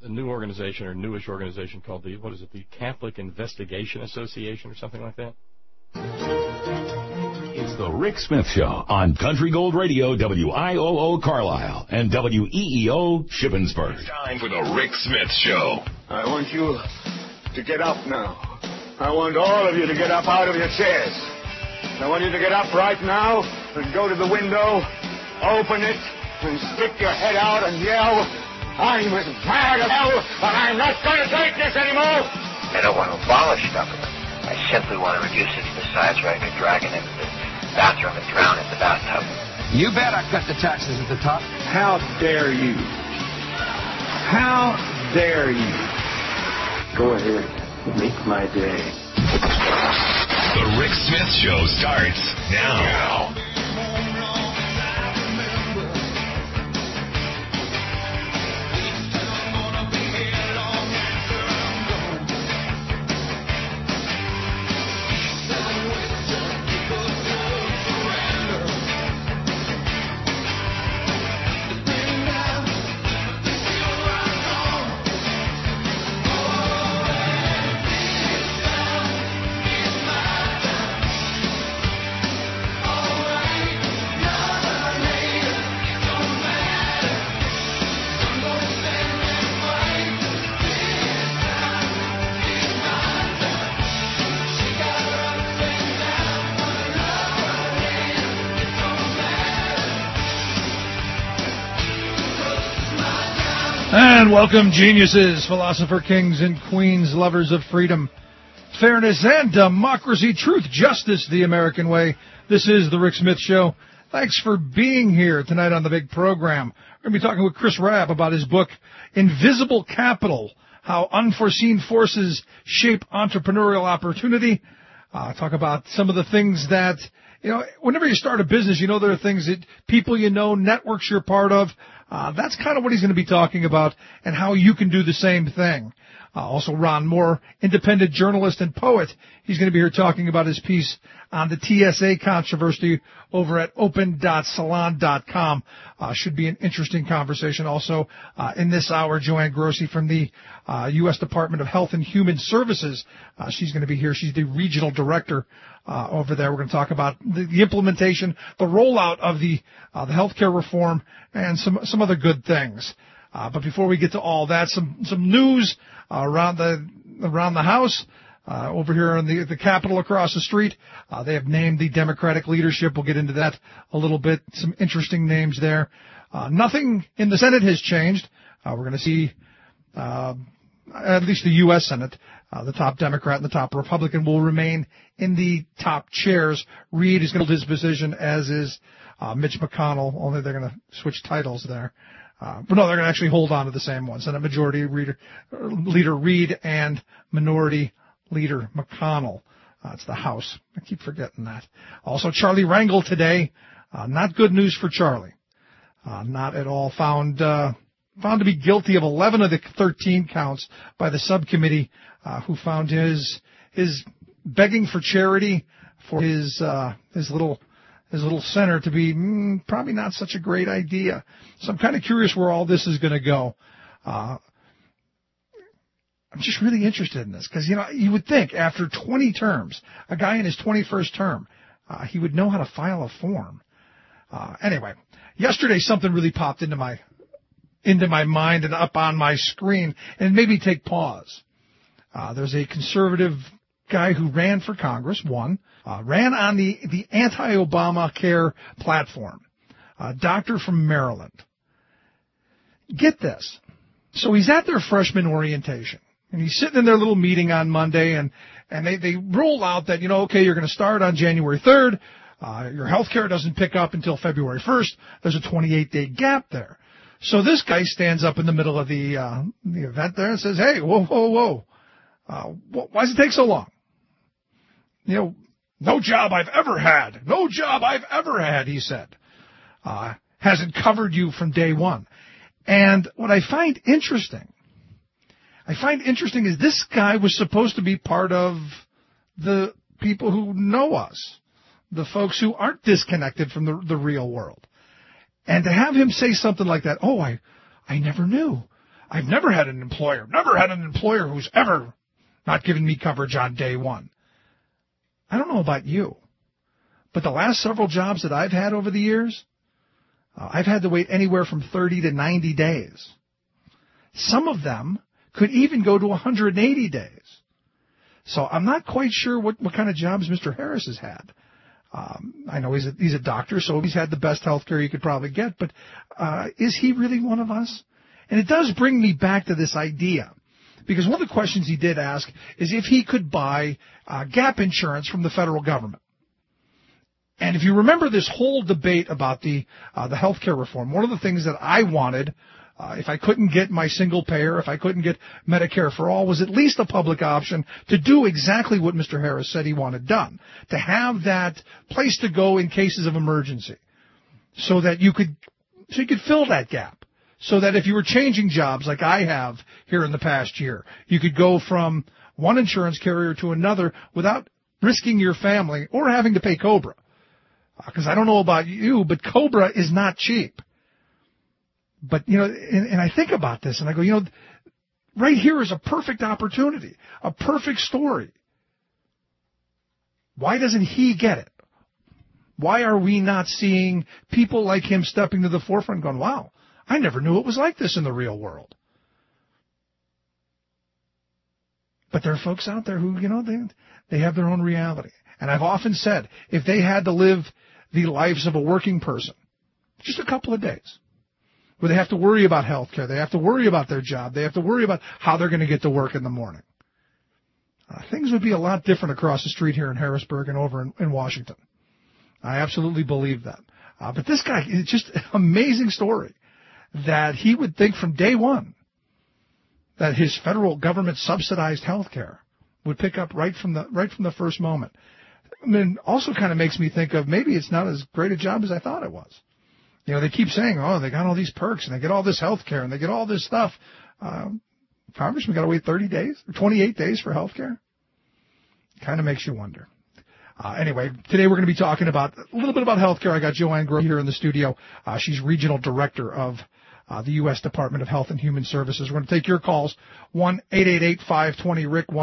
a new organization or newish organization called the Catholic Investigation Association or something like that? It's the Rick Smith Show on Country Gold Radio, WIOO Carlisle, and WEEO Shippensburg. It's time for the Rick Smith Show. I want you to get up now. I want all of you to get up out of your chairs. I want you to get up right now and go to the window, open it, and stick your head out and yell, I'm as mad as hell, and I'm not going to take this anymore. I don't want to abolish government. I simply want to reduce it to the size where I could drag it into the bathroom and drown in the bathtub. You bet I cut the taxes at the top. How dare you? How dare you? Go ahead. Make my day. The Rick Smith Show starts now. And welcome, geniuses, philosopher kings and queens, lovers of freedom, fairness, and democracy, truth, justice, the American way. This is the Rick Smith Show. Thanks for being here tonight on the big program. We're going to be talking with Chris Rabb about his book, Invisible Capital, How Unforeseen Forces Shape Entrepreneurial Opportunity. Talk about some of the things that, whenever you start a business, there are things that people networks you're part of. That's kind of what he's going to be talking about and how you can do the same thing. Also, Ron Moore, independent journalist and poet. He's going to be here talking about his piece on the TSA controversy over at open.salon.com. Should be an interesting conversation. Also, in this hour, Joanne Grossi from the U.S. Department of Health and Human Services. She's going to be here. She's the regional director over there. We're going to talk about the implementation, the rollout of the healthcare reform, and some other good things. But before we get to all that, some news around the House. Over here in the Capitol across the street, they have named the Democratic leadership. We'll get into that a little bit. Some interesting names there. Nothing in the Senate has changed. We're going to see, at least the U.S. Senate, the top Democrat and the top Republican will remain in the top chairs. Reid is going to hold his position, as is Mitch McConnell, only they're going to switch titles there. But no, they're going to actually hold on to the same one. Senate Majority Leader Reid and Minority Leader McConnell. It's the House. I keep forgetting that. Also, Charlie Rangel today. Not good news for Charlie. Not at all. Found to be guilty of 11 of the 13 counts by the subcommittee, who found his begging for charity for his little center to be probably not such a great idea. So I'm kind of curious where all this is going to go. I'm just really interested in this because, you would think after 20 terms, a guy in his 21st term, he would know how to file a form. Anyway, yesterday something really popped into my mind and up on my screen, and made me take pause. There's a conservative guy who ran for Congress, ran on the anti-Obamacare platform, a doctor from Maryland. Get this. So he's at their freshman orientation, and he's sitting in their little meeting on Monday, and they roll out that, okay, you're going to start on January 3rd. Your health care doesn't pick up until February 1st. There's a 28-day gap there. So this guy stands up in the middle of the event there and says, hey, whoa. Why does it take so long? No job I've ever had, he said, hasn't covered you from day one. And what I find interesting is this guy was supposed to be part of the people who know us, the folks who aren't disconnected from the real world. And to have him say something like that, I never knew. I've never had an employer who's ever not given me coverage on day one. I don't know about you, but the last several jobs that I've had over the years, I've had to wait anywhere from 30 to 90 days. Some of them could even go to 180 days. So I'm not quite sure what kind of jobs Mr. Harris has had. I know he's a doctor, so he's had the best health care you could probably get, but is he really one of us? And it does bring me back to this idea, because one of the questions he did ask is if he could buy gap insurance from the federal government. And if you remember this whole debate about the health care reform, one of the things that I wanted, if I couldn't get my single payer, if I couldn't get Medicare for all, was at least a public option to do exactly what Mr. Harris said he wanted done, to have that place to go in cases of emergency, so that you could fill that gap. So that if you were changing jobs like I have here in the past year, you could go from one insurance carrier to another without risking your family or having to pay COBRA. Because I don't know about you, but COBRA is not cheap. But, and I think about this and I go, right here is a perfect opportunity, a perfect story. Why doesn't he get it? Why are we not seeing people like him stepping to the forefront going, wow, I never knew it was like this in the real world. But there are folks out there who, they have their own reality. And I've often said, if they had to live the lives of a working person, just a couple of days, where they have to worry about health care, they have to worry about their job, they have to worry about how they're going to get to work in the morning, things would be a lot different across the street here in Harrisburg and over in Washington. I absolutely believe that. But this guy, it's just an amazing story that he would think from day one that his federal government subsidized health care would pick up right from the first moment. I mean, also kind of makes me think of maybe it's not as great a job as I thought it was. They keep saying, oh, they got all these perks and they get all this health care and they get all this stuff. Congressman got to wait 30 days or 28 days for health care. Kind of makes you wonder. Anyway, today we're going to be talking about a little bit about health care. I got Joanne Groh here in the studio. She's regional director of the U.S. Department of Health and Human Services. We're going to take your calls, 1-888-520-RICK,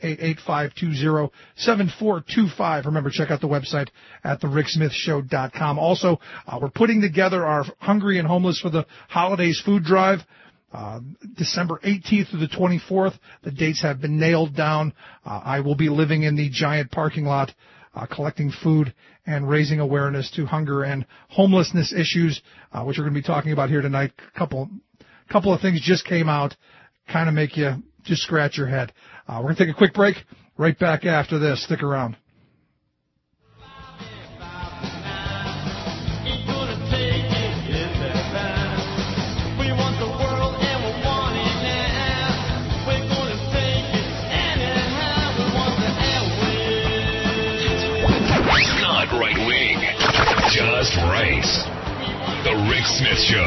1-888-520-7425. Remember, check out the website at thericksmithshow.com. Also, we're putting together our Hungry and Homeless for the Holidays food drive, December 18th through the 24th. The dates have been nailed down. I will be living in the giant parking lot, collecting food and raising awareness to hunger and homelessness issues, which we're going to be talking about here tonight. Couple of things just came out, kind of make you just scratch your head. We're going to take a quick break. Right back after this. Stick around. Just right. The Rick Smith Show.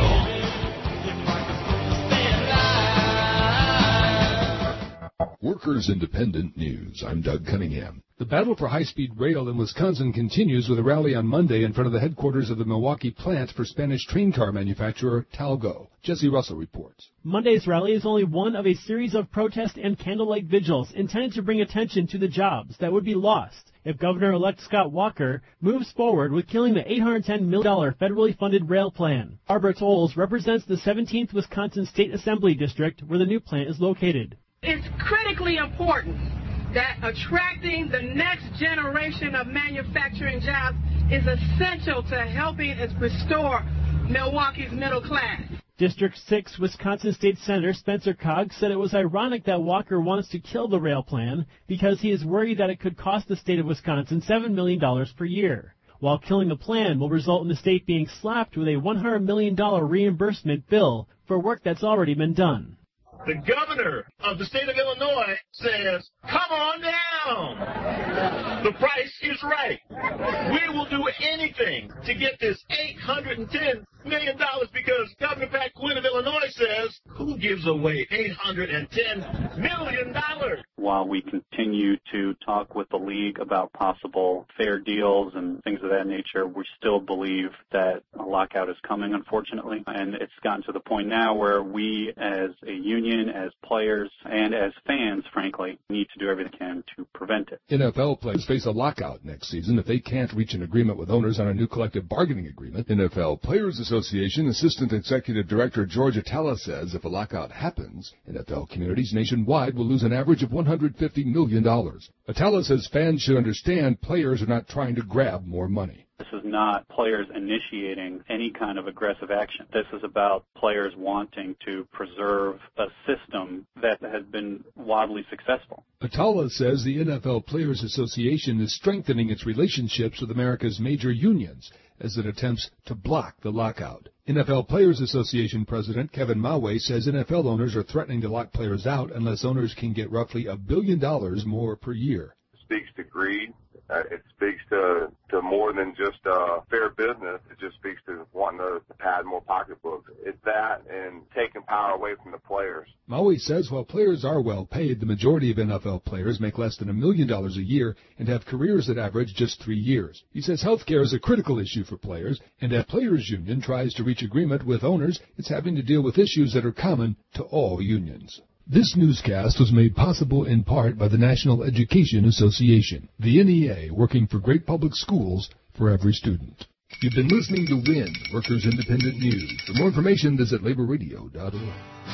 Workers Independent News. I'm Doug Cunningham. The battle for high-speed rail in Wisconsin continues with a rally on Monday in front of the headquarters of the Milwaukee plant for Spanish train car manufacturer Talgo. Jesse Russell reports. Monday's rally is only one of a series of protest and candlelight vigils intended to bring attention to the jobs that would be lost if Governor-elect Scott Walker moves forward with killing the $810 million federally funded rail plan. Barbara Tolles represents the 17th Wisconsin State Assembly District, where the new plant is located. It's critically important that attracting the next generation of manufacturing jobs is essential to helping us restore Milwaukee's middle class. District 6 Wisconsin State Senator Spencer Cogg said it was ironic that Walker wants to kill the rail plan because he is worried that it could cost the state of Wisconsin $7 million per year, while killing the plan will result in the state being slapped with a $100 million reimbursement bill for work that's already been done. The governor of the state of Illinois says, come on down. The price is right. We will do anything to get this $810 million because Governor Pat Quinn of Illinois says, who gives away $810 million? while we continue to talk with the league about possible fair deals and things of that nature, we still believe that a lockout is coming, unfortunately. And it's gotten to the point now where we as a union, as players, and as fans, frankly, need to do everything we can to prevent it. NFL players face a lockout next season if they can't reach an agreement with owners on a new collective bargaining agreement. NFL Players Association Assistant Executive Director George Atala says if a lockout happens, NFL communities nationwide will lose an average of $150 million. Atala says fans should understand players are not trying to grab more money. This is not players initiating any kind of aggressive action. This is about players wanting to preserve a system that has been wildly successful. Atala says the NFL Players Association is strengthening its relationships with America's major unions as it attempts to block the lockout. NFL Players Association President Kevin Maue says NFL owners are threatening to lock players out unless owners can get roughly $1 billion more per year. It speaks to greed. It speaks to more than just fair business. It just speaks to wanting to pad more pocketbooks. It's that and taking power away from the players. Maui says while players are well paid, the majority of NFL players make less than $1 million a year and have careers that average just 3 years. He says health care is a critical issue for players, and as Players Union tries to reach agreement with owners, it's having to deal with issues that are common to all unions. This newscast was made possible in part by the National Education Association, the NEA, working for great public schools for every student. You've been listening to WIN, Workers Independent News. For more information, visit laborradio.org.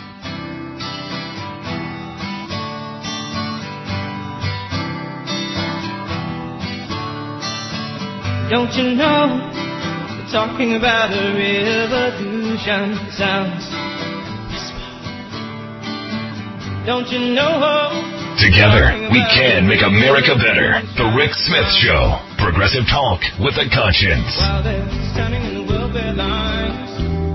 Don't you know, we're talking about a revolution sounds. Don't you know? Together, we can make America better. The Rick Smith Show. Progressive talk with a conscience. While they're standing in the welfare lines,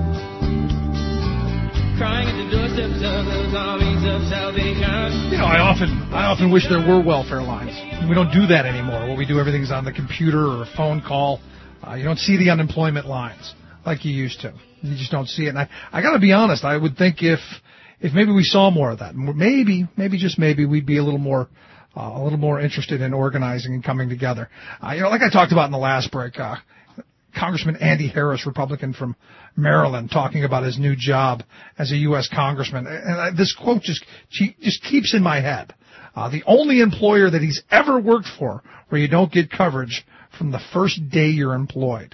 crying at the doorsteps of those armies of salvation. You know, I often wish there were welfare lines. We don't do that anymore. What we do, everything's on the computer or a phone call. You don't see the unemployment lines like you used to. You just don't see it. And I got to be honest. I would think if maybe we saw more of that, maybe just maybe, we'd be a little more interested in organizing and coming together. Like I talked about in the last break, Congressman Andy Harris, Republican from Maryland, talking about his new job as a U.S. congressman. And this quote just keeps in my head. The only employer that he's ever worked for where you don't get coverage from the first day you're employed.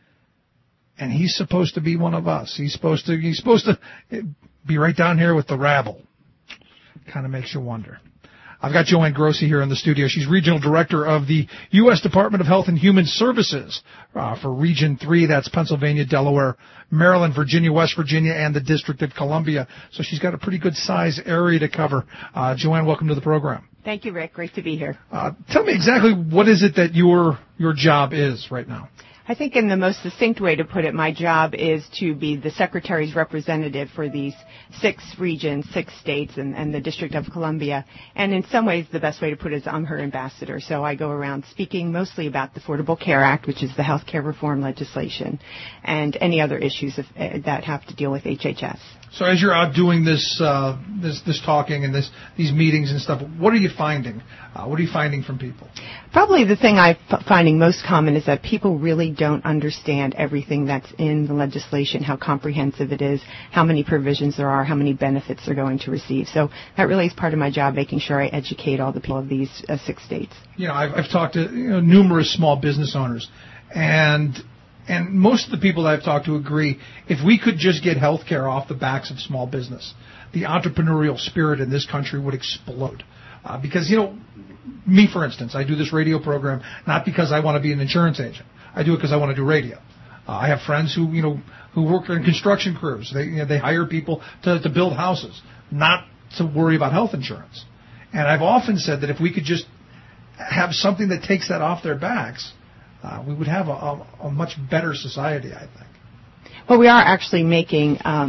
And he's supposed to be one of us. He's supposed to be right down here with the rabble. Kind of makes you wonder. I've got Joanne Grossi here in the studio. She's Regional Director of the U.S. Department of Health and Human Services for Region 3. That's Pennsylvania, Delaware, Maryland, Virginia, West Virginia, and the District of Columbia. So she's got a pretty good size area to cover. Joanne, welcome to the program. Thank you, Rick. Great to be here. Tell me exactly what is it that your job is right now? I think in the most succinct way to put it, my job is to be the Secretary's representative for these 6 regions, 6 states, and the District of Columbia. And in some ways, the best way to put it is I'm her ambassador. So I go around speaking mostly about the Affordable Care Act, which is the health care reform legislation, and any other issues that have to deal with HHS. So as you're out doing this talking and these meetings and stuff, what are you finding? What are you finding from people? Probably the thing I'm finding most common is that people really don't understand everything that's in the legislation, how comprehensive it is, how many provisions there are, how many benefits they're going to receive. So that really is part of my job, making sure I educate all the people of these 6 states. I've talked to numerous small business owners, and most of the people that I've talked to agree, if we could just get health care off the backs of small business, the entrepreneurial spirit in this country would explode. Because, me, for instance, I do this radio program not because I want to be an insurance agent. I do it because I want to do radio. I have friends who work in construction crews. They hire people to build houses, not to worry about health insurance. And I've often said that if we could just have something that takes that off their backs, we would have a much better society, I think. Well, we are actually making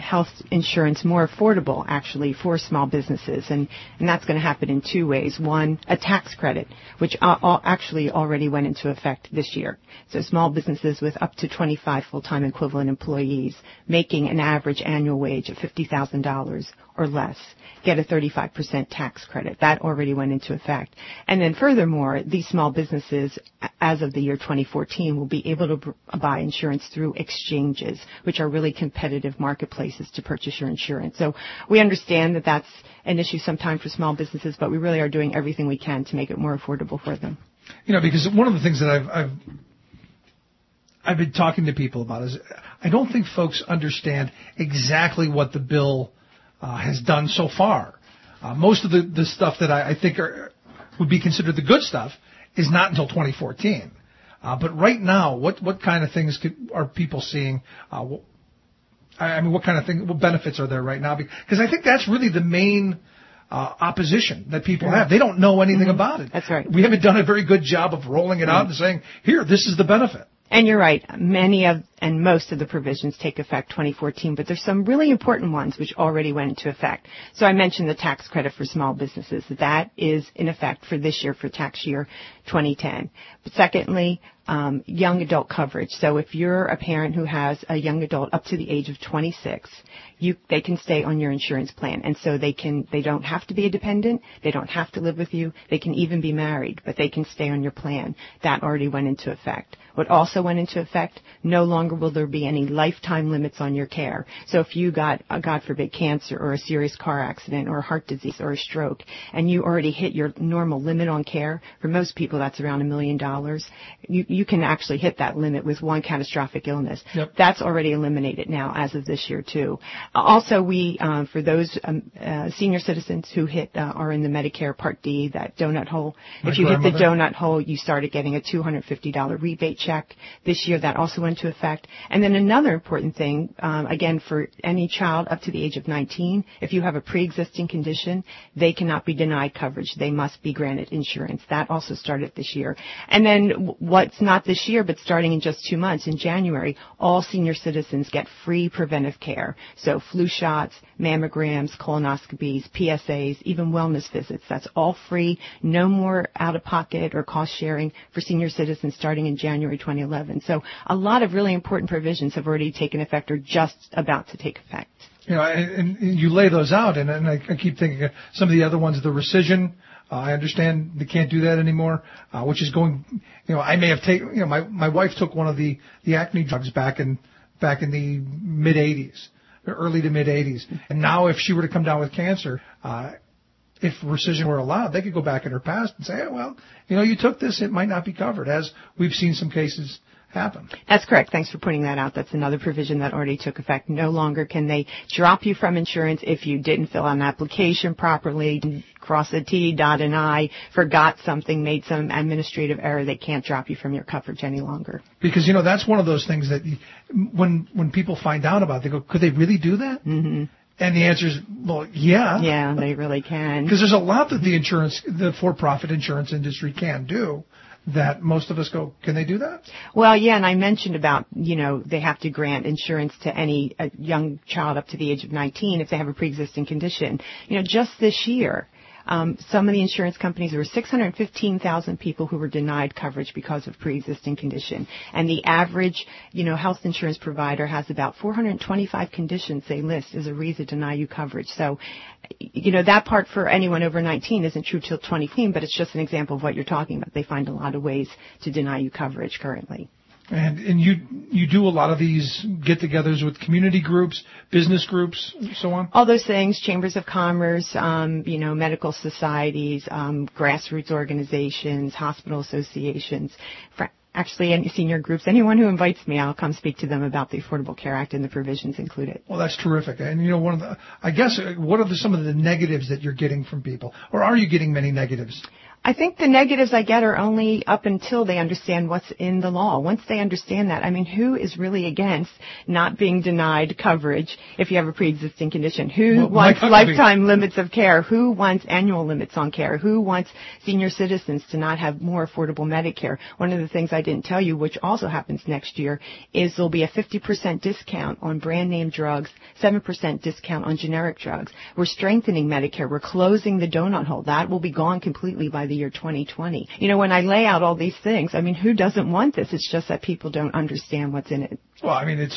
health insurance more affordable, actually, for small businesses. And that's going to happen in two ways. One, a tax credit, which actually already went into effect this year. So small businesses with up to 25 full-time equivalent employees making an average annual wage of $50,000 or less get a 35% tax credit. That already went into effect. And then furthermore, these small businesses, as of the year 2014, will be able to buy insurance through exchanges, which are really competitive marketplaces to purchase your insurance. So we understand that that's an issue sometimes for small businesses, but we really are doing everything we can to make it more affordable for them. You know, because one of the things that I've been talking to people about is I don't think folks understand exactly what the bill has done so far. Most of the stuff that I think would be considered the good stuff is not until 2014. But right now, what kind of things are people seeing? What benefits are there right now? Because I think that's really the main opposition that people have. They don't know anything about it. That's right. We haven't done a very good job of rolling it out and saying, here, this is the benefit. And you're right. Most of the provisions take effect 2014, but there's some really important ones which already went into effect. So I mentioned the tax credit for small businesses. That is in effect for this year, for tax year 2010. But secondly, young adult coverage. So if you're a parent who has a young adult up to the age of 26, they can stay on your insurance plan. And so they don't have to be a dependent. They don't have to live with you. They can even be married, but they can stay on your plan. That already went into effect. What also went into effect, no longer will there be any lifetime limits on your care. So if you got, God forbid, cancer or a serious car accident or a heart disease or a stroke, and you already hit your normal limit on care, for most people that's around $1 million, you can actually hit that limit with one catastrophic illness. Yep. That's already eliminated now as of this year, too. Also, we, for those senior citizens who are in the Medicare Part D, that donut hole, if you hit the donut hole, you started getting a $250 rebate check. This year, that also went into effect. And then another important thing, again, for any child up to the age of 19, if you have a pre-existing condition, they cannot be denied coverage. They must be granted insurance. That also started this year. And then what's not this year, but starting in just 2 months, in January, all senior citizens get free preventive care. So flu shots, mammograms, colonoscopies, PSAs, even wellness visits. That's all free. No more out-of-pocket or cost-sharing for senior citizens starting in January 2011. So a lot of really important provisions have already taken effect or just about to take effect. You know, and you lay those out, and I keep thinking of some of the other ones, the rescission. I understand they can't do that anymore, which is going, you know, I may have taken, you know, my wife took one of the acne drugs back in the mid-'80s, early to mid-'80s. And now if she were to come down with cancer, if rescission were allowed, they could go back in her past and say, hey, well, you know, you took this, it might not be covered, as we've seen some cases happen. That's correct. Thanks for pointing that out. That's another provision that already took effect. No longer can they drop you from insurance if you didn't fill out an application properly, cross a T, dot an I, forgot something, made some administrative error. They can't drop you from your coverage any longer. Because, you know, that's one of those things that when people find out about it, they go, could they really do that? Mm-hmm. And the answer is, well, yeah. Yeah, they really can. Because there's a lot that the for-profit insurance industry can do that most of us go, can they do that? Well, yeah, and I mentioned about, you know, they have to grant insurance to any young child up to the age of 19 if they have a pre-existing condition. You know, just this year, some of the insurance companies, there were 615,000 people who were denied coverage because of pre-existing condition. And the average, you know, health insurance provider has about 425 conditions they list as a reason to deny you coverage. So, you know, that part for anyone over 19 isn't true till 2015, but it's just an example of what you're talking about. They find a lot of ways to deny you coverage currently. And you do a lot of these get-togethers with community groups, business groups, so on? All those things, chambers of commerce, you know, medical societies, grassroots organizations, hospital associations, actually any senior groups. Anyone who invites me, I'll come speak to them about the Affordable Care Act and the provisions included. Well, that's terrific. And, you know, what are some of the negatives that you're getting from people? Or are you getting many negatives? I think the negatives I get are only up until they understand what's in the law. Once they understand that, I mean, who is really against not being denied coverage if you have a pre-existing condition? Who wants lifetime limits of care? Who wants annual limits on care? Who wants senior citizens to not have more affordable Medicare? One of the things I didn't tell you, which also happens next year, is there'll be a 50% discount on brand name drugs, 7% discount on generic drugs. We're strengthening Medicare. We're closing the donut hole. That will be gone completely by the year 2020. You know, when I lay out all these things, I mean, who doesn't want this? It's just that people don't understand what's in it. Well, I mean, it's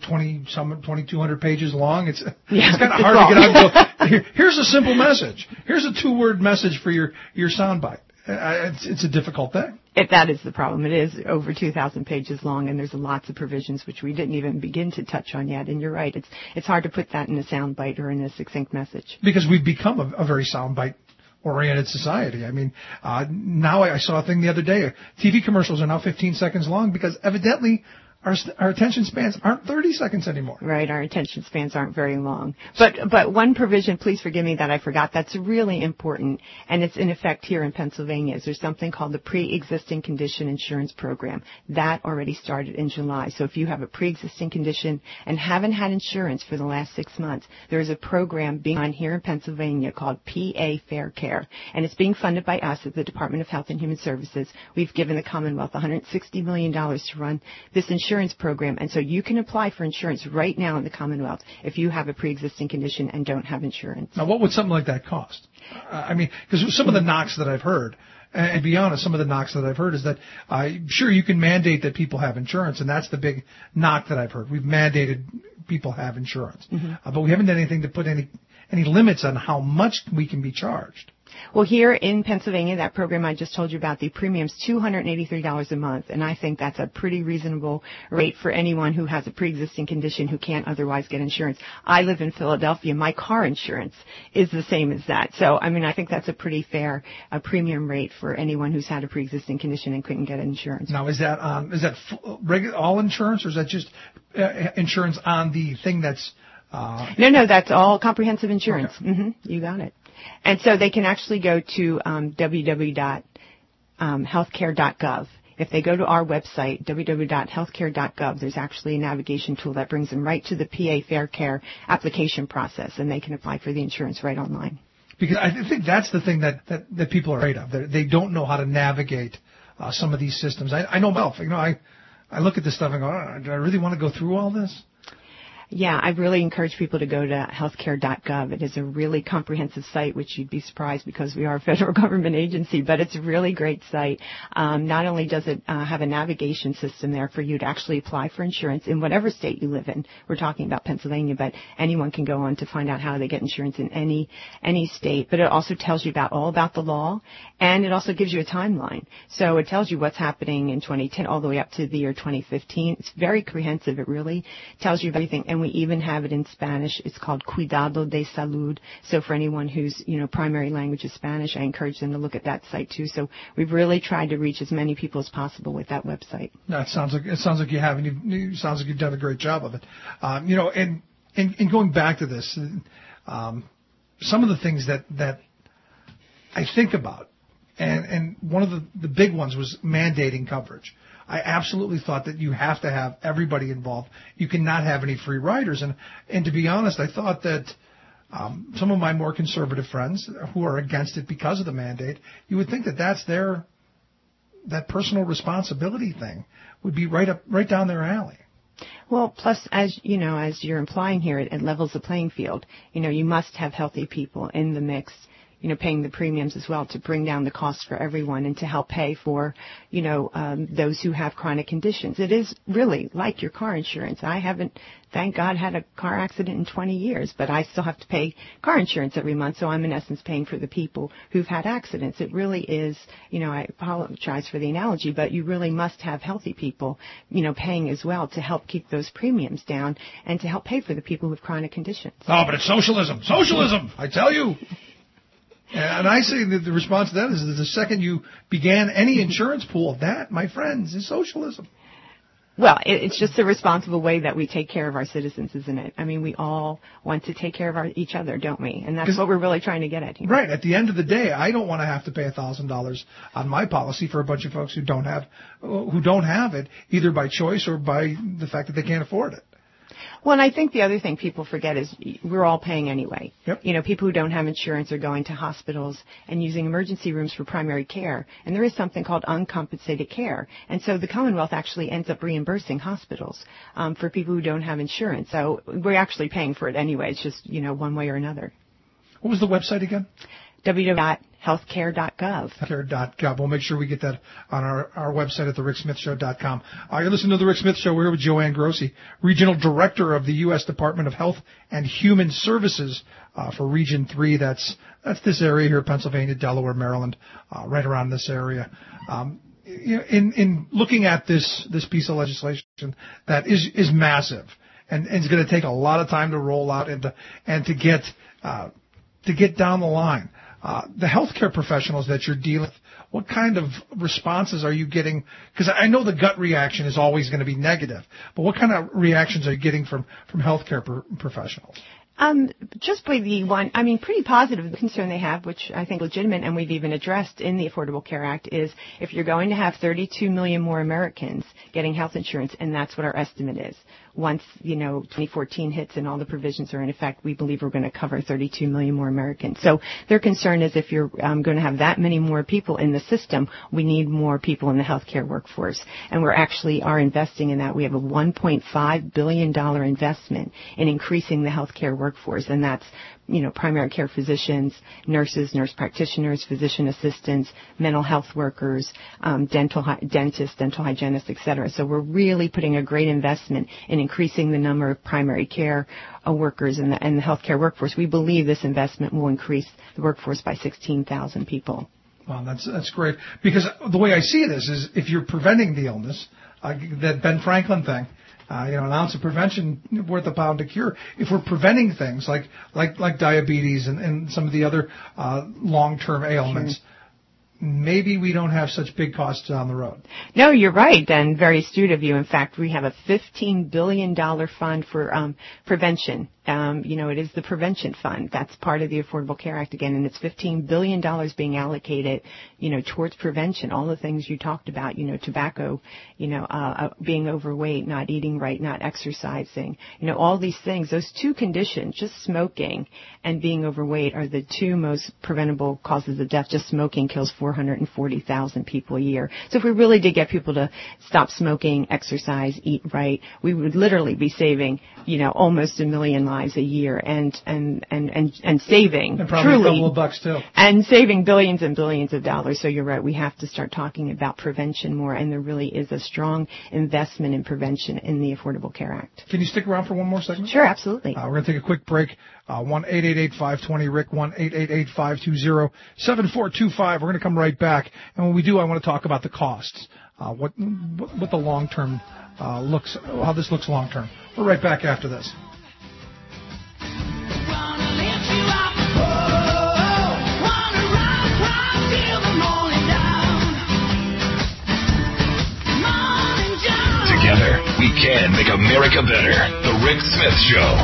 2,200 pages long. It's kind of hard to get out. Here's a simple message. Here's a 2-word message for your soundbite. It's a difficult thing. That is the problem. It is over 2,000 pages long, and there's lots of provisions which we didn't even begin to touch on yet. And you're right. It's hard to put that in a soundbite or in a succinct message. Because we've become a very soundbite-oriented society. I mean, now I saw a thing the other day. TV commercials are now 15 seconds long because evidently our attention spans aren't 30 seconds anymore. Right, our attention spans aren't very long. But one provision, please forgive me that I forgot, that's really important, and it's in effect here in Pennsylvania, is there's something called the Pre-Existing Condition Insurance Program. That already started in July. So if you have a pre-existing condition and haven't had insurance for the last 6 months, there is a program being run here in Pennsylvania called PA Fair Care, and it's being funded by us at the Department of Health and Human Services. We've given the Commonwealth $160 million to run this insurance program, and so you can apply for insurance right now in the Commonwealth if you have a pre-existing condition and don't have insurance. Now, what would something like that cost? I mean, because some of the knocks that I've heard, and to be honest, some of the knocks that I've heard is that, sure, you can mandate that people have insurance, and that's the big knock that I've heard. We've mandated people have insurance, but we haven't done anything to put any limits on how much we can be charged. Well, here in Pennsylvania, that program I just told you about, the premium's $283 a month, and I think that's a pretty reasonable rate for anyone who has a pre-existing condition who can't otherwise get insurance. I live in Philadelphia. My car insurance is the same as that. So, I mean, I think that's a pretty fair premium rate for anyone who's had a pre-existing condition and couldn't get insurance. Now, is that all insurance, or is that just insurance on the thing that's... No, that's all comprehensive insurance. Okay. You got it. And so they can actually go to www.healthcare.gov. If they go to our website, www.healthcare.gov, there's actually a navigation tool that brings them right to the PA Fair Care application process, and they can apply for the insurance right online. Because I think that's the thing that people are afraid of. They don't know how to navigate some of these systems. I know myself. You know, I look at this stuff and go, do I really want to go through all this? Yeah, I really encourage people to go to healthcare.gov. It is a really comprehensive site, which you'd be surprised because we are a federal government agency, but it's a really great site. Not only does it have a navigation system there for you to actually apply for insurance in whatever state you live in. We're talking about Pennsylvania, but anyone can go on to find out how they get insurance in any state. But it also tells you all about the law, and it also gives you a timeline. So it tells you what's happening in 2010 all the way up to the year 2015. It's very comprehensive. It really tells you everything. And we even have it in Spanish. It's called Cuidado de Salud. So for anyone whose, primary language is Spanish, I encourage them to look at that site too. So we've really tried to reach as many people as possible with that website. No, it sounds like you have, and it sounds like you've done a great job of it. And going back to this, some of the things that I think about, and one of the big ones was mandating coverage. I absolutely thought that you have to have everybody involved. You cannot have any free riders. And to be honest, I thought that some of my more conservative friends who are against it because of the mandate, you would think that that personal responsibility thing would be right down their alley. Well, plus, as you're implying here, it levels the playing field. You must have healthy people in the mix, paying the premiums as well to bring down the cost for everyone and to help pay for, those who have chronic conditions. It is really like your car insurance. I haven't, thank God, had a car accident in 20 years, but I still have to pay car insurance every month, so I'm in essence paying for the people who've had accidents. It really is, I apologize for the analogy, but you really must have healthy people, paying as well to help keep those premiums down and to help pay for the people with chronic conditions. Oh, but it's socialism. Socialism, I tell you. And I say that the response to that is that the second you began any insurance pool, that, my friends, is socialism. Well, it's just a responsible way that we take care of our citizens, isn't it? I mean, we all want to take care of each other, don't we? And that's what we're really trying to get at here. Right. At the end of the day, I don't want to have to pay $1,000 on my policy for a bunch of folks who don't have it, either by choice or by the fact that they can't afford it. Well, and I think the other thing people forget is we're all paying anyway. Yep. You know, people who don't have insurance are going to hospitals and using emergency rooms for primary care. And there is something called uncompensated care. And so the Commonwealth actually ends up reimbursing hospitals for people who don't have insurance. So we're actually paying for it anyway. It's just, you know, one way or another. What was the website again? www.healthcare.gov. Healthcare.gov. We'll make sure we get that on our website at thericksmithshow.com. You're listening to The Rick Smith Show. We're here with Joanne Grossi, Regional Director of the U.S. Department of Health and Human Services for Region 3. That's this area here, Pennsylvania, Delaware, Maryland, right around this area. In looking at this piece of legislation that is massive and is going to take a lot of time to roll out and to get down the line. The healthcare professionals that you're dealing with, what kind of responses are you getting? Because I know the gut reaction is always going to be negative, but what kind of reactions are you getting from healthcare professionals? Just by the one, I mean, pretty positive. The concern they have, which I think is legitimate and we've even addressed in the Affordable Care Act, is if you're going to have 32 million more Americans getting health insurance, and that's what our estimate is. Once, 2014 hits and all the provisions are in effect, we believe we're going to cover 32 million more Americans. So their concern is if you're going to have that many more people in the system, we need more people in the healthcare workforce. And we're actually are investing in that. We have a $1.5 billion investment in increasing the healthcare workforce, and that's primary care physicians, nurses, nurse practitioners, physician assistants, mental health workers, dentists, dental hygienists, et cetera. So we're really putting a great investment in increasing the number of primary care workers in the healthcare workforce. We believe this investment will increase the workforce by 16,000 people. Well, that's great. Because the way I see it is if you're preventing the illness, that Ben Franklin thing, an ounce of prevention worth a pound of cure. If we're preventing things like diabetes and some of the other long-term ailments, maybe we don't have such big costs down the road. No, you're right, and very astute of you. In fact, we have a $15 billion fund for prevention. It is the prevention fund. That's part of the Affordable Care Act again, and it's $15 billion being allocated, towards prevention. All the things you talked about, tobacco, being overweight, not eating right, not exercising, all these things. Those two conditions, just smoking and being overweight, are the two most preventable causes of death. Just smoking kills 440,000 people a year. So if we really did get people to stop smoking, exercise, eat right, we would literally be saving, almost 1 million lives a year and saving and probably truly a couple of bucks too, and saving billions and billions of dollars. So you're right, we have to start talking about prevention more, and there really is a strong investment in prevention in the Affordable Care Act. Can you stick around for one more segment? Sure, absolutely. We're going to take a quick break. 1-888-520-RICK, 1-888-520-7425. We're going to come right back, and when we do, I want to talk about the costs, what the long term looks, how this looks long term. We're right back after this. Together, we can make America better. The Rick Smith Show.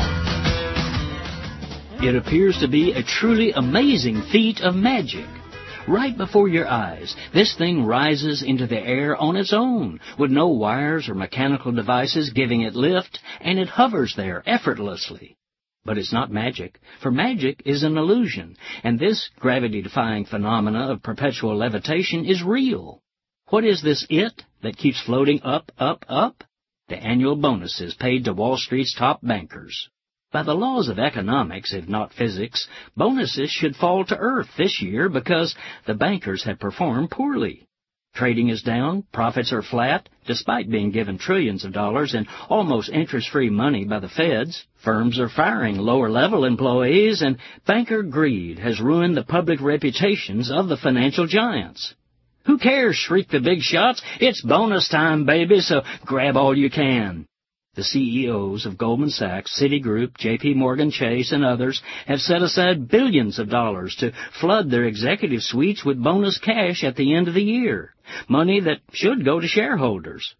It appears to be a truly amazing feat of magic. Right before your eyes, this thing rises into the air on its own, with no wires or mechanical devices giving it lift, and it hovers there effortlessly. But it's not magic, for magic is an illusion, and this gravity-defying phenomena of perpetual levitation is real. What is this it that keeps floating up, up, up? The annual bonuses paid to Wall Street's top bankers. By the laws of economics, if not physics, bonuses should fall to earth this year because the bankers have performed poorly. Trading is down, profits are flat, despite being given trillions of dollars in almost interest-free money by the feds. Firms are firing lower-level employees, and banker greed has ruined the public reputations of the financial giants. Who cares, shriek the big shots. It's bonus time, baby, so grab all you can. The CEOs of Goldman Sachs, Citigroup, J.P. Morgan Chase, and others have set aside billions of dollars to flood their executive suites with bonus cash at the end of the year, money that should go to shareholders.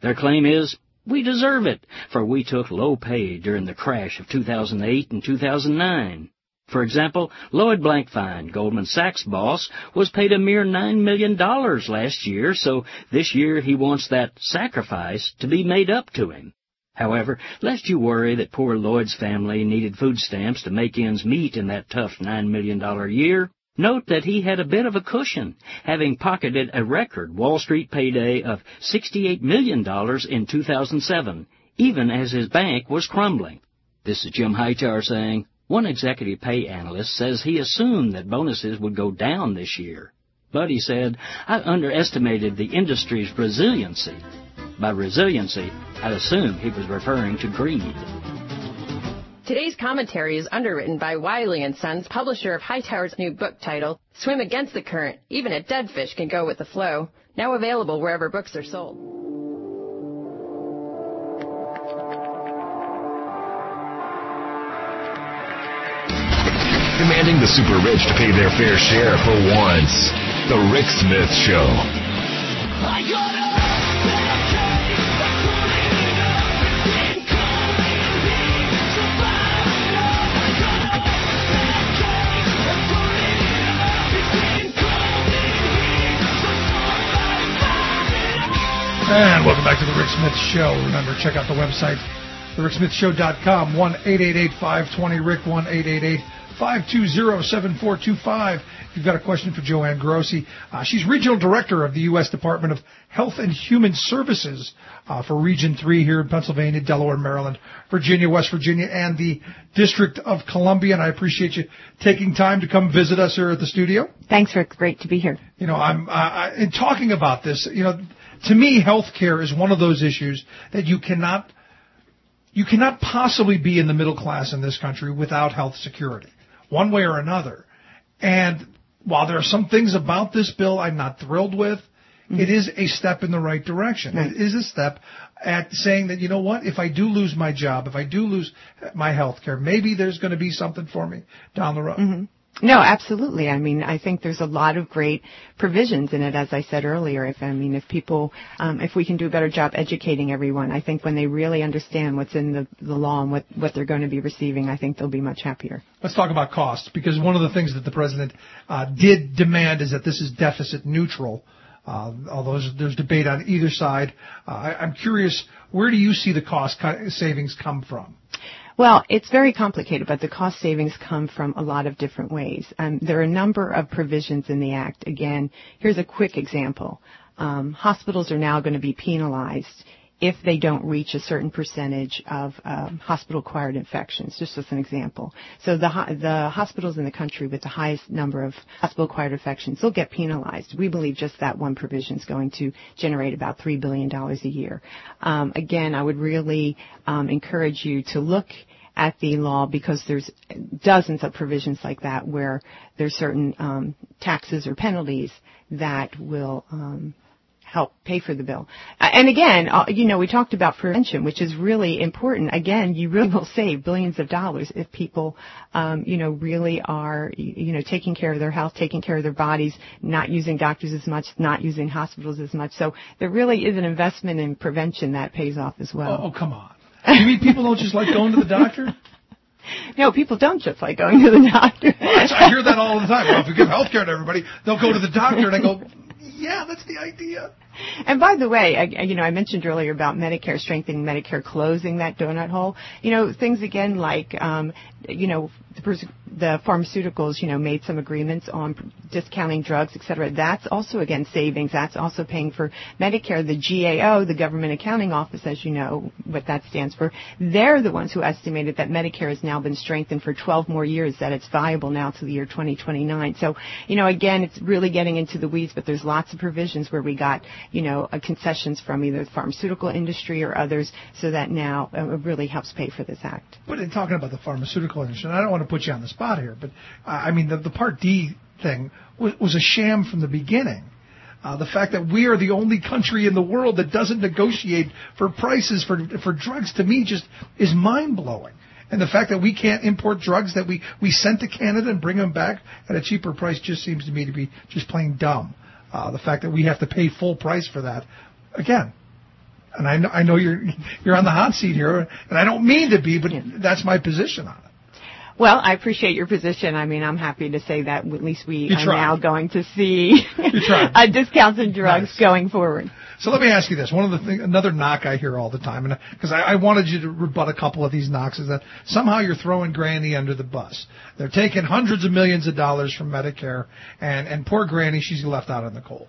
Their claim is, we deserve it, for we took low pay during the crash of 2008 and 2009. For example, Lloyd Blankfein, Goldman Sachs boss, was paid a mere $9 million last year, so this year he wants that sacrifice to be made up to him. However, lest you worry that poor Lloyd's family needed food stamps to make ends meet in that tough $9 million year, note that he had a bit of a cushion, having pocketed a record Wall Street payday of $68 million in 2007, even as his bank was crumbling. This is Jim Hightower saying, one executive pay analyst says he assumed that bonuses would go down this year. But he said, I underestimated the industry's resiliency. By resiliency, I assume he was referring to greed. Today's commentary is underwritten by Wiley & Sons, publisher of Hightower's new book titled, Swim Against the Current. Even a dead fish can go with the flow. Now available wherever books are sold. Demanding the super rich to pay their fair share for once. The Rick Smith Show. And welcome back to the Rick Smith Show. Remember, check out the website, thericksmithshow.com, 1-888-520-RICK, 1-888-520-7425. If you've got a question for Joanne Grossi, she's Regional Director of the U.S. Department of Health and Human Services for Region 3 here in Pennsylvania, Delaware, Maryland, Virginia, West Virginia, and the District of Columbia. And I appreciate you taking time to come visit us here at the studio. Thanks, Rick. Great to be here. You know, I'm in talking about this, you know, to me, health care is one of those issues that you cannot possibly be in the middle class in this country without health security, one way or another. And while there are some things about this bill I'm not thrilled with, it is a step in the right direction. It is a step at saying that, you know what, if I do lose my job, if I do lose my health care, maybe there's going to be something for me down the road. Mm-hmm. No, absolutely. I mean, I think there's a lot of great provisions in it, as I said earlier. If people, if we can do a better job educating everyone, I think when they really understand what's in the law and what they're going to be receiving, I think they'll be much happier. Let's talk about cost, because one of the things that the president did demand is that this is deficit neutral. Although there's debate on either side. I'm curious, where do you see the cost savings come from? Well, it's very complicated, but the cost savings come from a lot of different ways. There are a number of provisions in the Act. Again, here's a quick example. Hospitals are now going to be penalized if they don't reach a certain percentage of hospital-acquired infections, just as an example. So the hospitals in the country with the highest number of hospital-acquired infections, they'll get penalized. We believe just that one provision is going to generate about $3 billion a year. Again, I would really encourage you to look at the law, because there's dozens of provisions like that where there's certain taxes or penalties that will help pay for the bill. And again, we talked about prevention, which is really important. Again, you really will save billions of dollars if people, really are, taking care of their health, taking care of their bodies, not using doctors as much, not using hospitals as much. So there really is an investment in prevention that pays off as well. Oh, come on. You mean people don't just like going to the doctor? No, people don't just like going to the doctor. Well, I hear that all the time. Well, if we give health care to everybody, they'll go to the doctor, and I go, yeah, that's the idea. And by the way, I mentioned earlier about Medicare, strengthening Medicare, closing that donut hole. Things again like, the pharmaceuticals, made some agreements on discounting drugs, et cetera. That's also, again, savings. That's also paying for Medicare. The GAO, the Government Accounting Office, as you know what that stands for, they're the ones who estimated that Medicare has now been strengthened for 12 more years, that it's viable now to the year 2029. So, again, it's really getting into the weeds, but there's lots of provisions where we got, concessions from either the pharmaceutical industry or others, so that now it really helps pay for this act. But in talking about the pharmaceutical industry, and I don't want to put you on the spot here, but the Part D thing was a sham from the beginning. The fact that we are the only country in the world that doesn't negotiate for prices for drugs, to me, just is mind-blowing. And the fact that we can't import drugs that we sent to Canada and bring them back at a cheaper price just seems to me to be just plain dumb. The fact that we have to pay full price for that, again, and I know you're on the hot seat here, and I don't mean to be, but that's my position on it. Well, I appreciate your position. I mean, I'm happy to say that at least we are now going to see discounts in drugs going forward. So let me ask you this. Another knock I hear all the time, and because I wanted you to rebut a couple of these knocks, is that somehow you're throwing Granny under the bus. They're taking hundreds of millions of dollars from Medicare, and poor Granny, she's left out in the cold.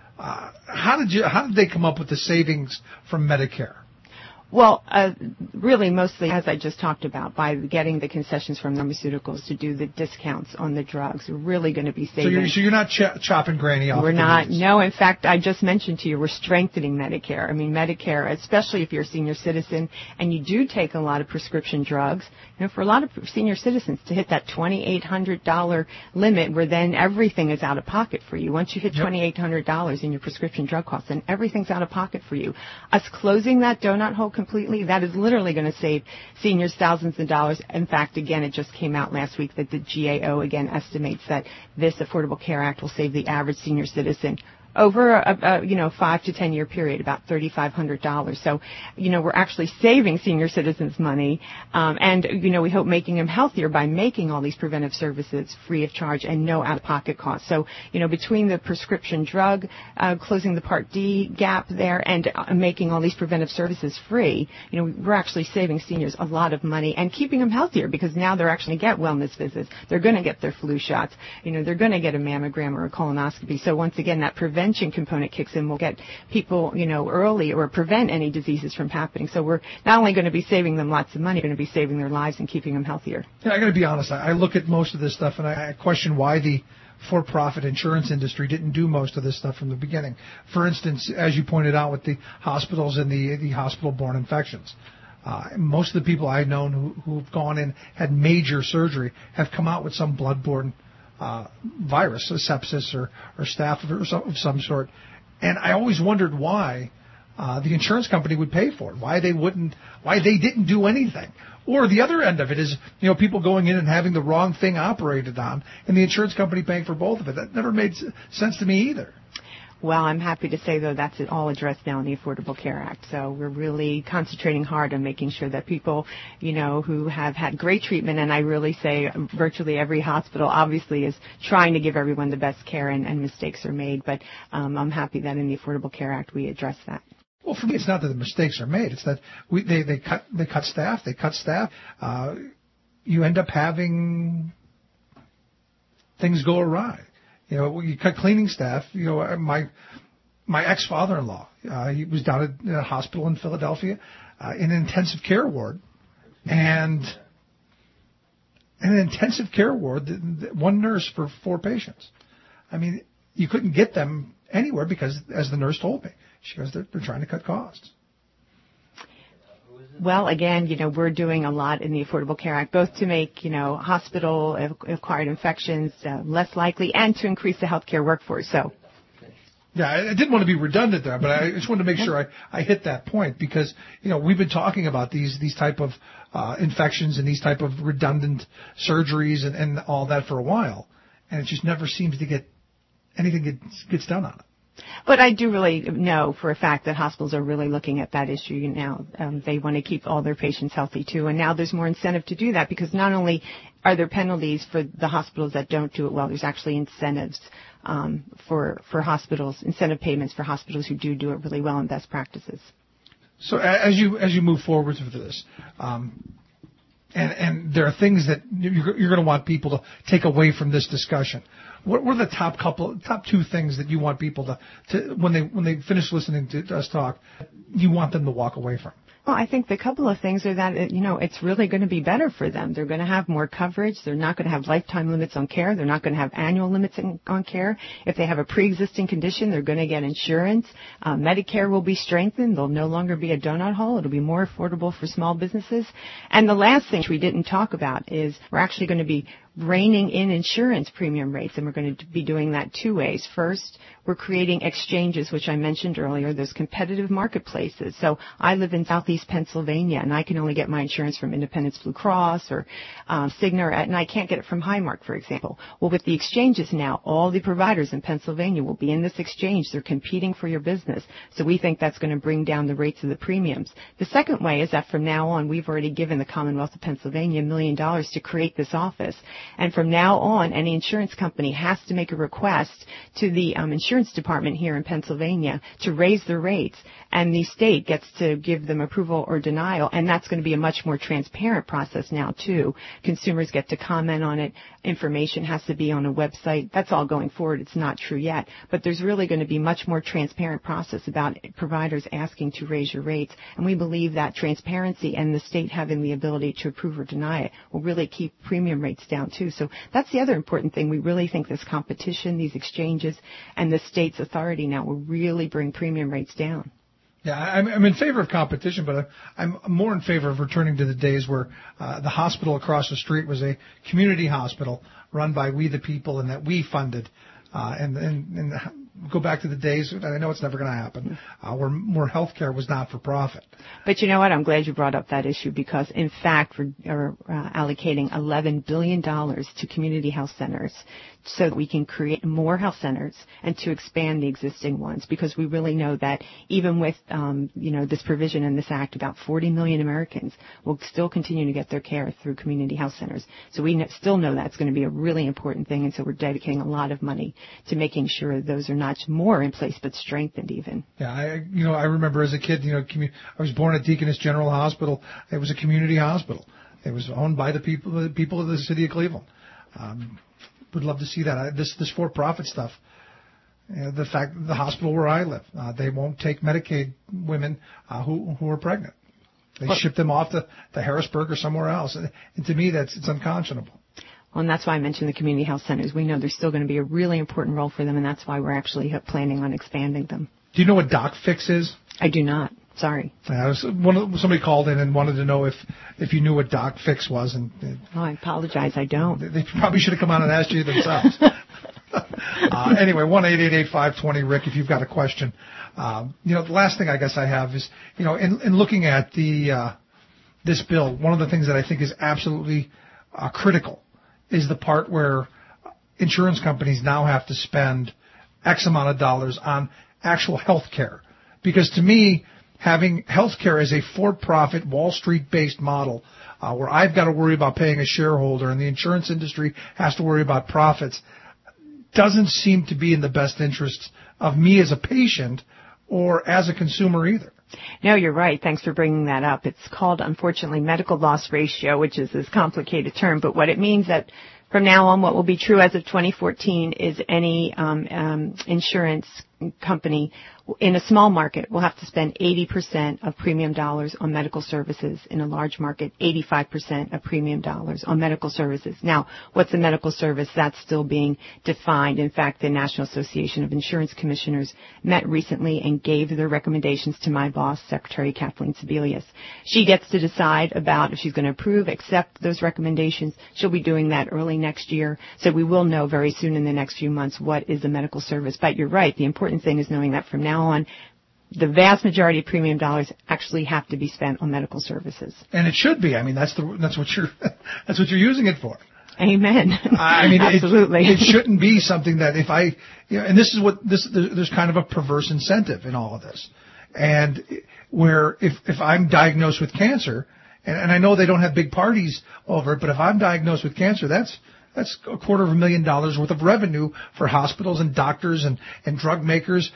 How did they come up with the savings from Medicare? Well, really mostly, as I just talked about, by getting the concessions from pharmaceuticals to do the discounts on the drugs. We're really going to be saving. So you're not chopping Granny off? We're not. No, in fact, I just mentioned to you, we're strengthening Medicare. I mean, Medicare, especially if you're a senior citizen and you do take a lot of prescription drugs, for a lot of senior citizens to hit that $2,800 limit where then everything is out of pocket for you. Once you hit $2,800 in your prescription drug costs, then everything's out of pocket for you. Us closing that donut hole completely, that is literally going to save seniors thousands of dollars. In fact, again, it just came out last week that the GAO again estimates that this Affordable Care Act will save the average senior citizen over a 5 to 10 year period, about $3,500. So, we're actually saving senior citizens money, and we hope making them healthier by making all these preventive services free of charge and no out-of-pocket costs. So, between the prescription drug, closing the Part D gap there, and making all these preventive services free, we're actually saving seniors a lot of money and keeping them healthier because now they're actually going to get wellness visits. They're going to get their flu shots. They're going to get a mammogram or a colonoscopy. So once again, that prevention component kicks in. We'll get people, early or prevent any diseases from happening. So we're not only going to be saving them lots of money, we're going to be saving their lives and keeping them healthier. Yeah, I got to be honest. I look at most of this stuff and I question why the for-profit insurance industry didn't do most of this stuff from the beginning. For instance, as you pointed out with the hospitals and the hospital-borne infections. Most of the people I've known who've gone in, had major surgery, have come out with some blood-borne virus, sepsis or staph of some sort. And I always wondered why the insurance company would pay for it, why they didn't do anything. Or the other end of it is, people going in and having the wrong thing operated on and the insurance company paying for both of it. That never made sense to me either. Well, I'm happy to say, though, that's all addressed now in the Affordable Care Act. So we're really concentrating hard on making sure that people, who have had great treatment, and I really say virtually every hospital obviously is trying to give everyone the best care, and mistakes are made. But I'm happy that in the Affordable Care Act we address that. Well, for me, it's not that the mistakes are made. It's that they cut staff. You end up having things go awry. You cut cleaning staff. My ex-father-in-law, he was down at a hospital in Philadelphia in an intensive care ward, and in an intensive care ward, one nurse for 4 patients. I mean, you couldn't get them anywhere because, as the nurse told me, she goes, they're trying to cut costs. Well, again, we're doing a lot in the Affordable Care Act, both to make, hospital-acquired infections less likely and to increase the healthcare workforce. So, yeah, I didn't want to be redundant there, but I just wanted to make sure I hit that point because, we've been talking about these type of infections and these type of redundant surgeries and all that for a while, and it just never seems to get anything gets done on it. But I do really know for a fact that hospitals are really looking at that issue now. They want to keep all their patients healthy, too. And now there's more incentive to do that because not only are there penalties for the hospitals that don't do it well, there's actually incentives for hospitals, incentive payments for hospitals who do it really well and best practices. So as you move forward with this, and there are things that you're going to want people to take away from this discussion. What were the top 2 things that you want people to when they finish listening to us talk, you want them to walk away from? Well, I think the couple of things are that, it's really going to be better for them. They're going to have more coverage. They're not going to have lifetime limits on care. They're not going to have annual limits on care. If they have a pre-existing condition, they're going to get insurance. Medicare will be strengthened. There'll no longer be a donut hole. It'll be more affordable for small businesses. And the last thing we didn't talk about is we're actually going to be reining in insurance premium rates, and we're going to be doing that two ways. First, we're creating exchanges, which I mentioned earlier, those competitive marketplaces. So I live in southeast Pennsylvania, and I can only get my insurance from Independence Blue Cross or Cigna, and I can't get it from Highmark, for example. Well, with the exchanges now, all the providers in Pennsylvania will be in this exchange. They're competing for your business. So we think that's going to bring down the rates of the premiums. The second way is that from now on, we've already given the Commonwealth of Pennsylvania $1 million to create this office. And from now on, any insurance company has to make a request to the insurance department here in Pennsylvania to raise their rates, and the state gets to give them approval or denial, and that's going to be a much more transparent process now, too. Consumers get to comment on it. Information has to be on a website. That's all going forward. It's not true yet, but there's really going to be much more transparent process about providers asking to raise your rates, and we believe that transparency and the state having the ability to approve or deny it will really keep premium rates down, too. So that's the other important thing. We really think this competition, these exchanges, and the state's authority now will really bring premium rates down. Yeah, I'm in favor of competition, but I'm more in favor of returning to the days where the hospital across the street was a community hospital run by we the people and that we funded, and go back to the days, and I know it's never going to happen, where healthcare was not for profit. But you know what? I'm glad you brought up that issue because, in fact, we're allocating $11 billion to community health centers so that we can create more health centers and to expand the existing ones, because we really know that even with this provision in this act, about 40 million Americans will still continue to get their care through community health centers. So we still know that's going to be a really important thing, and so we're dedicating a lot of money to making sure those are not more in place but strengthened even. Yeah, I remember as a kid, I was born at Deaconess General Hospital. It was a community hospital. It was owned by the people of the city of Cleveland. Would love to see that. This for-profit stuff. The fact the hospital where I live, they won't take Medicaid women who are pregnant. They ship them off to Harrisburg or somewhere else. And to me, it's unconscionable. Well, and that's why I mentioned the community health centers. We know there's still going to be a really important role for them, and that's why we're actually planning on expanding them. Do you know what DocFix is? I do not. Sorry. Somebody called in and wanted to know if you knew what DocFix was. I apologize. I don't. They probably should have come on and asked you themselves. Anyway, 1-888-520-RICK if you've got a question. The last thing I guess I have is, in looking at this bill, one of the things that I think is absolutely critical is the part where insurance companies now have to spend X amount of dollars on actual health care. Because to me, having health care as a for-profit, Wall Street-based model where I've got to worry about paying a shareholder and the insurance industry has to worry about profits doesn't seem to be in the best interest of me as a patient or as a consumer either. No, you're right. Thanks for bringing that up. It's called, unfortunately, medical loss ratio, which is this complicated term. But what it means that from now on, what will be true as of 2014 is any insurance company in a small market will have to spend 80% of premium dollars on medical services. In a large market, 85% of premium dollars on medical services. Now, what's a medical service? That's still being defined. In fact, the National Association of Insurance Commissioners met recently and gave their recommendations to my boss, Secretary Kathleen Sebelius. She gets to decide about if she's going to approve, accept those recommendations. She'll be doing that early next year. So we will know very soon in the next few months what is a medical service. But you're right. The important thing is knowing that from now on, the vast majority of premium dollars actually have to be spent on medical services. And it should be. I mean, that's what you're using it for. Amen. I mean, absolutely. It shouldn't be something that if I, and this is there's kind of a perverse incentive in all of this. And where if I'm diagnosed with cancer, and I know they don't have big parties over it, but if I'm diagnosed with cancer, that's $250,000 worth of revenue for hospitals and doctors and drug makers.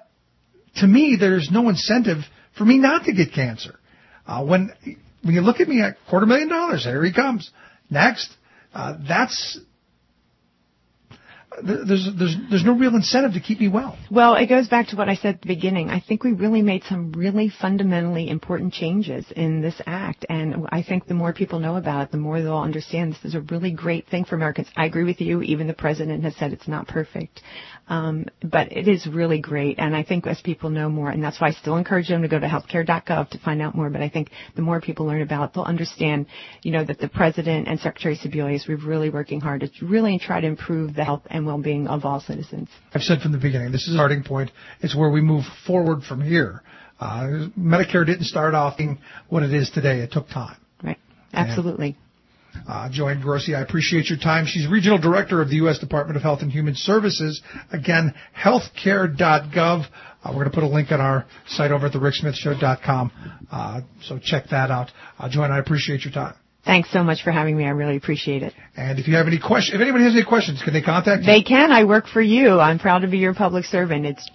To me, there's no incentive for me not to get cancer. When you look at me at $250,000, here he comes. Next, there's no real incentive to keep me well. Well, it goes back to what I said at the beginning. I think we really made some really fundamentally important changes in this act, and I think the more people know about it, the more they'll understand this is a really great thing for Americans. I agree with you. Even the president has said it's not perfect. But it is really great, and I think as people know more, and that's why I still encourage them to go to healthcare.gov to find out more, but I think the more people learn about it, they'll understand, that the President and Secretary Sebelius, we're really working hard to really try to improve the health and well-being of all citizens. I've said from the beginning, this is a starting point. It's where we move forward from here. Medicare didn't start off being what it is today. It took time. Right. Absolutely. Joanne Grossi, I appreciate your time. She's Regional Director of the U.S. Department of Health and Human Services. Again, healthcare.gov. We're going to put a link on our site over at thericksmithshow.com. So check that out. Joanne, I appreciate your time. Thanks so much for having me. I really appreciate it. And if you have any questions, if anybody has any questions, can they contact you? They can. I work for you. I'm proud to be your public servant. It's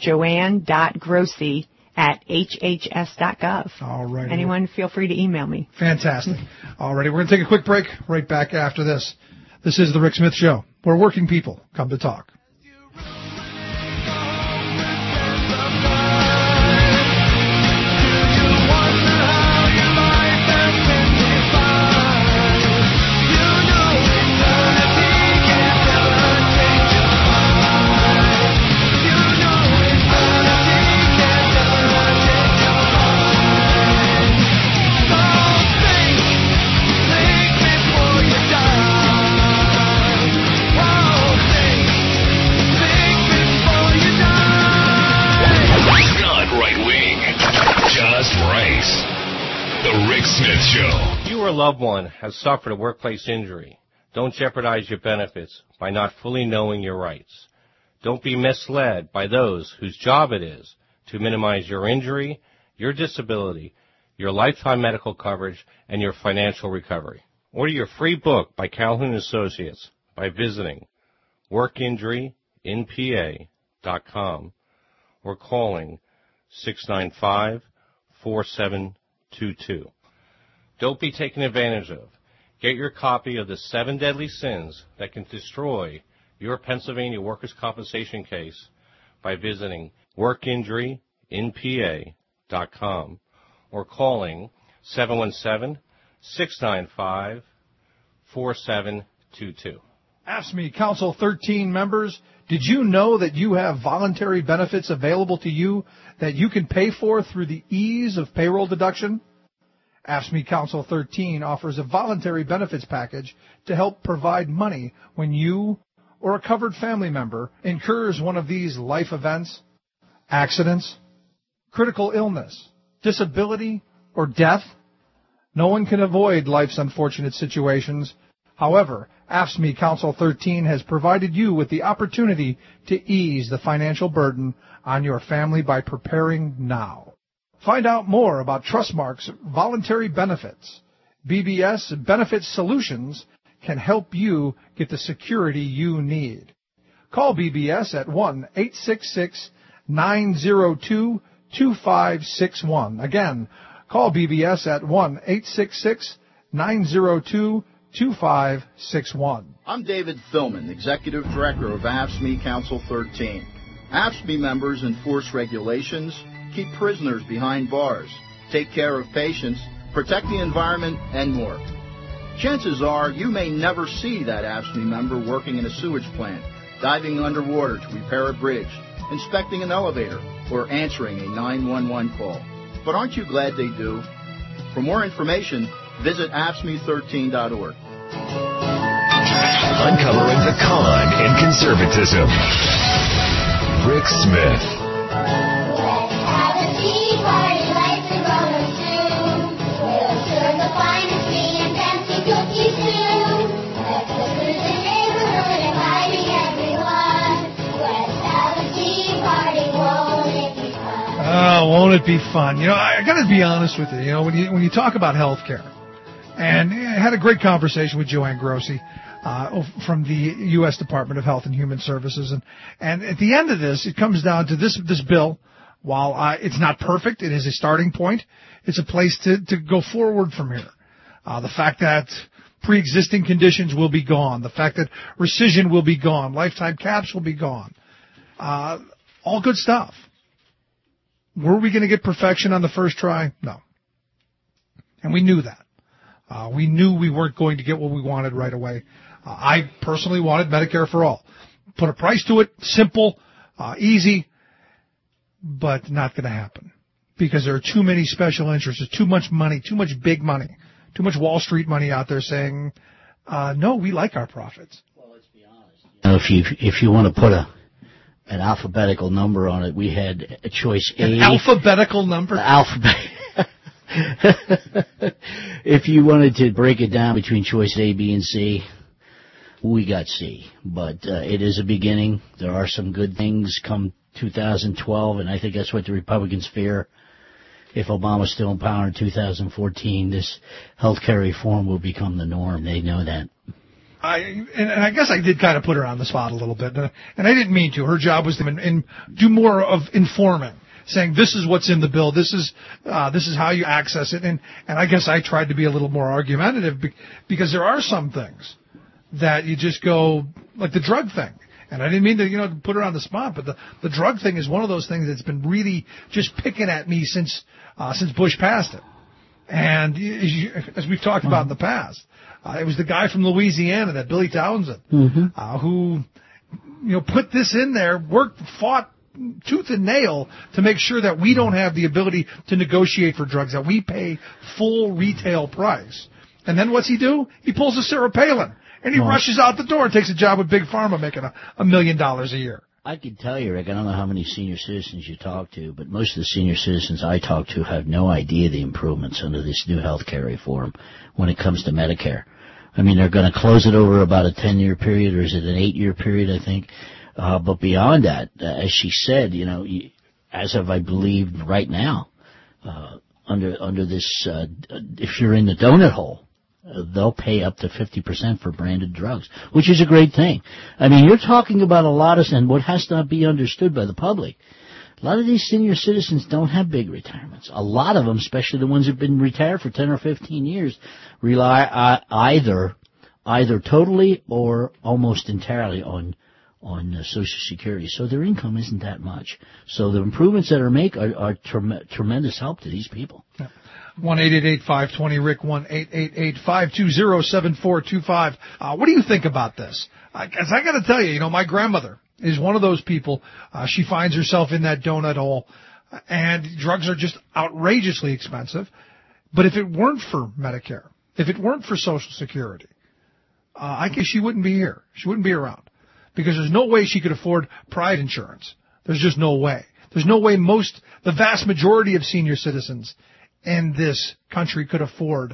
joanne.grossi@hhs.gov. All right. Anyone, feel free to email me. Fantastic. All righty. We're going to take a quick break. Right back after this. This is The Rick Smith Show, where working people come to talk. Smith Show. You or a loved one has suffered a workplace injury. Don't jeopardize your benefits by not fully knowing your rights. Don't be misled by those whose job it is to minimize your injury, your disability, your lifetime medical coverage, and your financial recovery. Order your free book by Calhoun Associates by visiting workinjuryinpa.com or calling 695-4722. Don't be taken advantage of. Get your copy of the 7 Deadly Sins that can destroy your Pennsylvania workers' compensation case by visiting workinjuryinpa.com or calling 717-695-4722. AFSCME Council 13 members, did you know that you have voluntary benefits available to you that you can pay for through the ease of payroll deduction? AFSCME Council 13 offers a voluntary benefits package to help provide money when you or a covered family member incurs one of these life events, accidents, critical illness, disability, or death. No one can avoid life's unfortunate situations. However, AFSCME Council 13 has provided you with the opportunity to ease the financial burden on your family by preparing now. Find out more about Trustmark's voluntary benefits. BBS Benefit Solutions can help you get the security you need. Call BBS at 1-866-902-2561. Again, call BBS at 1-866-902-2561. I'm David Thillman, Executive Director of AFSCME Council 13. AFSCME members enforce regulations, keep prisoners behind bars, take care of patients, protect the environment, and more. Chances are you may never see that AFSCME member working in a sewage plant, diving underwater to repair a bridge, inspecting an elevator, or answering a 911 call. But aren't you glad they do? For more information, visit AFSCME13.org. Uncovering the con in conservatism. Rick Smith. Oh, won't it be fun? I got to be honest with you. When you talk about health care, and I had a great conversation with Joanne Grossi from the U.S. Department of Health and Human Services, and at the end of this, it comes down to this bill. While it's not perfect, it is a starting point. It's a place to go forward from here. The fact that pre-existing conditions will be gone. The fact that rescission will be gone. Lifetime caps will be gone. All good stuff. Were we going to get perfection on the first try? No. And we knew that. We knew we weren't going to get what we wanted right away. I personally wanted Medicare for all. Put a price to it, simple, easy, but not going to happen. Because there are too many special interests, there's too much money, too much big money, too much Wall Street money out there saying, no, we like our profits. Well, let's be honest. If you want to put an alphabetical number on it, we had a choice A. An alphabetical number? If you wanted to break it down between choice A, B, and C, we got C. But it is a beginning. There are some good things come 2012, and I think that's what the Republicans fear. If Obama's still in power in 2014, this health care reform will become the norm. They know that. And I guess I did kind of put her on the spot a little bit, and I didn't mean to. Her job was to do more of informing, saying this is what's in the bill, this is how you access it, and I guess I tried to be a little more argumentative because there are some things that you just go, like the drug thing. And I didn't mean to, put her on the spot, but the drug thing is one of those things that's been really just picking at me since Bush passed it. And as we've talked about in the past, it was the guy from Louisiana, that Billy Townsend, who, put this in there, fought tooth and nail to make sure that we don't have the ability to negotiate for drugs, that we pay full retail price. And then what's he do? He pulls a Sarah Palin. And he rushes out the door and takes a job with Big Pharma making $1 million a year. I can tell you, Rick, I don't know how many senior citizens you talk to, but most of the senior citizens I talk to have no idea the improvements under this new health care reform when it comes to Medicare. I mean, they're going to close it over about a 10-year period, or is it an 8-year period, I think? But beyond that, as she said, as of I believe right now, under this, if you're in the donut hole, they'll pay up to 50% for branded drugs, which is a great thing. I mean, you're talking about a lot of, and what has not be understood by the public, a lot of these senior citizens don't have big retirements. A lot of them, especially the ones who've been retired for 10 or 15 years, rely either totally or almost entirely on Social Security. So their income isn't that much. So the improvements that are made are tremendous help to these people. Yeah. 1-888-520-RICK, 1-888-520-7425. What do you think about this? Because I got to tell you, my grandmother is one of those people. She finds herself in that donut hole, and drugs are just outrageously expensive. But if it weren't for Medicare, if it weren't for Social Security, I guess she wouldn't be here. She wouldn't be around. Because there's no way she could afford pride insurance. There's just no way. There's no way the vast majority of senior citizens in this country could afford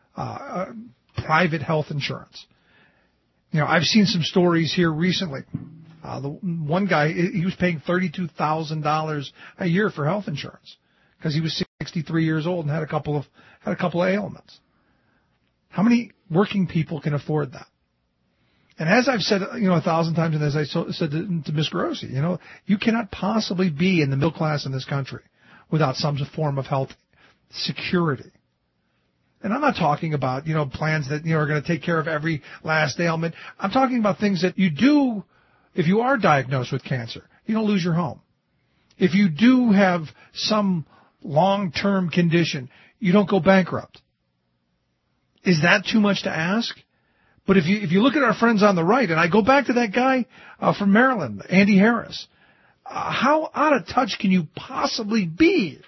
private health insurance. I've seen some stories here recently. The one guy, he was paying $32,000 a year for health insurance because he was 63 years old and had a couple of ailments. How many working people can afford that? And as I've said, 1,000 times, and as I said to Ms. Grossi, you cannot possibly be in the middle class in this country without some form of health security. And I'm not talking about, plans that, are going to take care of every last ailment. I'm talking about things that you do if you are diagnosed with cancer. You don't lose your home. If you do have some long-term condition, you don't go bankrupt. Is that too much to ask? But if you look at our friends on the right, and I go back to that guy from Maryland, Andy Harris, how out of touch can you possibly be?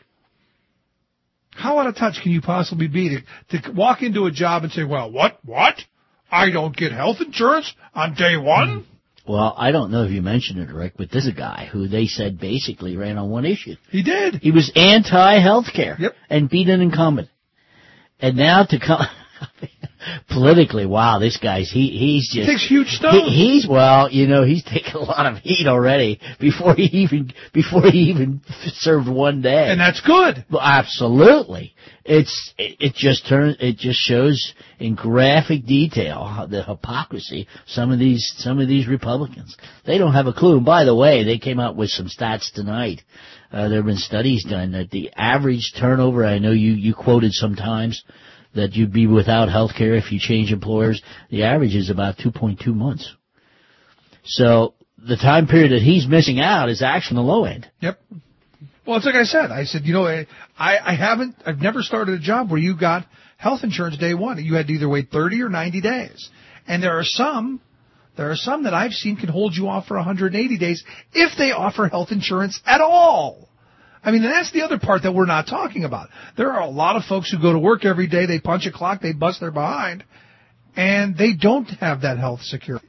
How out of touch can you possibly be to walk into a job and say, well, what? I don't get health insurance on day one? Well, I don't know if you mentioned it, Rick, but there's a guy who they said basically ran on one issue. He did. He was anti-health care. Yep. And beat an incumbent. And now to come... Politically, wow, this guy's, he takes huge stones. He's taken a lot of heat already before he even served one day. And that's good. Well, absolutely. It just shows in graphic detail the hypocrisy some of these Republicans. They don't have a clue. And by the way, they came out with some stats tonight. There have been studies done that the average turnover, I know you quoted sometimes, that you'd be without health care if you change employers. The average is about 2.2 months. So the time period that he's missing out is actually on the low end. Yep. Well, it's like I said. I said, I've never started a job where you got health insurance day one. You had to either wait 30 or 90 days. And there are some that I've seen can hold you off for 180 days if they offer health insurance at all. I mean, that's the other part that we're not talking about. There are a lot of folks who go to work every day, they punch a clock, they bust their behind, and they don't have that health security.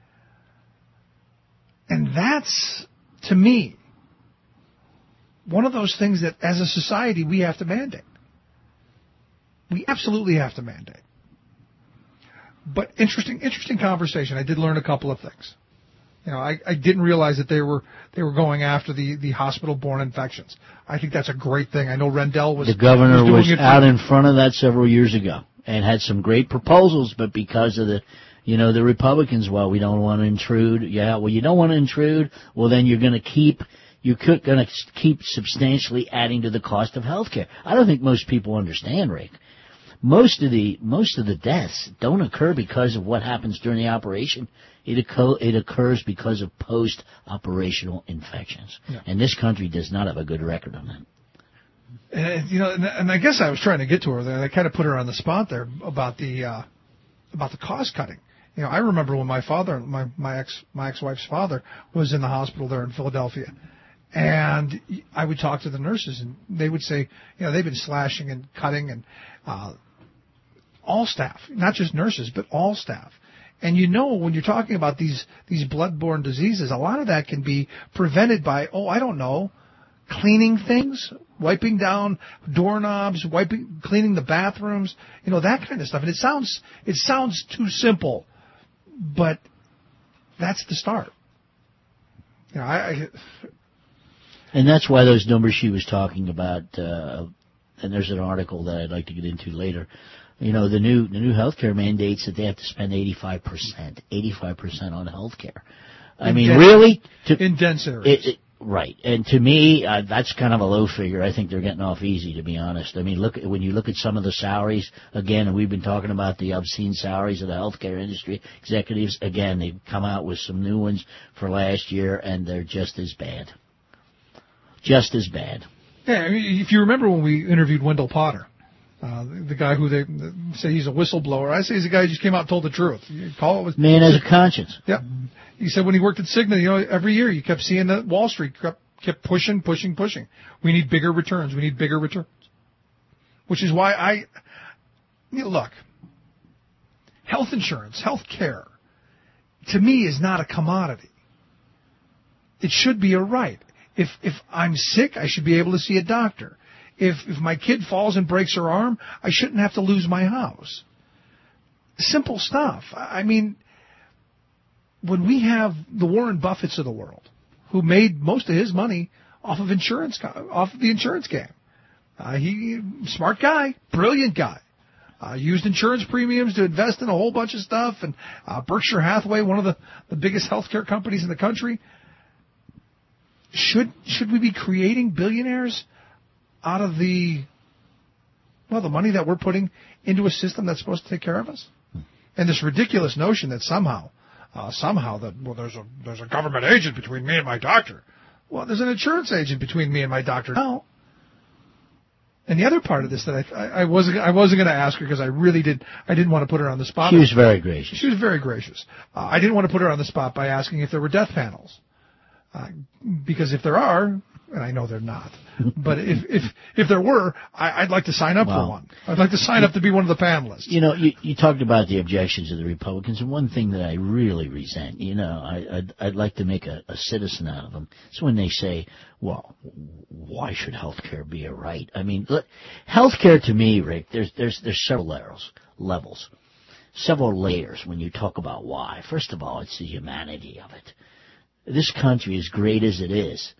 And that's, to me, one of those things that as a society we have to mandate. We absolutely have to mandate. But interesting conversation. I did learn a couple of things. I didn't realize that they were going after the hospital-borne infections. I think that's a great thing. I know Rendell was. The governor was out in front of that several years ago and had some great proposals, but because of the Republicans, well, we don't want to intrude. Yeah, well, you don't want to intrude. Well, then you're going to keep substantially adding to the cost of health care. I don't think most people understand, Rick. Most of the deaths don't occur because of what happens during the operation. It occurs because of post-operational infections. Yeah. And this country does not have a good record on that. And I guess I was trying to get to her there. I kind of put her on the spot there about the cost cutting. I remember when my father, my ex-wife's father, was in the hospital there in Philadelphia. And I would talk to the nurses, and they would say, they've been slashing and cutting, and all staff, not just nurses, but all staff. And when you're talking about these blood-borne diseases, a lot of that can be prevented by, cleaning things, wiping down doorknobs, cleaning the bathrooms, that kind of stuff. And it sounds too simple, but that's the start. And that's why those numbers she was talking about, and there's an article that I'd like to get into later. The new healthcare mandates that they have to spend 85% on healthcare. I mean, really? In dense areas. Right. And to me, that's kind of a low figure. I think they're getting off easy, to be honest. I mean, when you look at some of the salaries, again, and we've been talking about the obscene salaries of the healthcare industry executives, again, they've come out with some new ones for last year, and they're just as bad. Just as bad. Yeah, I mean, if you remember when we interviewed Wendell Potter, the guy who they say he's a whistleblower, I say he's a guy who just came out and told the truth. Man has a conscience. Yeah. He said when he worked at Cigna, every year you kept seeing that Wall Street kept pushing. We need bigger returns. Which is why look, health insurance, health care, to me is not a commodity. It should be a right. If I'm sick, I should be able to see a doctor. If my kid falls and breaks her arm, I shouldn't have to lose my house. Simple stuff. I mean, when we have the Warren Buffetts of the world, who made most of his money off of the insurance game. Smart guy, brilliant guy. Used insurance premiums to invest in a whole bunch of stuff, and Berkshire Hathaway, one of the biggest healthcare companies in the country. Should we be creating billionaires out of the money that we're putting into a system that's supposed to take care of us? And this ridiculous notion that somehow there's a government agent between me and my doctor. Well, there's an insurance agent between me and my doctor now. And the other part of this that I wasn't going to ask her because I didn't want to put her on the spot. She was very gracious. I didn't want to put her on the spot by asking if there were death panels. Because if there are, and I know they're not, but if there were, I'd like to sign up for one. I'd like to sign up to be one of the panelists. You talked about the objections of the Republicans, and one thing that I really resent, I'd like to make a citizen out of them. It's when they say, well, why should health care be a right? I mean, look, health care to me, Rick, there's several levels, several layers when you talk about why. First of all, it's the humanity of it. This country, as great as it is,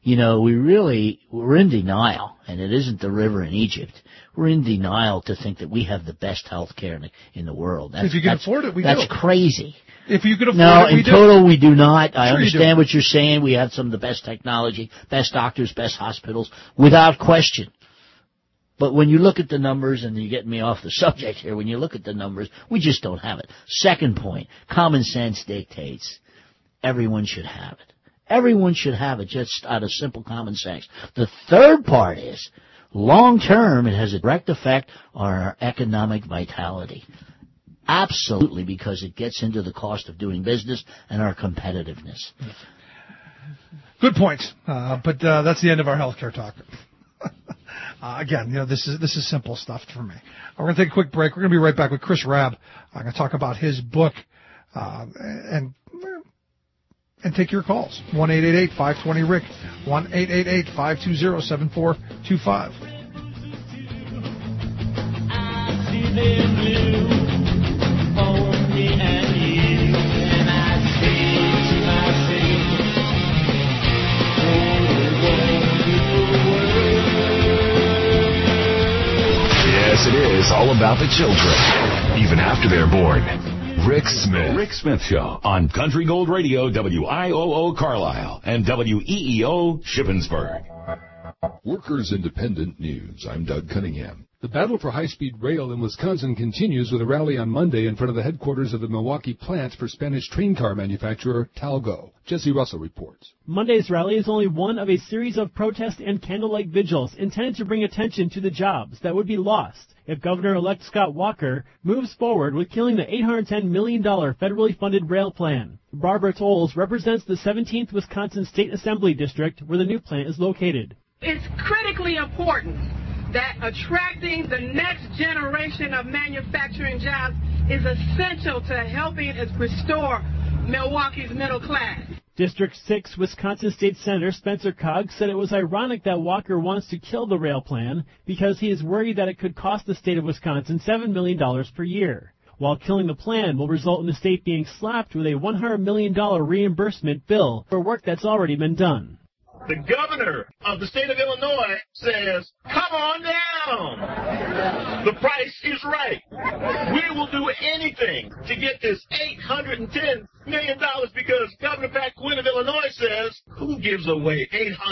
we're in denial, and it isn't the river in Egypt. We're in denial to think that we have the best health care in the world. If you can afford it, we do. That's crazy. If you can afford it, we do. No, in total, we do not. I understand what you're saying. We have some of the best technology, best doctors, best hospitals, without question. But when you look at the numbers, and you're getting me off the subject here, when you look at the numbers, we just don't have it. Second point, common sense dictates everyone should have it. Everyone should have it just out of simple common sense. The third part is, long term, it has a direct effect on our economic vitality. Absolutely, because it gets into the cost of doing business and our competitiveness. Good point. But that's the end of our healthcare talk. Again, this is simple stuff for me. We're going to take a quick break. We're going to be right back with Chris Rabb. I'm going to talk about his book and take your calls. 1-888-520-RICK. 1-888-520-7425. Yes, it is all about the children, even after they're born. Rick Smith. The Rick Smith Show on Country Gold Radio, WIOO Carlisle and WEEO Shippensburg. Workers Independent News. I'm Doug Cunningham. The battle for high-speed rail in Wisconsin continues with a rally on Monday in front of the headquarters of the Milwaukee plant for Spanish train car manufacturer Talgo. Jesse Russell reports. Monday's rally is only one of a series of protest and candlelight vigils intended to bring attention to the jobs that would be lost if Governor-elect Scott Walker moves forward with killing the $810 million federally funded rail plan. Barbara Tolles represents the 17th Wisconsin State Assembly District, where the new plant is located. It's critically important that attracting the next generation of manufacturing jobs is essential to helping us restore Milwaukee's middle class. District 6 Wisconsin State Senator Spencer Cogg said it was ironic that Walker wants to kill the rail plan because he is worried that it could cost the state of Wisconsin $7 million per year, while killing the plan will result in the state being slapped with a $100 million reimbursement bill for work that's already been done. The governor of the state of Illinois says, come on down. The price is right. We will do anything to get this $810 million because Governor Pat Quinn of Illinois says, who gives away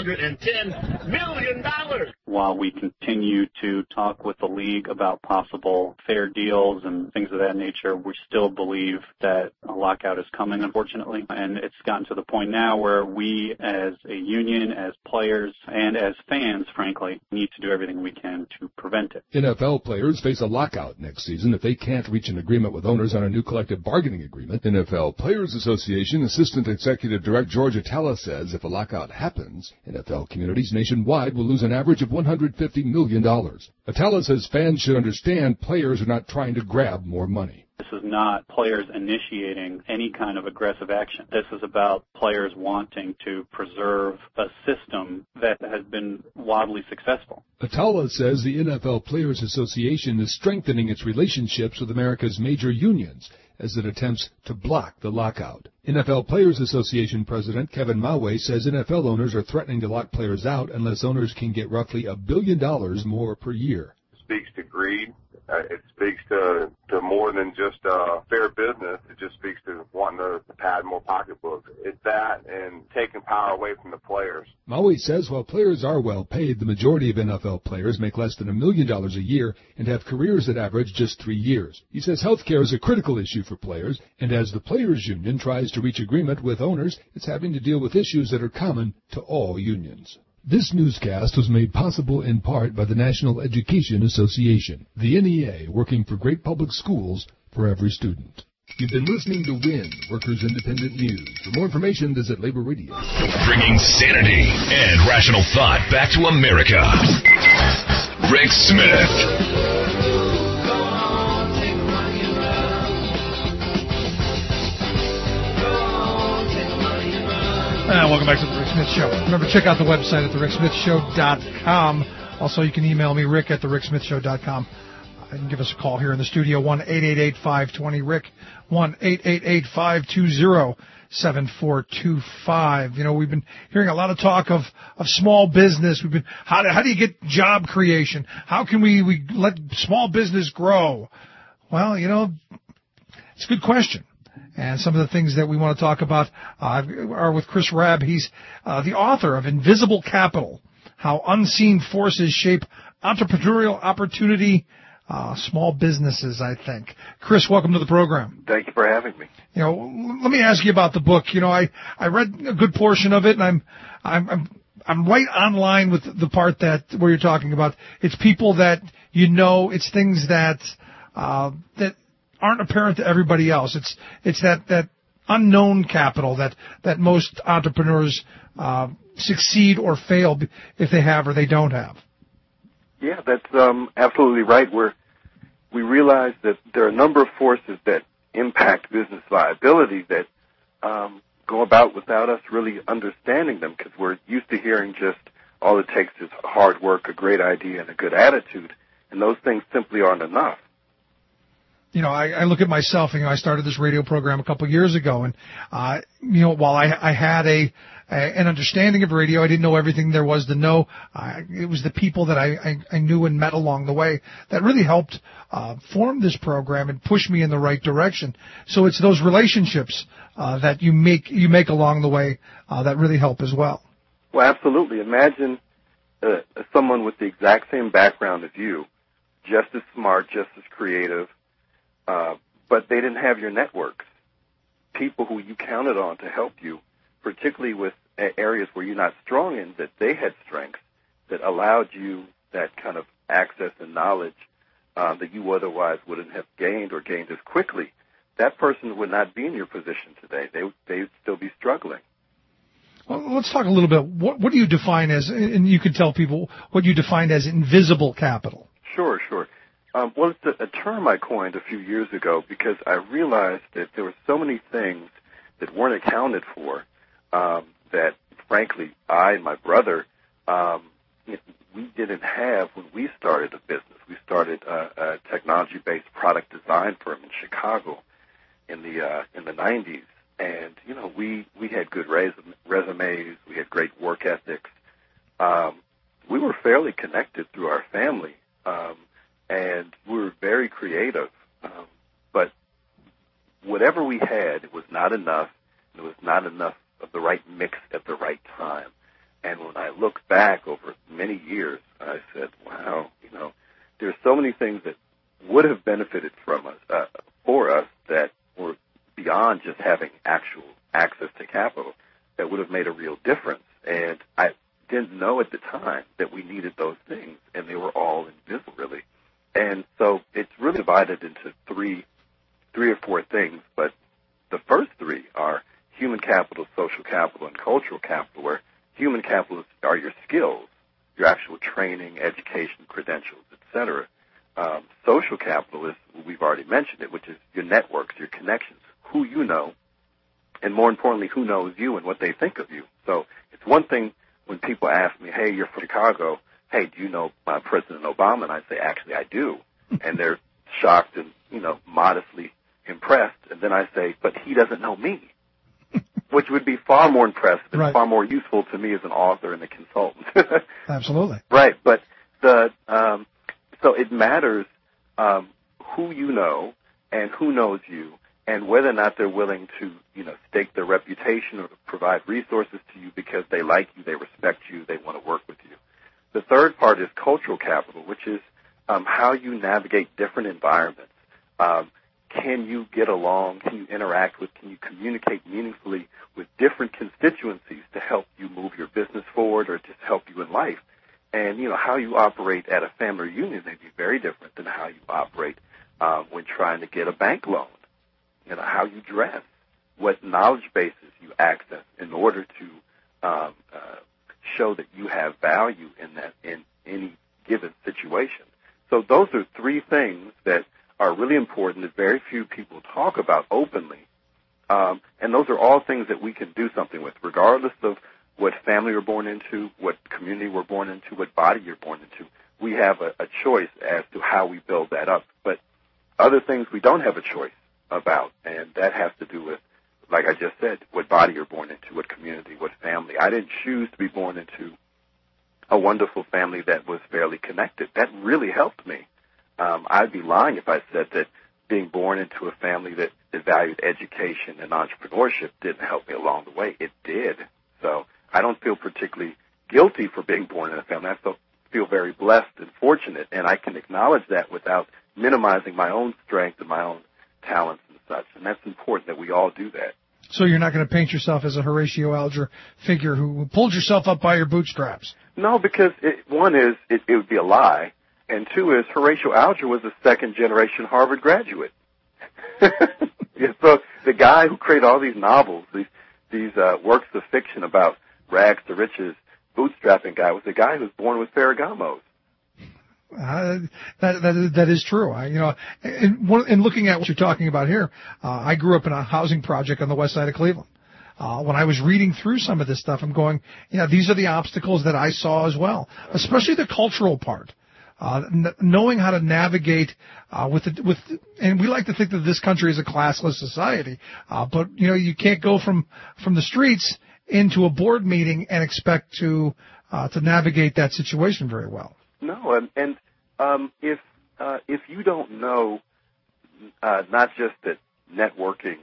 $810 million? While we continue to talk with the league about possible fair deals and things of that nature, we still believe that a lockout is coming, unfortunately. And it's gotten to the point now where we as a union, as players, and as fans, frankly, need to do everything we can to prevent it. NFL players face a lockout next season if they can't reach an agreement with owners on a new collective bargaining agreement. NFL Players Association Assistant Executive Director George Atala says if a lockout happens, NFL communities nationwide will lose an average of $150 million. Atala says fans should understand players are not trying to grab more money. This is not players initiating any kind of aggressive action. This is about players wanting to preserve a system that has been wildly successful. Atala says the NFL Players Association is strengthening its relationships with America's major unions as it attempts to block the lockout. NFL Players Association President Kevin Maue says NFL owners are threatening to lock players out unless owners can get roughly $1 billion more per year. It speaks to greed. It speaks to more than just fair business. It just speaks to wanting to pad more pocketbooks. It's that and taking power away from the players. Maui says while players are well paid, the majority of NFL players make less than $1 million a year and have careers that average just 3 years. He says health care is a critical issue for players, and as the Players Union tries to reach agreement with owners, it's having to deal with issues that are common to all unions. This newscast was made possible in part by the National Education Association, the NEA, working for great public schools for every student. You've been listening to WIN, Workers Independent News. For more information, visit Labor Radio. Bringing sanity and rational thought back to America. Rick Smith. Welcome back to the Rick Smith Show. Remember, check out the website at thericksmithshow.com. Also, you can email me, rick at thericksmithshow.com. You can give us a call here in the studio, 1-888-520-RICK, 1-888-520-7425. You know, we've been hearing a lot of talk of small business. How do you get job creation? How can we let small business grow? Well, you know, it's a good question. And some of the things that we want to talk about are with Chris Rabb. He's the author of Invisible Capital, How Unseen Forces Shape entrepreneurial opportunity, small businesses, I think. Chris, welcome to the program. Thank you for having me. You know, let me ask you about the book. You know, I read a good portion of it, and I'm right on line with the part where you're talking about it's people that you know, it's things that aren't apparent to everybody else. It's that unknown capital that most entrepreneurs succeed or fail if they have or they don't have. Yeah, that's absolutely right. We realize that there are a number of forces that impact business viability that go about without us really understanding them, because we're used to hearing just all it takes is hard work, a great idea, and a good attitude, and those things simply aren't enough. You know, I look at myself, you know, I started this radio program a couple of years ago, and, you know, while I had an understanding of radio, I didn't know everything there was to know. It was the people that I knew and met along the way that really helped form this program and push me in the right direction. So it's those relationships that you make along the way that really help as well. Well, absolutely. Imagine someone with the exact same background as you, just as smart, just as creative, but they didn't have your networks, people who you counted on to help you, particularly with areas where you're not strong in, that they had strengths that allowed you that kind of access and knowledge that you otherwise wouldn't have gained or gained as quickly. That person would not be in your position today. They'd still be struggling. Well, let's talk a little bit. What do you define as, and you can tell people what you define as invisible capital? Sure. Well, it's a term I coined a few years ago because I realized that there were so many things that weren't accounted for that, frankly, I and my brother, we didn't have when we started a business. We started a technology-based product design firm in Chicago in the 90s, and you know we had good resumes, we had great work ethics. We were fairly connected through our family. And we were very creative, but whatever we had, it was not enough. It was not enough of the right mix at the right time. And when I look back over many years, I said, wow, you know, there's so many things that would have benefited from us, for us, that were beyond just having actual access to capital, that would have made a real difference. And I didn't know at the time that we needed those things, and they were all invisible, really. And so it's really divided into three or four things, but the first three are human capital, social capital, and cultural capital, where human capital are your skills, your actual training, education, credentials, etc. Social capital is, we've already mentioned it, which is your networks, your connections, who you know, and more importantly, who knows you and what they think of you. So it's one thing when people ask me, hey, you're from Chicago, hey, do you know President Obama? And I say, actually, I do. And they're shocked and, you know, modestly impressed. And then I say, but he doesn't know me, which would be far more impressive and far more useful to me as an author and a consultant. Absolutely. Right. But so it matters who you know and who knows you, and whether or not they're willing to, you know, stake their reputation or provide resources to you because they like you, they respect you, they want to work with you. The third part is cultural capital, which is how you navigate different environments. Can you get along? Can you interact with? Can you communicate meaningfully with different constituencies to help you move your business forward or just help you in life? And, you know, how you operate at a family reunion may be very different than how you operate when trying to get a bank loan. You know, how you dress, what knowledge bases you access in order to show that you have value in any given situation. So those are three things that are really important that very few people talk about openly. And those are all things that we can do something with, regardless of what family you're born into, what community we're born into, what body you're born into. We have a choice as to how we build that up. But other things we don't have a choice about, and that has to do with, like I just said, what body you're born into, what community, what family. I didn't choose to be born into a wonderful family that was fairly connected. That really helped me. I'd be lying if I said that being born into a family that valued education and entrepreneurship didn't help me along the way. It did. So I don't feel particularly guilty for being born in a family. I feel very blessed and fortunate, and I can acknowledge that without minimizing my own strength and my own talents and such. And that's important that we all do that. So you're not going to paint yourself as a Horatio Alger figure who pulled yourself up by your bootstraps? No, because one is it would be a lie, and two is Horatio Alger was a second-generation Harvard graduate. Yeah, so the guy who created all these novels, these works of fiction about rags to riches, bootstrapping guy, was the guy who was born with Ferragamos. That is true. In looking at what you're talking about here, I grew up in a housing project on the west side of Cleveland. When I was reading through some of this stuff, I'm going, these are the obstacles that I saw as well, especially the cultural part. Knowing how to navigate and we like to think that this country is a classless society, but you can't go from the streets into a board meeting and expect to navigate that situation very well. No, and if you don't know not just that networking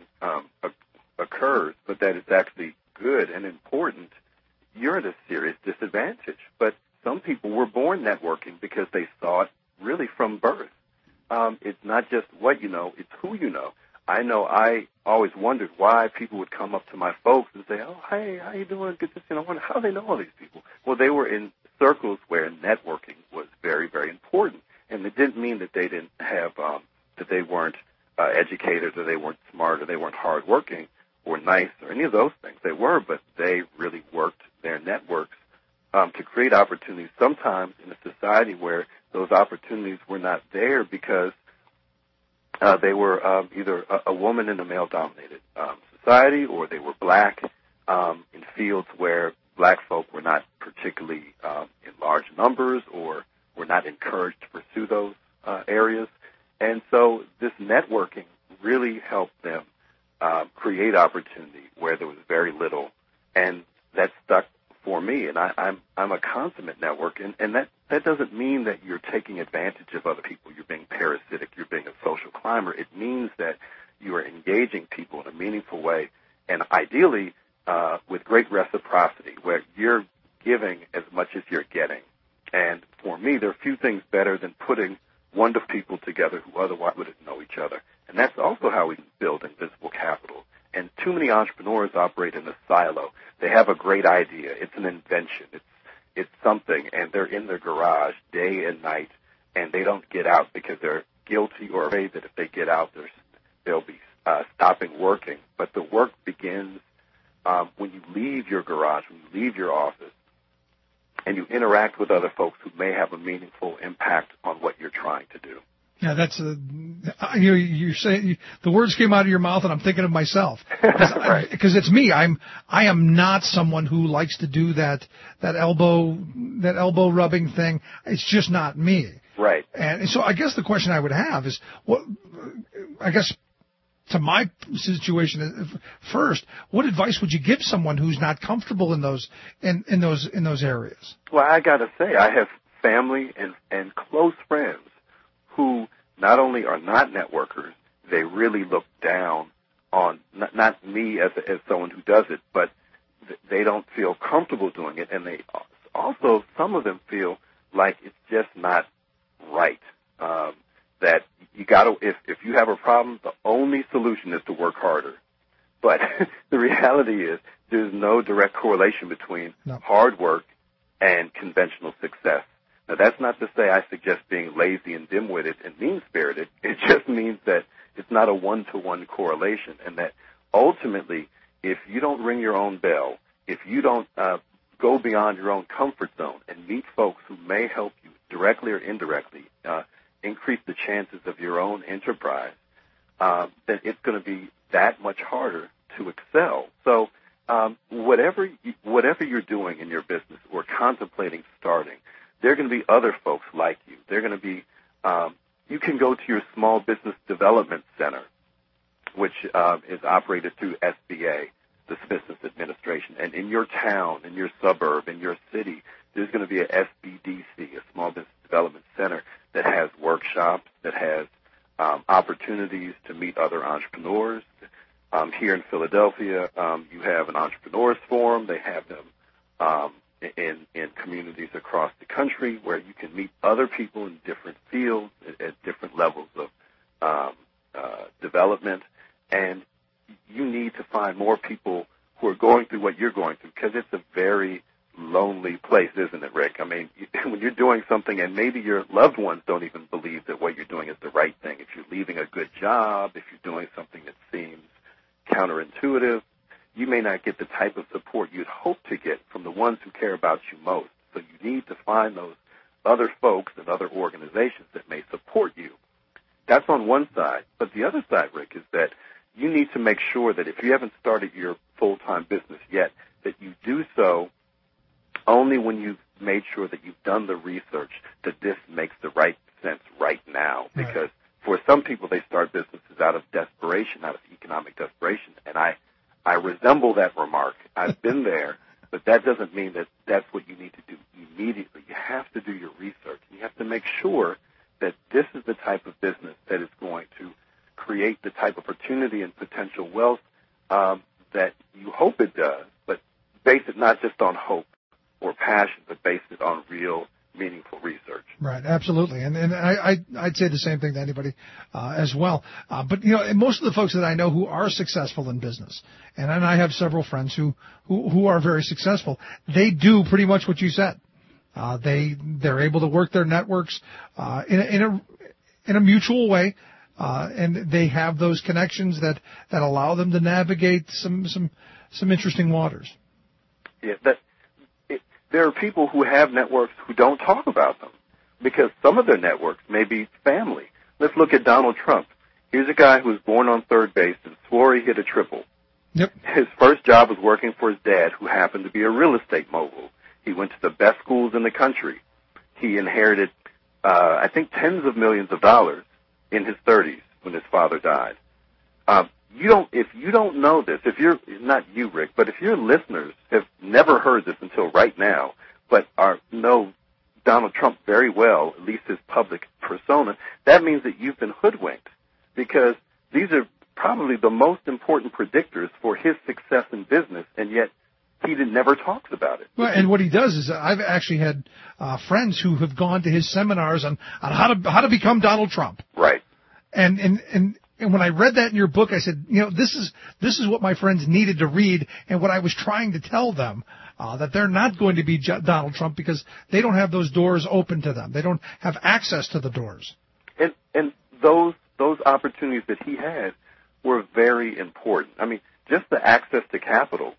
occurs, but that it's actually good and important, you're at a serious disadvantage. But some people were born networking because they saw it really from birth. It's not just what you know, it's who you know. I know I always wondered why people would come up to my folks and say, "Oh, hey, how you doing? Good to see you." I wonder how they know all these people. Well, they were in circles where networking was very, very important, and it didn't mean that they didn't have that they weren't educated or they weren't smart or they weren't hardworking or nice or any of those things. They were, but they really worked their networks to create opportunities. Sometimes in a society where those opportunities were not there because they were either a woman in a male-dominated society, or they were black in fields where black folk were not particularly in large numbers or were not encouraged to pursue those areas. And so this networking really helped them create opportunity where there was very little, and that stuck for me. And I'm a consummate networker, and that doesn't mean that you're taking advantage of other people, you're being parasitic, you're being a social climber. It means that you are engaging people in a meaningful way, and ideally with great reciprocity, where you're giving as much as you're getting. And for me, there are few things better than putting wonderful people together who otherwise wouldn't know each other. And that's also how we build invisible capital. And too many entrepreneurs operate in a silo. They have a great idea. It's an invention. It's something, and they're in their garage day and night, and they don't get out because they're guilty or afraid that if they get out, they'll be stopping working. But the work begins when you leave your garage, when you leave your office, and you interact with other folks who may have a meaningful impact on what you're trying to do. Yeah, that's you're saying the words came out of your mouth, and I'm thinking of myself because it's me. I am not someone who likes to do that elbow rubbing thing. It's just not me. Right. And so I guess the question I would have is, to my situation first, what advice would you give someone who's not comfortable in those areas? Well, I got to say, I have family and close friends who not only are not networkers, they really look down on not me as someone who does it, but they don't feel comfortable doing it, and they also, some of them feel like it's just not right. That you got to, if you have a problem, the only solution is to work harder. But the reality is there's no direct correlation between hard work and conventional success. Now, that's not to say I suggest being lazy and dim-witted and mean-spirited. It just means that it's not a one-to-one correlation, and that ultimately, if you don't ring your own bell, if you don't go beyond your own comfort zone and meet folks who may help you directly or indirectly increase the chances of your own enterprise, then it's going to be that much harder to excel. So whatever you're doing in your business or contemplating starting, there are going to be other folks like you. They're going to be, you can go to your Small Business Development Center, which is operated through SBA, the Business Administration. And in your town, in your suburb, in your city, there's going to be a SBDC, a Small Business Development Center, that has workshops, that has opportunities to meet other entrepreneurs. Here in Philadelphia, you have an Entrepreneurs Forum. They have them in communities across the country where you can meet other people in different fields at different levels of development. And you need to find more people who are going through what you're going through, because it's a very lonely place, isn't it, Rick? I mean, when you're doing something and maybe your loved ones don't even believe that what you're doing is the right thing, if you're leaving a good job, if you're doing something that seems counterintuitive, you may not get the type of support you'd hope to get from the ones who care about you most. So you need to find those other folks and other organizations that may support you. That's on one side. But the other side, Rick, is that you need to make sure that if you haven't started your full-time business yet, that you do so only when you've made sure that you've done the research that this makes the right sense right now. Because for some people, they start businesses out of desperation, out of economic desperation. And I resemble that remark. I've been there, but that doesn't mean that that's what you need to do immediately. You have to do your research. You have to make sure that this is the type of business that is going to create the type of opportunity and potential wealth that you hope it does, but base it not just on hope or passion, but base it on real, meaningful research. Right, absolutely, and I'd say the same thing to anybody as well. But you know, most of the folks that I know who are successful in business, and I have several friends who are very successful, they do pretty much what you said. They're able to work their networks in a mutual way. And they have those connections that allow them to navigate some interesting waters. Yeah, there are people who have networks who don't talk about them because some of their networks may be family. Let's look at Donald Trump. Here's a guy who was born on third base and swore he hit a triple. Yep. His first job was working for his dad, who happened to be a real estate mogul. He went to the best schools in the country. He inherited, I think, tens of millions of dollars in his 30s when his father died. If you don't know this, if you're, not you, Rick, but if your listeners have never heard this until right now, but know Donald Trump very well, at least his public persona, that means that you've been hoodwinked, because these are probably the most important predictors for his success in business, and yet he never talks about it. Well, and what he does is, I've actually had friends who have gone to his seminars on how to become Donald Trump. Right. And when I read that in your book, I said, you know, this is what my friends needed to read, and what I was trying to tell them, that they're not going to be Donald Trump because they don't have those doors open to them. They don't have access to the doors. And those opportunities that he had were very important. I mean, just the access to capital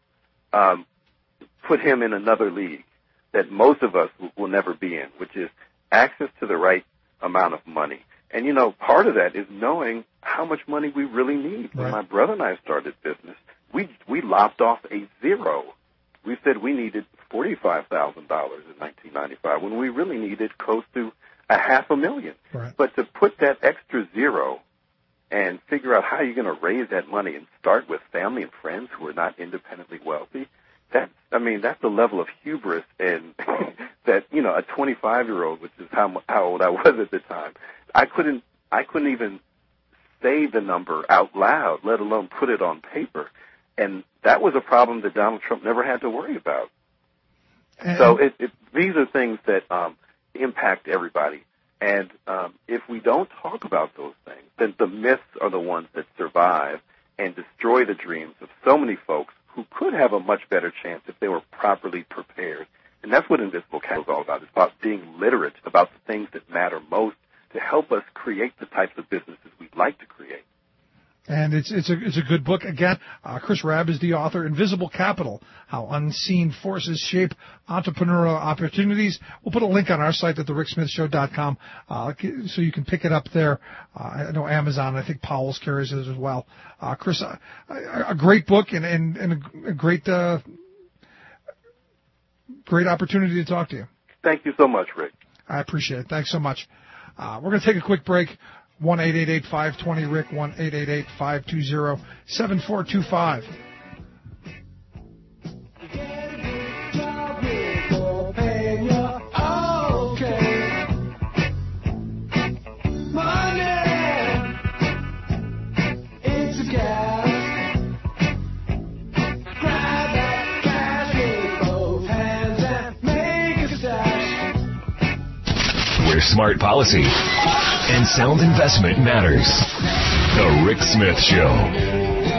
put him in another league that most of us will never be in, which is access to the right amount of money. And, you know, part of that is knowing how much money we really need. Right. When my brother and I started business, we lopped off a zero. We said we needed $45,000 in 1995 when we really needed close to $500,000. Right. But to put that extra zero and figure out how you're going to raise that money and start with family and friends who are not independently wealthy, that's the level of hubris and that, you know, a 25-year-old, which is how old I was at the time, I couldn't even say the number out loud, let alone put it on paper. And that was a problem that Donald Trump never had to worry about. So these are things that impact everybody. And if we don't talk about those things, then the myths are the ones that survive and destroy the dreams of so many folks who could have a much better chance if they were properly prepared. And that's what Invisible Capital is all about. It's about being literate about the things that matter most to help us create the types of businesses we'd like to create. And it's a good book. Again, Chris Rabb is the author. Invisible Capital: How Unseen Forces Shape Entrepreneurial Opportunities. We'll put a link on our site at thericksmithshow.com so you can pick it up there. I know Amazon, I think Powell's carries it as well. Chris, a great book and a great opportunity to talk to you. Thank you so much, Rick. I appreciate it. Thanks so much. We're going to take a quick break. 1-888-520-RICK, 1-888-520-7425. smart policy. And sound investment matters. The Rick Smith Show.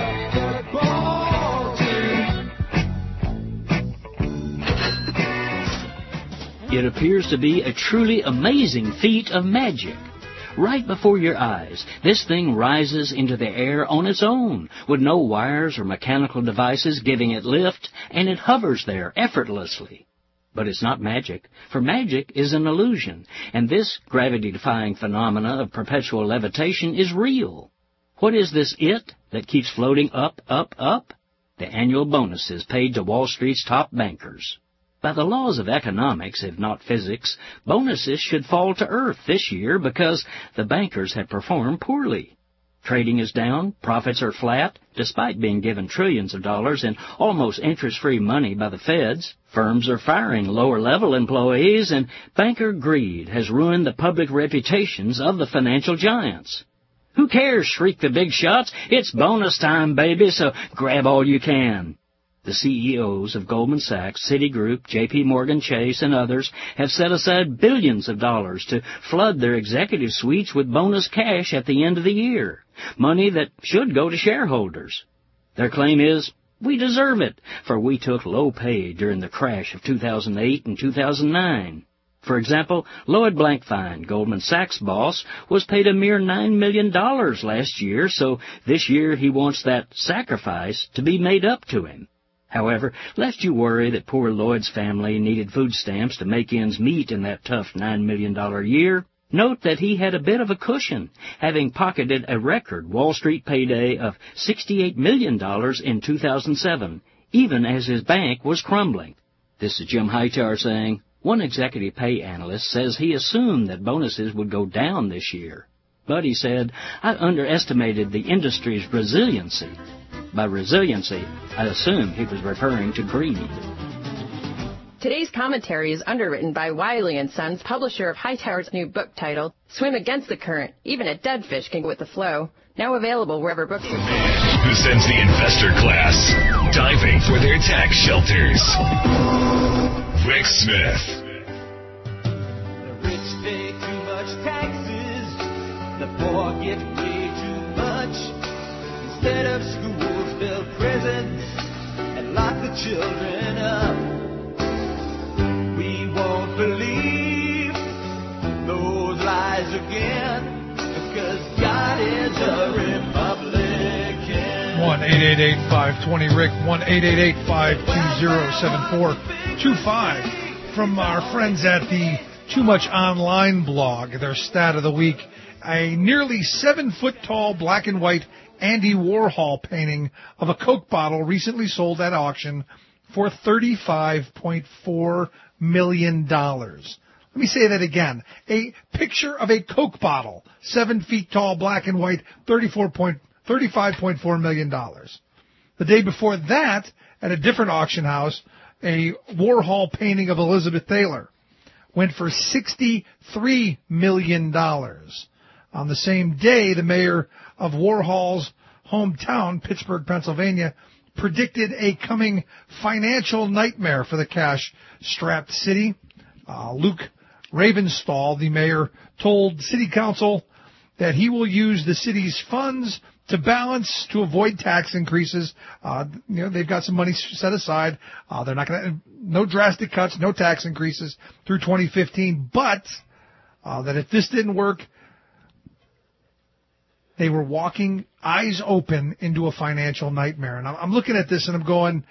It appears to be a truly amazing feat of magic. Right before your eyes, this thing rises into the air on its own, with no wires or mechanical devices giving it lift, and it hovers there effortlessly. But it's not magic, for magic is an illusion, and this gravity-defying phenomena of perpetual levitation is real. What is this it that keeps floating up, up, up? The annual bonuses paid to Wall Street's top bankers. By the laws of economics, if not physics, bonuses should fall to earth this year because the bankers have performed poorly. Trading is down, profits are flat, despite being given trillions of dollars in almost interest-free money by the feds. Firms are firing lower-level employees, and banker greed has ruined the public reputations of the financial giants. Who cares, shriek the big shots. It's bonus time, baby, so grab all you can. The CEOs of Goldman Sachs, Citigroup, J.P. Morgan Chase, and others have set aside billions of dollars to flood their executive suites with bonus cash at the end of the year, money that should go to shareholders. Their claim is, we deserve it, for we took low pay during the crash of 2008 and 2009. For example, Lloyd Blankfein, Goldman Sachs boss, was paid a mere $9 million last year, so this year he wants that sacrifice to be made up to him. However, lest you worry that poor Lloyd's family needed food stamps to make ends meet in that tough $9 million year, note that he had a bit of a cushion, having pocketed a record Wall Street payday of $68 million in 2007, even as his bank was crumbling. This is Jim Hightower saying, one executive pay analyst says he assumed that bonuses would go down this year. But he said, I underestimated the industry's resiliency. By resiliency, I assume he was referring to greed. Today's commentary is underwritten by Wiley & Sons, publisher of Hightower's new book titled, Swim Against the Current. Even a dead fish can go with the flow. Now available wherever books are sold. Who sends the investor class diving for their tax shelters? Rick Smith. The rich pay too much taxes. The poor get way too much. Instead of schools, build prisons and lock the children up. We won't believe those lies again, because God is a Republican. 1-888-520-RICK, 1-888-520-7425. From our friends at the Too Much Online blog, their stat of the week, a nearly 7-foot-tall black and white Andy Warhol painting of a Coke bottle recently sold at auction for $35.4 million. Let me say that again. A picture of a Coke bottle, 7 feet tall, black and white, $35.4 million. The day before that, at a different auction house, a Warhol painting of Elizabeth Taylor went for $63 million. On the same day, the mayor of Warhol's hometown, Pittsburgh, Pennsylvania, predicted a coming financial nightmare for the cash-strapped city. Luke Ravenstall, the mayor, told City Council that he will use the city's funds to balance, to avoid tax increases. They've got some money set aside. They're not going to, no drastic cuts, no tax increases through 2015, but that if this didn't work, they were walking eyes open into a financial nightmare. And I'm looking at this and I'm going,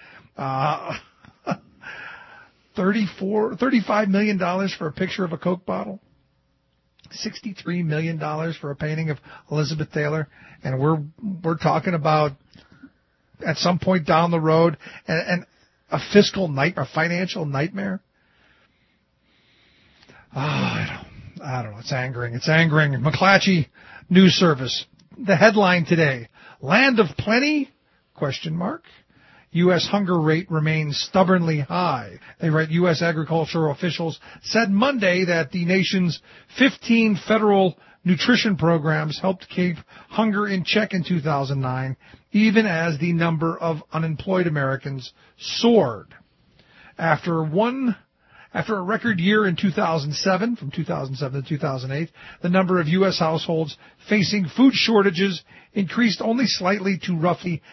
$35 million for a picture of a Coke bottle, $63 million for a painting of Elizabeth Taylor, and we're talking about at some point down the road and a fiscal nightmare, a financial nightmare. I don't know. It's angering. McClatchy News Service. The headline today: Land of Plenty? ? U.S. hunger rate remains stubbornly high. They write U.S. agricultural officials said Monday that the nation's 15 federal nutrition programs helped keep hunger in check in 2009, even as the number of unemployed Americans soared. After After a record year in 2007, from 2007 to 2008, the number of U.S. households facing food shortages increased only slightly to roughly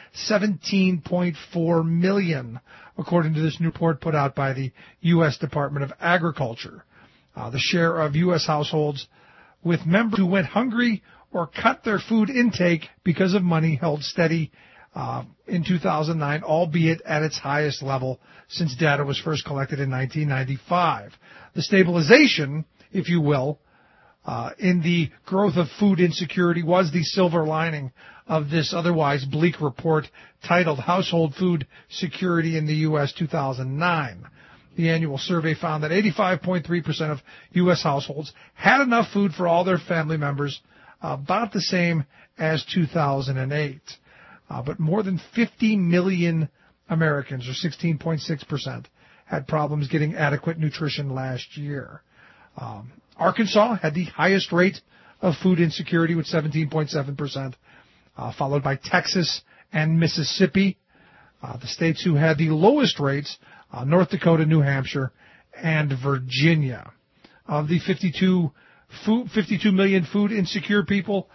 17.4 million, according to this new report put out by the U.S. Department of Agriculture. The share of U.S. households with members who went hungry or cut their food intake because of money held steady in 2009, albeit at its highest level since data was first collected in 1995. The stabilization, if you will, in the growth of food insecurity was the silver lining of this otherwise bleak report titled Household Food Security in the U.S. 2009. The annual survey found that 85.3% of U.S. households had enough food for all their family members, about the same as 2008. But more than 50 million Americans, or 16.6%, had problems getting adequate nutrition last year. Arkansas had the highest rate of food insecurity with 17.7%, followed by Texas and Mississippi. The states who had the lowest rates, North Dakota, New Hampshire, and Virginia. Of the 52 million food insecure people,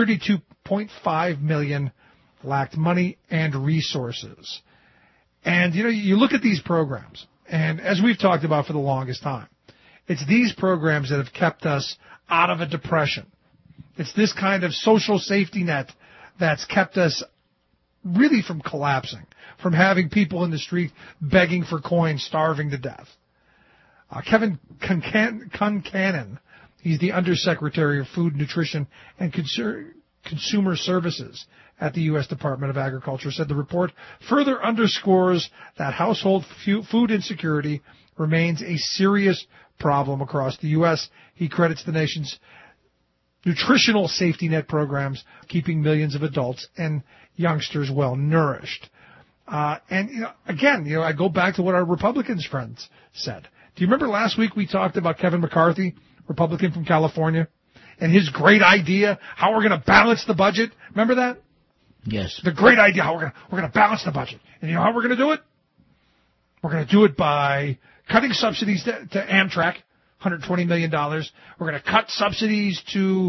32.5 million lacked money and resources. And, you look at these programs, and as we've talked about for the longest time, it's these programs that have kept us out of a depression. It's this kind of social safety net that's kept us really from collapsing, from having people in the street begging for coins, starving to death. Kevin Concannon, he's the Undersecretary of Food, Nutrition, and Consumer Services at the U.S. Department of Agriculture, said the report further underscores that household food insecurity remains a serious problem across the U.S. He credits the nation's nutritional safety net programs keeping millions of adults and youngsters well nourished. And I go back to what our Republicans friends said. Do you remember last week we talked about Kevin McCarthy, Republican from California, and his great idea how we're going to balance the budget? Remember that? Yes. The great idea how we're going to balance the budget. And you know how we're going to do it? We're going to do it by cutting subsidies to Amtrak, $120 million. We're going to cut subsidies to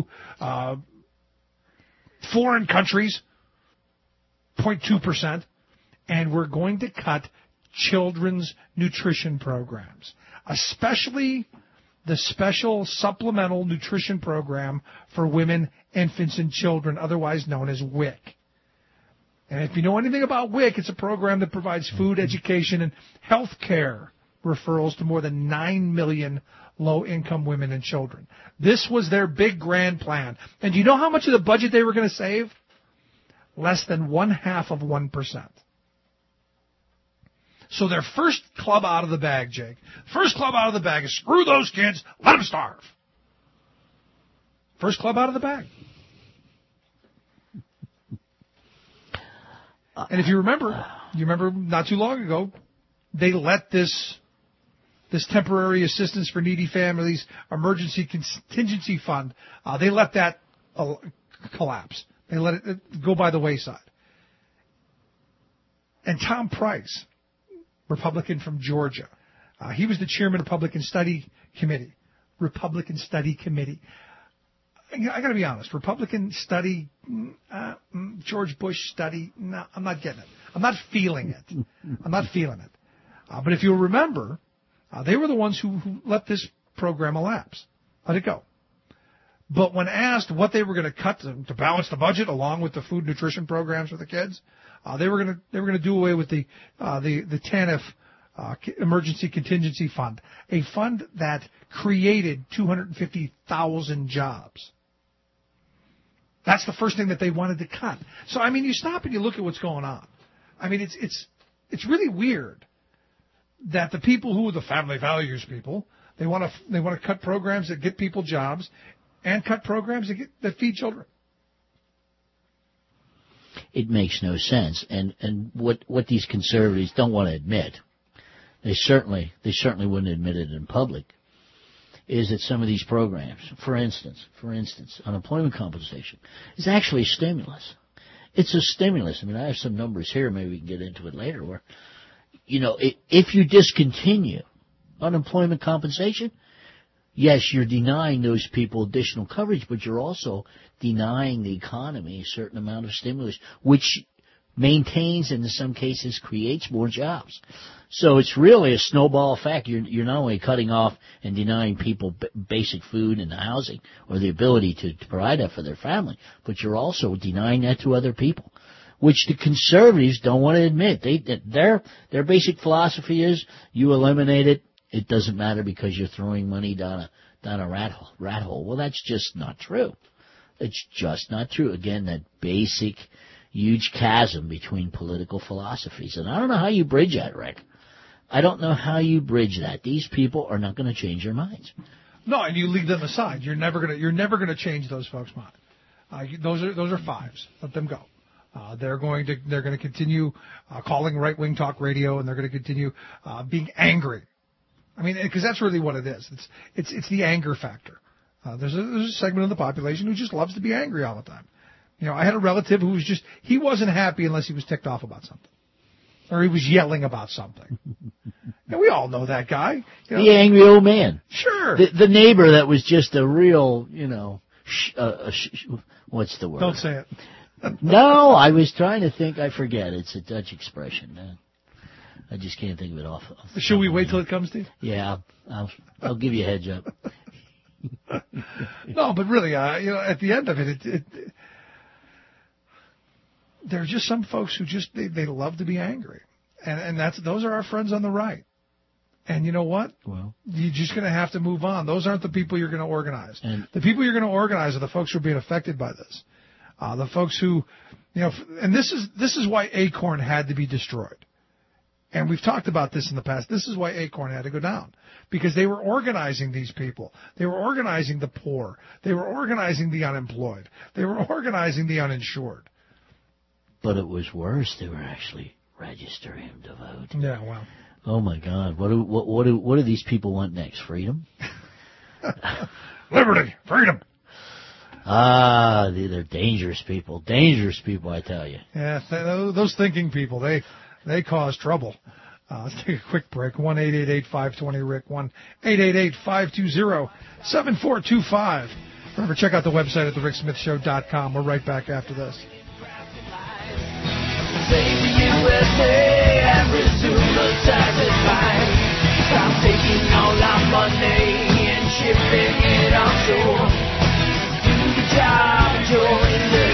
foreign countries, 0.2%. And we're going to cut children's nutrition programs, especially the Special Supplemental Nutrition Program for Women, Infants, and Children, otherwise known as WIC. And if you know anything about WIC, it's a program that provides food, education, and health care referrals to more than 9 million low-income women and children. This was their big grand plan. And do you know how much of the budget they were going to save? Less than 0.5%. So their first club out of the bag, Jake, first club out of the bag is screw those kids, let them starve. First club out of the bag. And if you remember not too long ago, they let this temporary assistance for needy families, emergency contingency fund, they let that collapse. They let it go by the wayside. And Tom Price, Republican from Georgia, he was the chairman of the Republican Study Committee. I got to be honest. Republican study, George Bush study, no, I'm not getting it. I'm not feeling it. But if you'll remember, they were the ones who let this program elapse. Let it go. But when asked what they were going to cut to balance the budget along with the food nutrition programs for the kids, they were going to do away with the TANF Emergency Contingency Fund, a fund that created 250,000 jobs. That's the first thing that they wanted to cut. So I mean, you stop and you look at what's going on. I mean, it's really weird that the people who are the family values people, they want to cut programs that get people jobs and cut programs that feed children. It makes no sense. And what these conservatives don't want to admit, they certainly wouldn't admit it in public, is that some of these programs, for instance, unemployment compensation, is actually a stimulus. It's a stimulus. I mean, I have some numbers here. Maybe we can get into it later. Where, if you discontinue unemployment compensation, yes, you're denying those people additional coverage, but you're also denying the economy a certain amount of stimulus, which maintains and in some cases creates more jobs. So it's really a snowball effect. You're not only cutting off and denying people basic food and housing or the ability to provide that for their family, but you're also denying that to other people, which the conservatives don't want to admit. Their basic philosophy is you eliminate it. It doesn't matter because you're throwing money down a rat hole. Well, that's just not true. It's just not true. Again, that basic, huge chasm between political philosophies. And I don't know how you bridge that, Rick. I don't know how you bridge that. These people are not going to change their minds. No, and you leave them aside. You're never gonna change those folks' mind. Those are fives. Let them go. They're going to continue calling right-wing talk radio, and they're going to continue being angry. I mean, because that's really what it is. It's the anger factor. There's a segment of the population who just loves to be angry all the time. You know, I had a relative who was he wasn't happy unless he was ticked off about something, or he was yelling about something. And we all know that guy. You know? The angry old man. Sure. The neighbor that was just a real, what's the word? Don't say it. No, I was trying to think. I forget. It's a Dutch expression. I just can't think of it off. Should we wait till it comes, Steve? Yeah, I'll give you a heads up. No, but really, at the end of it, there are just some folks who just they love to be angry, and those are our friends on the right. And you know what? Well, you're just going to have to move on. Those aren't the people you're going to organize. The people you're going to organize are the folks who are being affected by this. The folks who, and this is why Acorn had to be destroyed. And we've talked about this in the past. This is why Acorn had to go down, because they were organizing these people. They were organizing the poor. They were organizing the unemployed. They were organizing the uninsured. But it was worse. They were actually registering them to vote. Yeah, well. Oh my God! What do these people want next? Freedom? Liberty, freedom. They're dangerous people. Dangerous people, I tell you. Yeah, those thinking people, they cause trouble. Let's take a quick break. 1-888-520-RICK. 1-888-520-7425. Remember, check out the website at thericksmithshow.com. We're right back after this. Save the USA and resume the taxes line. Stop taking all our money and shipping it offshore. Do the job and join the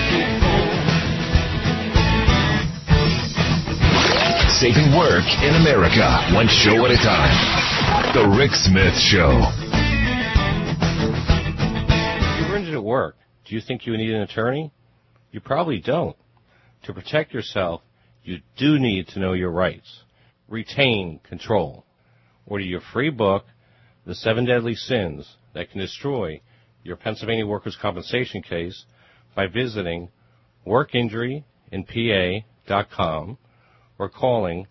people. Saving work in America, one show at a time. The Rick Smith Show. You're injured at work. Do you think you need an attorney? You probably don't. To protect yourself, you do need to know your rights. Retain control. Order your free book, The 7 Deadly Sins That Can Destroy Your Pennsylvania Workers' Compensation Case, by visiting workinjuryinpa.com or calling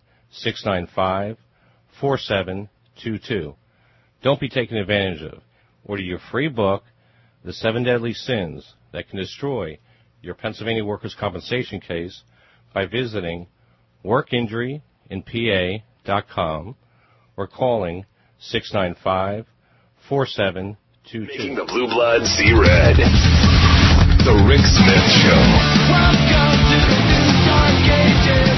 695-4722. Don't be taken advantage of. Order your free book, The 7 Deadly Sins That Can Destroy Your Pennsylvania Workers' Compensation Case, by visiting workinjuryinpa.com or calling 695-4722. Making the blue blood see red. The Rick Smith Show. Welcome to the new dark ages.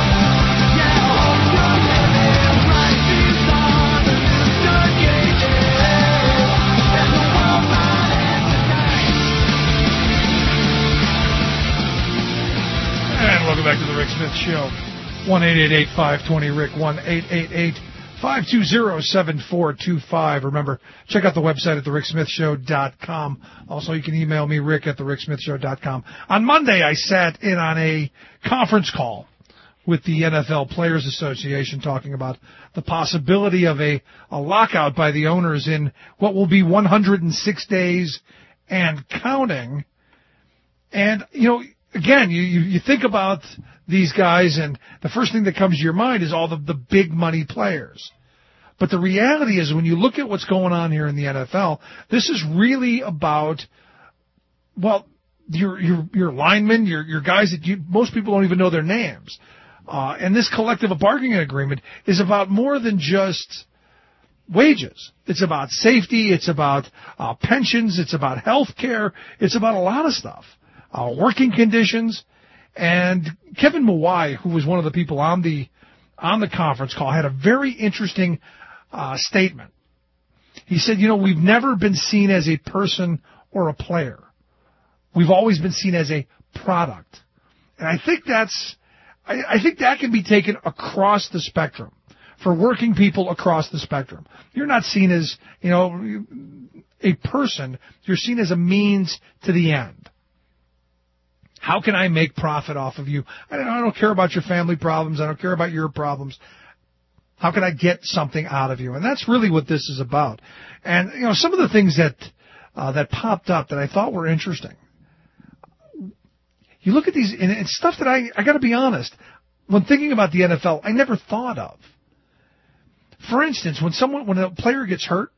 And welcome back to the Rick Smith Show. 1-888-520-RICK. 1-888-520-7425. Remember, check out the website at thericksmithshow.com. Also, you can email me, Rick, at thericksmithshow.com. On Monday, I sat in on a conference call with the NFL Players Association talking about the possibility of a lockout by the owners in what will be 106 days and counting. And, again, you think about these guys, and the first thing that comes to your mind is all the big money players. But the reality is, when you look at what's going on here in the NFL, this is really about, well, your linemen, your guys that most people don't even know their names. And this collective bargaining agreement is about more than just wages. It's about safety. It's about pensions. It's about health care. It's about a lot of stuff. Working conditions. And Kevin Mawai, who was one of the people on the conference call, had a very interesting statement. He said, we've never been seen as a person or a player. We've always been seen as a product. And I think I think that can be taken across the spectrum, for working people across the spectrum. You're not seen as, a person. You're seen as a means to the end. How can I make profit off of you? I don't care about your family problems. I don't care about your problems. How can I get something out of you? And that's really what this is about. And, some of the things that popped up that I thought were interesting. You look at these, and it's stuff that I got to be honest, when thinking about the NFL, I never thought of. For instance, when a player gets hurt,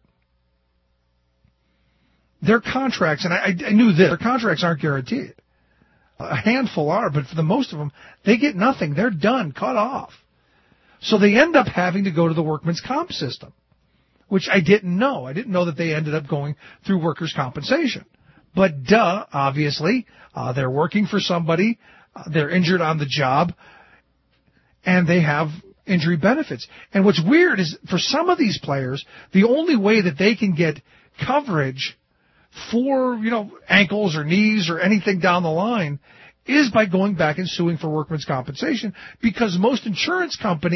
their contracts, and I knew this, their contracts aren't guaranteed. A handful are, but for the most of them, they get nothing. They're done, cut off. So they end up having to go to the workman's comp system, which I didn't know. I didn't know that they ended up going through workers' compensation. But obviously, they're working for somebody, they're injured on the job, and they have injury benefits. And what's weird is, for some of these players, the only way that they can get coverage for, ankles or knees or anything down the line is by going back and suing for workman's compensation, because most insurance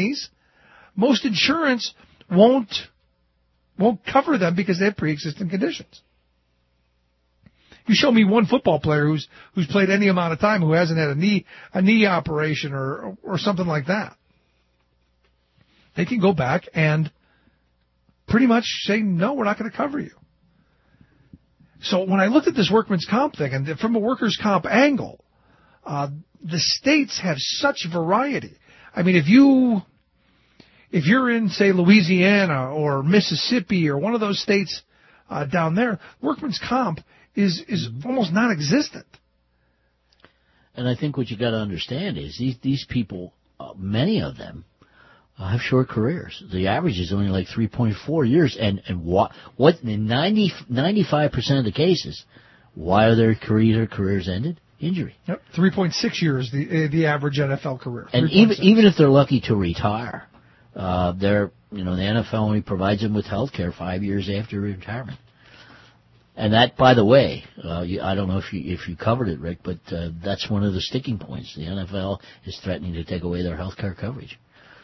won't cover them because they have pre-existing conditions. You show me one football player who's played any amount of time who hasn't had a knee operation or something like that. They can go back and pretty much say, no, we're not going to cover you. So when I looked at this workman's comp thing, and from a workers' comp angle, the states have such variety. I mean, if you're in, say, Louisiana or Mississippi or one of those states down there, workman's comp is almost non-existent. And I think what you got to understand is these people, many of them, have short careers. The average is only like 3.4 years, and what in 95% of the cases, why are their careers ended? Injury. Yep, 3.6 years the average NFL career. And even if they're lucky to retire, the NFL only provides them with health care 5 years after retirement. And that, by the way, I don't know if you covered it, Rick, but that's one of the sticking points. The NFL is threatening to take away their health care coverage.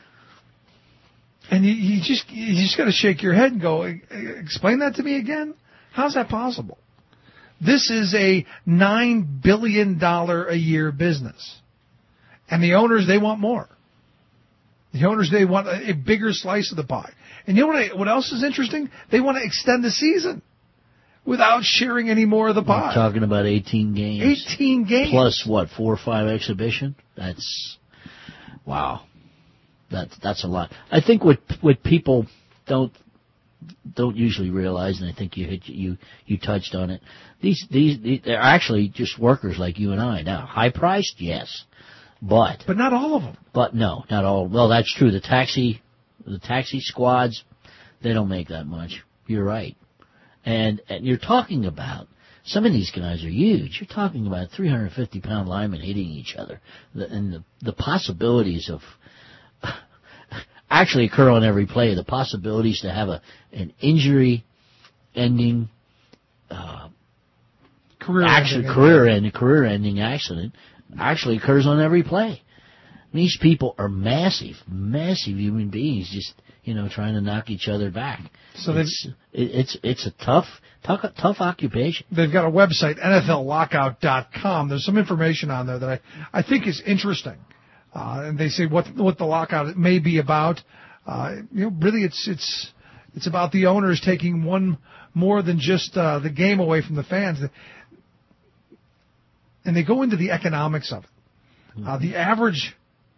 And you just got to shake your head and go, explain that to me again? How's that possible? This is a $9 billion a year business. And the owners, they want more. The owners, they want a bigger slice of the pie. And you know what else is interesting? They want to extend the season without sharing any more of the pie. We're talking about 18 games. 18 games. Plus, 4 or 5 exhibition? That's, wow. That's a lot. I think what people don't usually realize, and I think you touched on it, these they're actually just workers like you and I. Now, high priced, yes, but not all of them. But no, not all. Well, that's true. The taxi squads, they don't make that much. You're right. And you're talking about, some of these guys are huge. You're talking about 350-pound linemen hitting each other, and the possibilities of actually occur on every play. The possibilities to have an injury-ending, career-ending accident actually occurs on every play. These people are massive human beings, just trying to knock each other back. So it's a tough occupation. They've got a website, NFLlockout.com. There's some information on there that I think is interesting. And they say what the lockout may be about. Really it's about the owners taking one more than just the game away from the fans. And they go into the economics of it. The average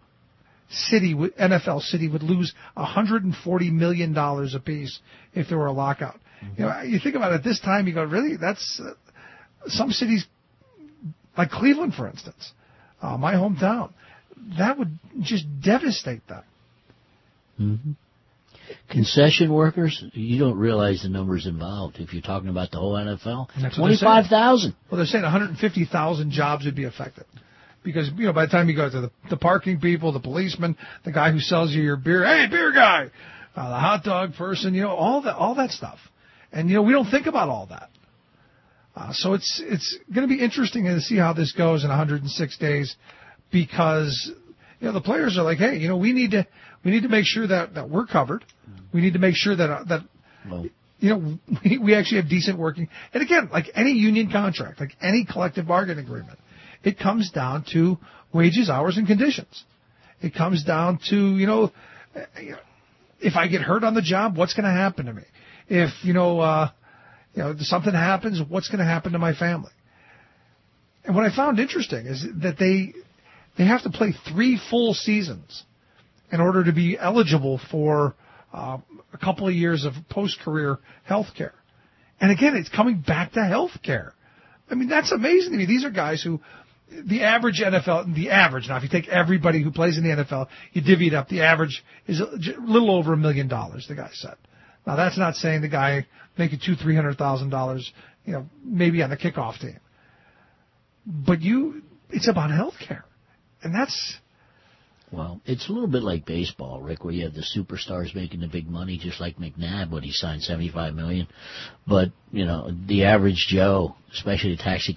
NFL city would lose $140 million apiece if there were a lockout. You think about it, this time you go, really? That's some cities, like Cleveland, for instance, my hometown. That would just devastate that. Mm-hmm. Concession workers, you don't realize the numbers involved. If you're talking about the whole NFL, 25,000. Well, they're saying 150,000 jobs would be affected. Because, by the time you go to the parking people, the policeman, the guy who sells you your beer, hey, beer guy, the hot dog person, all that stuff. And, we don't think about all that. So it's going to be interesting to see how this goes in 106 days because, the players are like, hey, we need to make sure that we're covered. We need to make sure that we actually have decent working. And again, like any union contract, like any collective bargaining agreement, it comes down to wages, hours, and conditions. It comes down to, if I get hurt on the job, what's going to happen to me? If, something happens, what's going to happen to my family? And what I found interesting is that they have to play 3 full seasons in order to be eligible for a couple of years of post-career health care. And again, it's coming back to health care. I mean, that's amazing to me. These are guys who, the average, now if you take everybody who plays in the NFL, you divvy it up, the average is a little over $1 million, the guy said. Now, that's not saying the guy making $200,000-$300,000, maybe on the kickoff team. But it's about health care. And that's... Well, it's a little bit like baseball, Rick, where you have the superstars making the big money, just like McNabb when he signed $75 million. But, the average Joe, especially taxi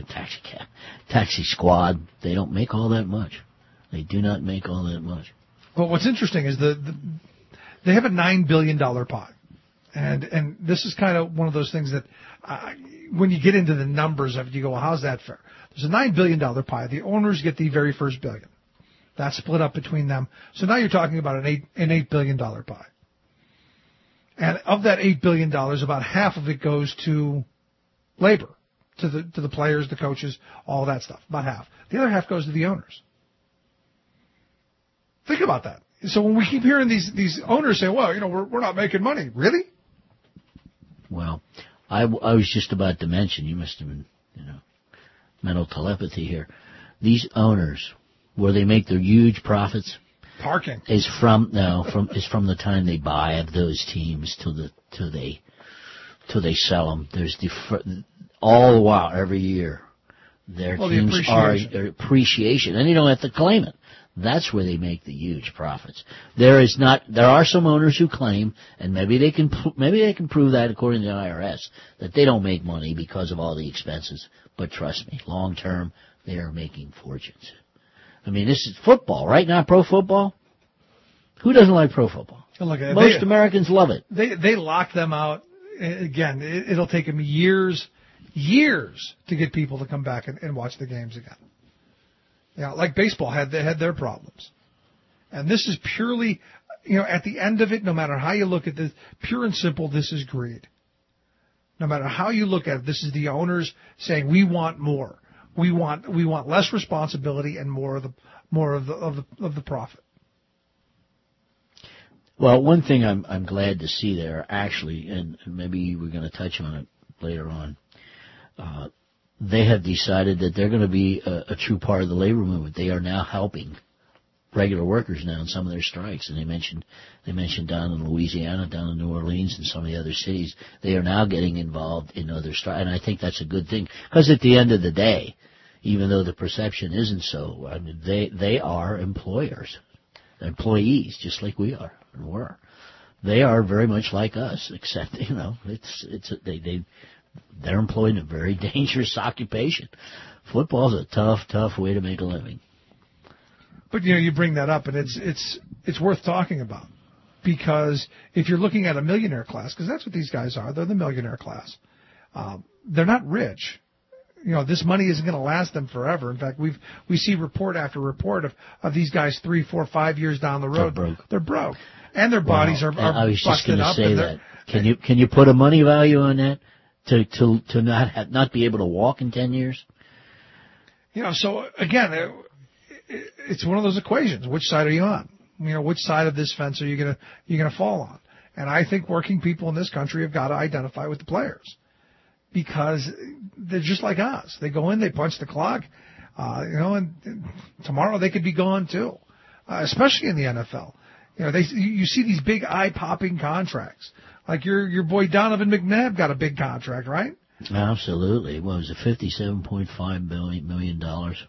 squad, they don't make all that much. They do not make all that much. Well, what's interesting is they have a $9 billion pie. And this is kind of one of those things that when you get into the numbers of it, you go, well, how's that fair? There's a $9 billion pie. The owners get the very first billion. That's split up between them. So now you're talking about an $8 billion pie. And of that $8 billion, about half of it goes to labor, to the players, the coaches, all that stuff. About half. The other half goes to the owners. Think about that. So when we keep hearing these owners say, well, we're not making money. Really? Well, I was just about to mention, you must have been, mental telepathy here. These owners, where they make their huge profits, parking is from the time they buy those teams till they sell them. There's all the while every year their teams are appreciation, and you don't have to claim it. That's where they make the huge profits. There are some owners who claim, and maybe they can prove that according to the IRS, that they don't make money because of all the expenses. But trust me, long term, they are making fortunes. I mean, this is football, right? Not pro football. Who doesn't like pro football? Most Americans love it. They lock them out. Again, it'll take them years to get people to come back and watch the games again. Like baseball had their problems. And this is purely, at the end of it, no matter how you look at this, pure and simple, this is greed. No matter how you look at it, this is the owners saying, we want more. We want less responsibility and more of the profit. Well, one thing I'm glad to see there, actually, and maybe we're going to touch on it later on, they have decided that they're going to be a true part of the labor movement. They are now helping regular workers now in some of their strikes, and they mentioned down in Louisiana, down in New Orleans, and some of the other cities, they are now getting involved in other strikes, and I think that's a good thing, because at the end of the day, even though the perception isn't so, I mean, they are employees, just like we are and were. They are very much like us, except they're employed in a very dangerous occupation. Football's a tough way to make a living. But you bring that up, and it's worth talking about, because if you're looking at a millionaire class, because that's what these guys are, they're the millionaire class. They're not rich. This money isn't going to last them forever. In fact, we see report after report of these guys 3, 4, 5 years down the road. They're broke, and their bodies are I was just busted up. Say that. Can you put a money value on that to not be able to walk in 10 years? So again, it's one of those equations. Which side are you on? Which side of this fence are you gonna fall on? And I think working people in this country have got to identify with the players, because they're just like us. They go in, they punch the clock, and tomorrow they could be gone too. Especially in the NFL. You see these big eye-popping contracts. Like your boy Donovan McNabb got a big contract, right? Absolutely. What was it, $57.5 million?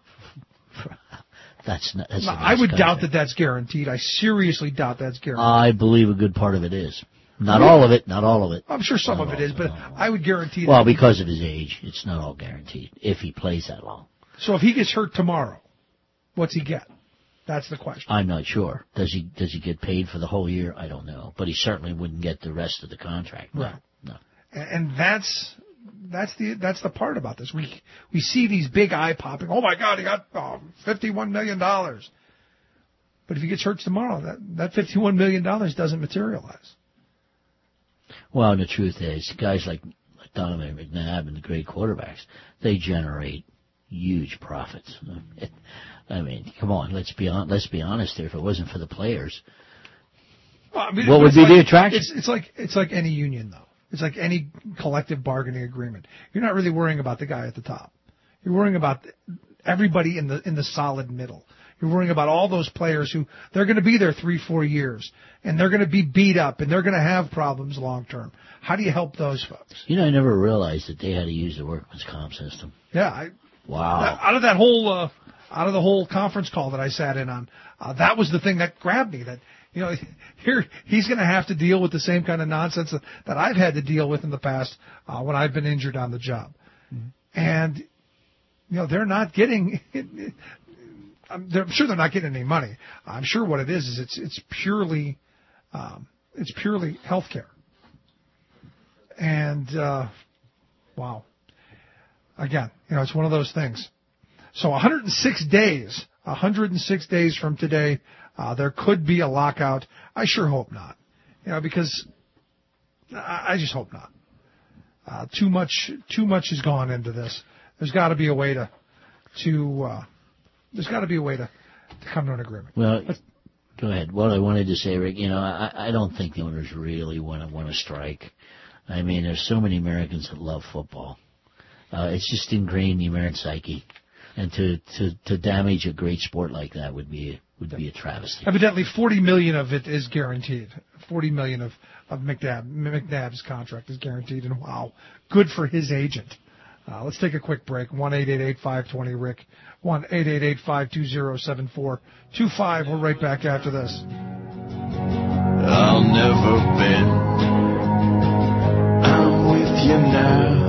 That's I would doubt that that's guaranteed. I seriously doubt that's guaranteed. I believe a good part of it is. Not all of it. I'm sure some of it is, but I would guarantee. Well, because of his age, it's not all guaranteed if he plays that long. So if he gets hurt tomorrow, what's he get? That's the question. I'm not sure. Does he get paid for the whole year? I don't know. But he certainly wouldn't get the rest of the contract. No, right. No. And that's the part about this. We see these big eye popping. Oh my God, he got $51 million. But if he gets hurt tomorrow, that $51 million doesn't materialize. Well, the truth is, guys like Donovan McNabb and the great quarterbacks, they generate huge profits. I mean, come on, let's be honest here. If it wasn't for the players, what would be the attraction? It's like any union, though. It's like any collective bargaining agreement. You're not really worrying about the guy at the top. You're worrying about everybody in the solid middle. You're worrying about all those players who they're going to be there 3-4 years, and they're going to be beat up, and they're going to have problems long term. How do you help those folks? I never realized that they had to use the workman's comp system. Yeah. Wow. Out of the whole conference call that I sat in on, that was the thing that grabbed me. That here he's going to have to deal with the same kind of nonsense that I've had to deal with in the past when I've been injured on the job, and they're not getting. I'm sure they're not getting any money. I'm sure what it is it's purely health care. And wow, again, it's one of those things. So 106 days from today, there could be a lockout. I sure hope not, because I just hope not. Too much has gone into this. There's got to be a way to come to an agreement. Well, go ahead. What I wanted to say, Rick, I don't think the owners really want to strike. I mean, there's so many Americans that love football. It's just ingrained in the American psyche, and to damage a great sport like that would be a travesty. Evidently, $40 million of it is guaranteed. $40 million of McNabb's contract is guaranteed, and wow, good for his agent. Let's take a quick break. 1-888-520-RICK. 1-888-520-7425. We're right back after this. I'll never bend. I'm with you now.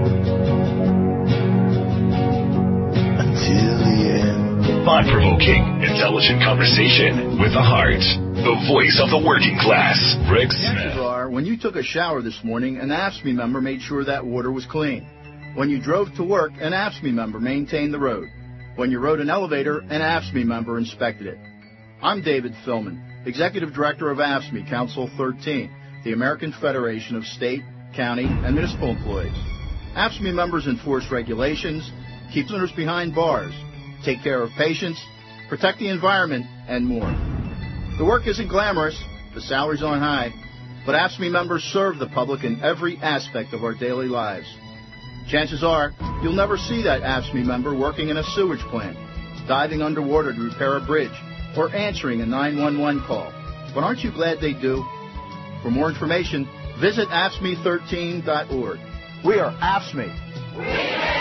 Until the end. Thought-provoking, intelligent conversation with the heart. The voice of the working class. Rick Smith. Chances are, when you took a shower this morning, an AFSCME member made sure that water was clean. When you drove to work, an AFSCME member maintained the road. When you rode an elevator, an AFSCME member inspected it. I'm David Philman, Executive Director of AFSCME Council 13, the American Federation of State, County, and Municipal Employees. AFSCME members enforce regulations, keep prisoners behind bars, take care of patients, protect the environment, and more. The work isn't glamorous, the salaries aren't high, but AFSCME members serve the public in every aspect of our daily lives. Chances are, you'll never see that AFSCME member working in a sewage plant, diving underwater to repair a bridge, or answering a 911 call. But aren't you glad they do? For more information, visit AFSCME13.org. We are AFSCME.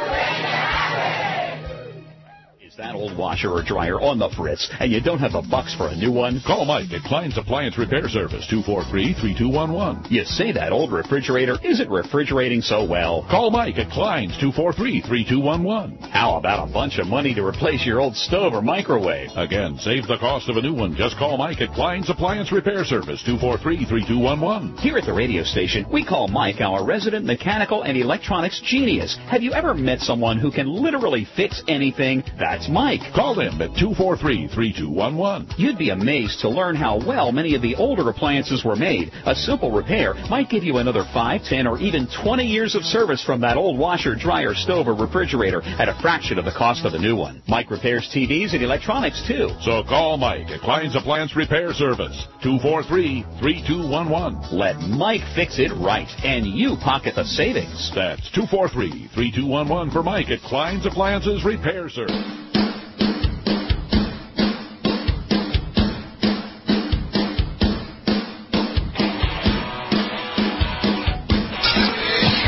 That old washer or dryer on the fritz, and you don't have the bucks for a new one? Call Mike at Klein's Appliance Repair Service, 243-3211. You say that old refrigerator isn't refrigerating so well. Call Mike at Klein's, 243-3211. How about a bunch of money to replace your old stove or microwave? Again, save the cost of a new one. Just call Mike at Klein's Appliance Repair Service, 243-3211. Here at the radio station, we call Mike our resident mechanical and electronics genius. Have you ever met someone who can literally fix anything? That's Mike. Call him at 243-3211. You'd be amazed to learn how well many of the older appliances were made. A simple repair might give you another 5, 10, or even 20 years of service from that old washer, dryer, stove, or refrigerator at a fraction of the cost of a new one. Mike repairs TVs and electronics, too. So call Mike at Klein's Appliance Repair Service, 243-3211. Let Mike fix it right, and you pocket the savings. That's 243-3211 for Mike at Klein's Appliances Repair Service.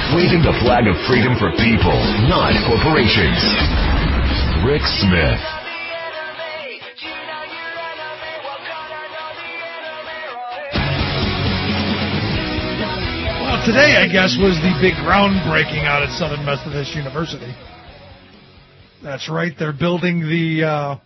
Waving the flag of freedom for people, not corporations. Rick Smith. Well, today, I guess, was the big groundbreaking out at Southern Methodist University. That's right. They're building the,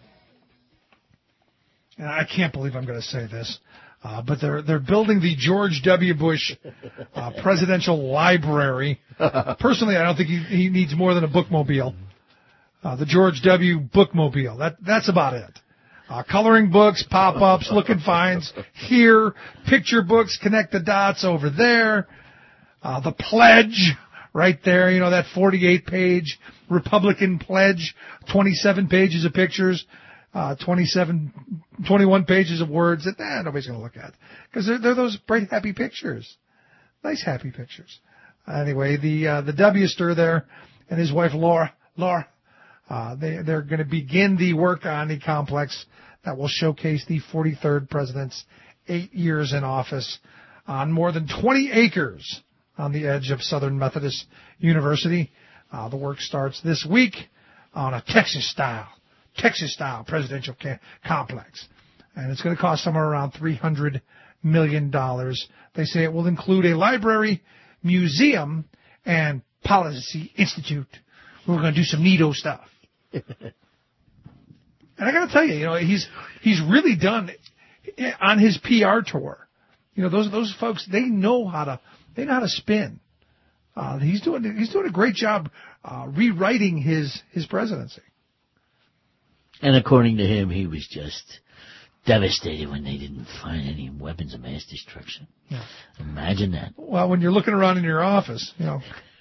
and I can't believe I'm going to say this, but they're building the George W. Bush Presidential Library. Personally, I don't think he needs more than a bookmobile. The George W. Bookmobile. That's about it. Coloring books, pop-ups, look and finds here, picture books, connect the dots over there. The pledge right there, you know, that 48-page Republican pledge, 27 pages of pictures, 21 pages of words that nobody's going to look at because they're those bright, happy pictures. Nice, happy pictures. Anyway, the W-ster there and his wife Laura, they're going to begin the work on the complex that will showcase the 43rd president's 8 years in office on more than 20 acres on the edge of Southern Methodist University. The work starts this week on a Texas-style presidential complex. And it's going to cost somewhere around $300 million. They say it will include a library, museum, and policy institute. We're going to do some neato stuff. And I got to tell you, you know, he's really done on his PR tour. You know, those folks, they know how to spin. He's doing a great job rewriting his presidency. And according to him, he was just devastated when they didn't find any weapons of mass destruction. Yeah. Imagine that. Well, when you're looking around in your office, you know.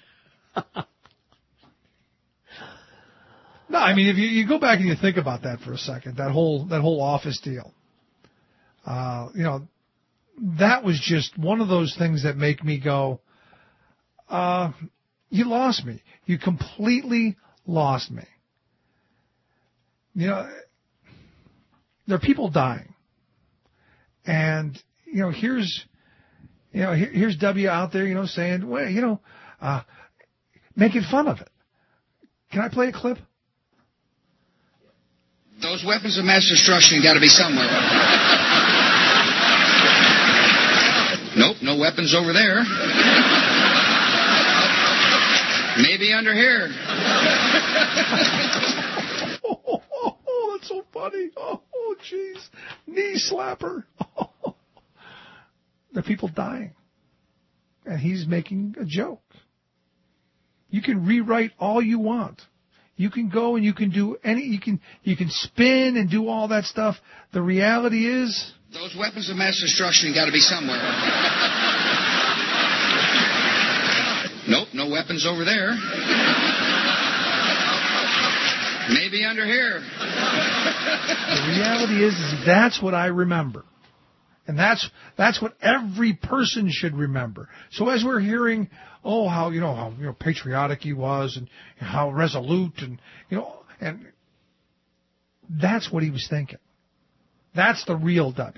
No, I mean, if you go back and you think about that for a second, that whole office deal, you know, that was just one of those things that make me go, you lost me. You completely lost me. You know, there are people dying. And, you know, here's W out there, you know, saying, well, you know, making fun of it. Can I play a clip? Those weapons of mass destruction got to be somewhere. Nope, no weapons over there. Maybe under here. Oh, that's so funny. Oh, jeez. Knee slapper. Oh. There are people dying. And he's making a joke. You can rewrite all you want. You can go and you can do you can spin and do all that stuff. The reality is, those weapons of mass destruction got to be somewhere. Nope, no weapons over there. Maybe under here. The reality is that's what I remember. And that's what every person should remember. So as we're hearing, how patriotic he was and how resolute and that's what he was thinking. That's the real W.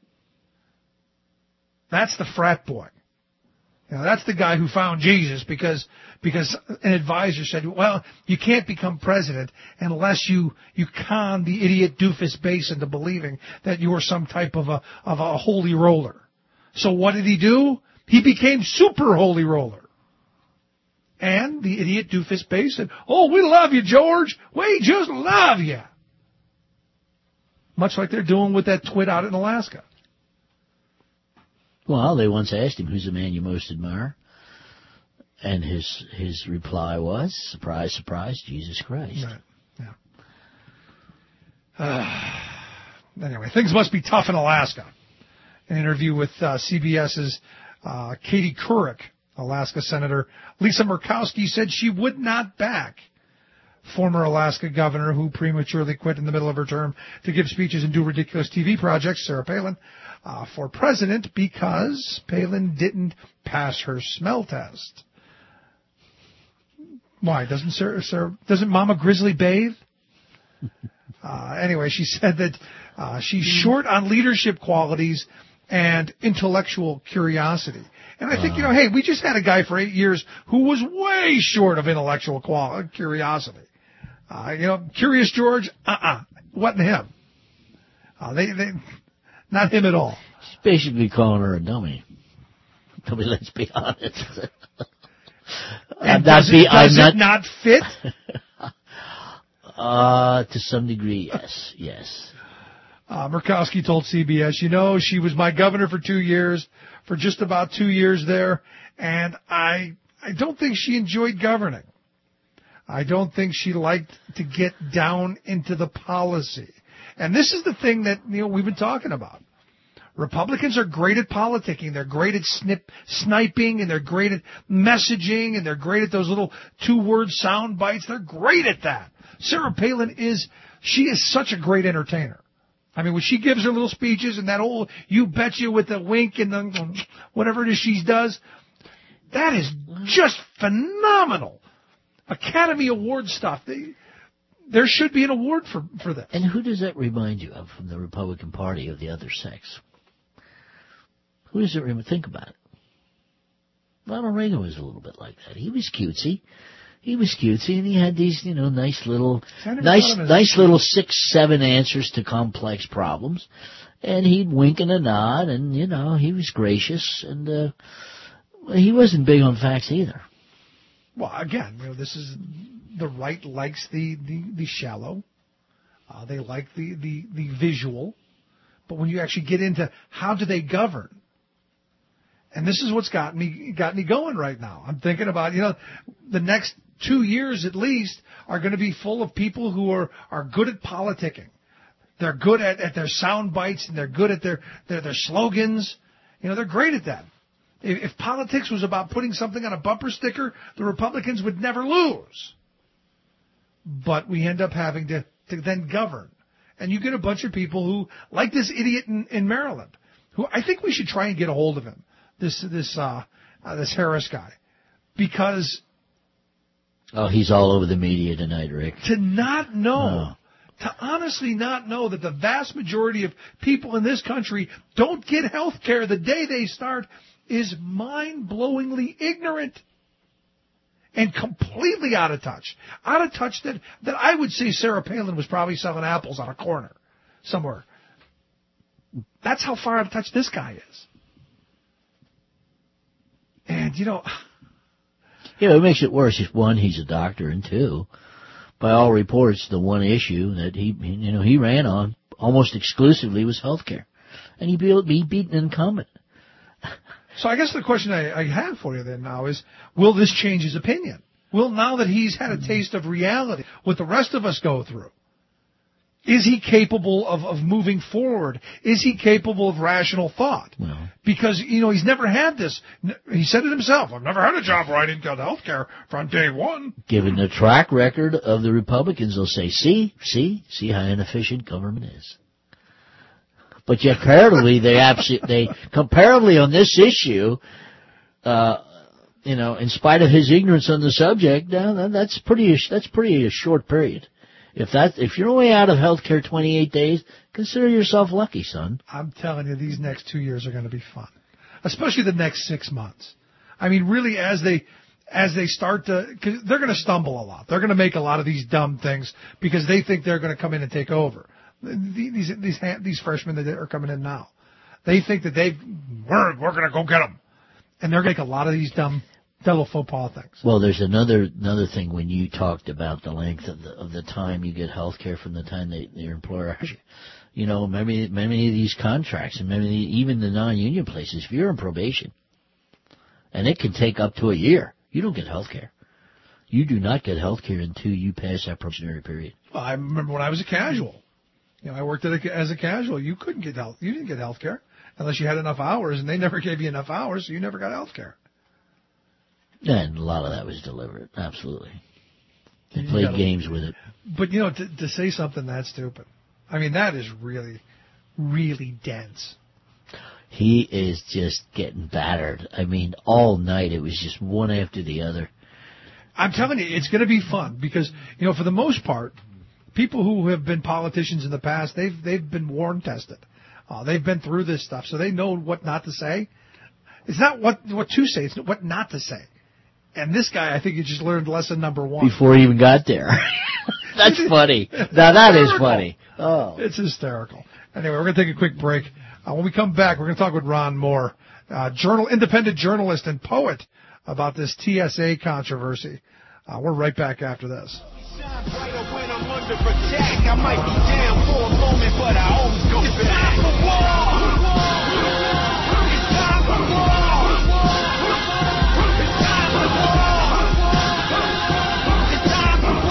That's the frat boy. That's the guy who found Jesus because an advisor said, well, you can't become president unless you con the idiot doofus base into believing that you're some type of a holy roller. So what did he do? He became super holy roller. And the idiot doofus base said, oh, we love you, George. We just love you. Much like they're doing with that twit out in Alaska. Well, they once asked him, who's the man you most admire? And his reply was, surprise, surprise, Jesus Christ. Right. Yeah. Anyway, things must be tough in Alaska. An interview with CBS's Katie Couric, Alaska Senator Lisa Murkowski, said she would not back former Alaska governor who prematurely quit in the middle of her term to give speeches and do ridiculous TV projects, Sarah Palin, for president because Palin didn't pass her smell test. Why? Doesn't Mama Grizzly bathe? Anyway, she said that she's short on leadership qualities and intellectual curiosity. And I think, hey, we just had a guy for 8 years who was way short of intellectual curiosity. Curious George, wasn't him. They not him at all. He's basically calling her a dummy. I mean, let's be honest. And does it not fit? To some degree, yes. Murkowski told CBS, she was my governor for 2 years, for just about 2 years there, and I don't think she enjoyed governing. I don't think she liked to get down into the policy. And this is the thing that, we've been talking about. Republicans are great at politicking. They're great at sniping, and they're great at messaging, and they're great at those little 2-word sound bites. They're great at that. Sarah Palin is such a great entertainer. I mean, when she gives her little speeches and that old you betcha with the wink and the whatever it is she does, that is just phenomenal. Academy Award stuff. There should be an award for that. And who does that remind you of from the Republican Party of the other sex? Who does it think about it? Ronald Reagan was a little bit like that. He was cutesy. And he had these, nice little 6-7 answers to complex problems. And he'd wink and a nod, and, he was gracious, and he wasn't big on facts either. Well, again, this is the right likes the shallow. They like the visual. But when you actually get into how do they govern, and this is what's got me going right now. I'm thinking about, the next 2 years at least are going to be full of people who are good at politicking. They're good at their sound bites, and they're good at their slogans. They're great at that. If politics was about putting something on a bumper sticker, the Republicans would never lose. But we end up having to then govern. And you get a bunch of people who, like this idiot in Maryland, who I think we should try and get a hold of him, this Harris guy, because... Oh, he's all over the media tonight, Rick. To not know, to honestly not know that the vast majority of people in this country don't get health care the day they start is mind-blowingly ignorant and completely out of touch. Out of touch that I would say Sarah Palin was probably selling apples on a corner somewhere. That's how far out of touch this guy is. And, it makes it worse. One, he's a doctor, and two, by all reports, the one issue that he ran on almost exclusively was health care. And he beat an incumbent. So I guess the question I have for you then now is, will this change his opinion? Will, now that he's had a taste of reality, what the rest of us go through, is he capable of moving forward? Is he capable of rational thought? Well, because, he's never had this. He said it himself. I've never had a job where I didn't get health care from day one. Given the track record of the Republicans, they'll say, see how inefficient government is. But yet, comparatively, comparatively on this issue, in spite of his ignorance on the subject, that's pretty a short period. If you're only out of health care 28 days, consider yourself lucky, son. I'm telling you, these next 2 years are going to be fun, especially the next 6 months. I mean, really, as they start to, because they're going to stumble a lot. They're going to make a lot of these dumb things because they think they're going to come in and take over. These freshmen that are coming in now, they think that we're going to go get them, and they're going to make a lot of these dumb little faux pas things. Well, there's another thing when you talked about the length of the time you get health care from the time your employer has you. Many of these contracts and even the non-union places, if you're on probation, and it can take up to a year, you don't get health care. You do not get health care until you pass that probationary period. Well, I remember when I was a casual. I worked as a casual. You couldn't get health. You didn't get health care unless you had enough hours, and they never gave you enough hours, so you never got health care. And a lot of that was deliberate, absolutely. They played games with it. But, to say something that stupid, I mean, that is really, really dense. He is just getting battered. I mean, all night it was just one after the other. I'm telling you, it's going to be fun because, for the most part, people who have been politicians in the past, they've been warm tested. They've been through this stuff, so they know what not to say. It's not what to say, it's what not to say. And this guy, I think he just learned lesson number 1. Before he even got there. That's funny. Now that is funny. Oh. It's hysterical. Anyway, we're going to take a quick break. When we come back, we're going to talk with Ron Moore, independent journalist and poet, about this TSA controversy. We're right back after this. I might be down for a moment, but I always go back. It's time for war. It's time for war. It's time for war. It's time for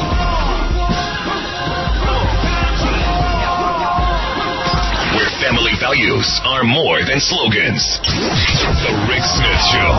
war. Where family values are more than slogans. The Rick Smith Show.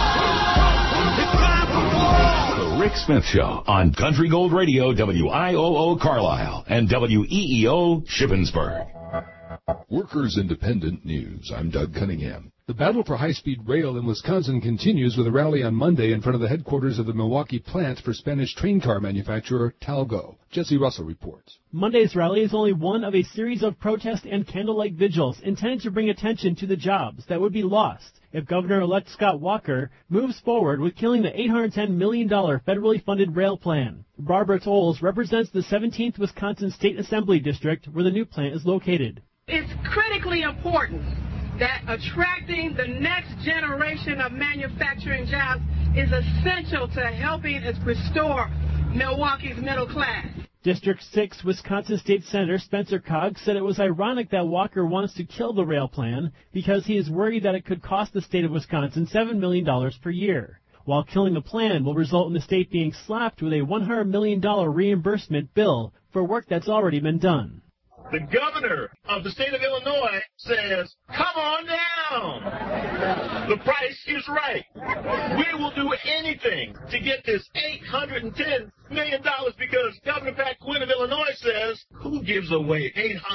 Rick Smith Show on Country Gold Radio, WIOO Carlisle, and WEEO Shippensburg. Workers Independent News. I'm Doug Cunningham. The battle for high-speed rail in Wisconsin continues with a rally on Monday in front of the headquarters of the Milwaukee plant for Spanish train car manufacturer Talgo. Jesse Russell reports. Monday's rally is only one of a series of protest and candlelight vigils intended to bring attention to the jobs that would be lost if Governor-elect Scott Walker moves forward with killing the $810 million federally funded rail plan. Barbara Tolles represents the 17th Wisconsin State Assembly District, where the new plant is located. It's critically important that attracting the next generation of manufacturing jobs is essential to helping us restore Milwaukee's middle class. District 6 Wisconsin State Senator Spencer Cogg said it was ironic that Walker wants to kill the rail plan because he is worried that it could cost the state of Wisconsin $7 million per year, while killing the plan will result in the state being slapped with a $100 million reimbursement bill for work that's already been done. The governor of the state of Illinois says, come on down. The price is right. We will do anything to get this $810 million because Governor Pat Quinn of Illinois says, who gives away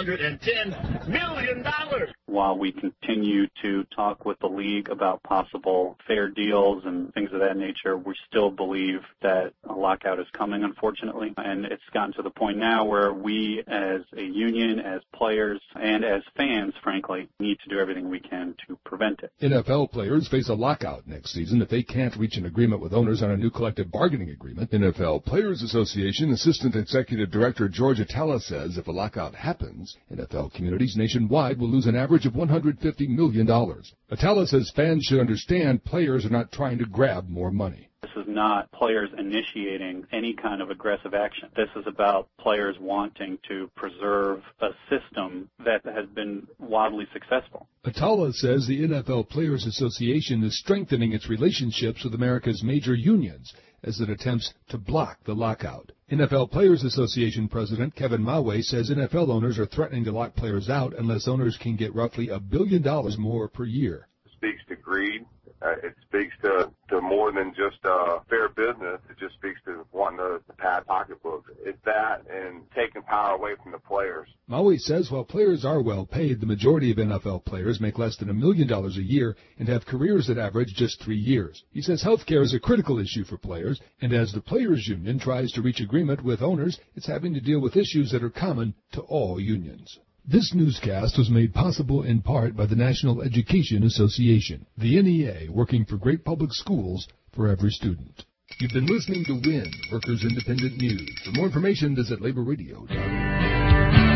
$810 million? While we continue to talk with the league about possible fair deals and things of that nature, we still believe that a lockout is coming, unfortunately. And it's gotten to the point now where we as a union, as players, and as fans, frankly, need to do everything we can to prevent it. NFL players face a lockout next season if they can't reach an agreement with owners on a new collective bargaining agreement. NFL Players Association Assistant Executive Director George Atala says if a lockout happens, NFL communities nationwide will lose an average of $150 million. Atala says fans should understand players are not trying to grab more money. This is not players initiating any kind of aggressive action. This is about players wanting to preserve a system that has been wildly successful. Atala says the NFL Players Association is strengthening its relationships with America's major unions as it attempts to block the lockout. NFL Players Association President Kevin Mawe says NFL owners are threatening to lock players out unless owners can get roughly $1 billion more per year. It speaks to greed. It speaks to more than just fair business. It just speaks to wanting to pad pocketbooks. It's that and taking power away from the players. Maui says while players are well paid, the majority of NFL players make less than $1 million a year and have careers that average just 3 years. He says health care is a critical issue for players, and as the Players Union tries to reach agreement with owners, it's having to deal with issues that are common to all unions. This newscast was made possible in part by the National Education Association, the NEA, working for great public schools for every student. You've been listening to WIN, Workers Independent News. For more information, visit laborradio.com.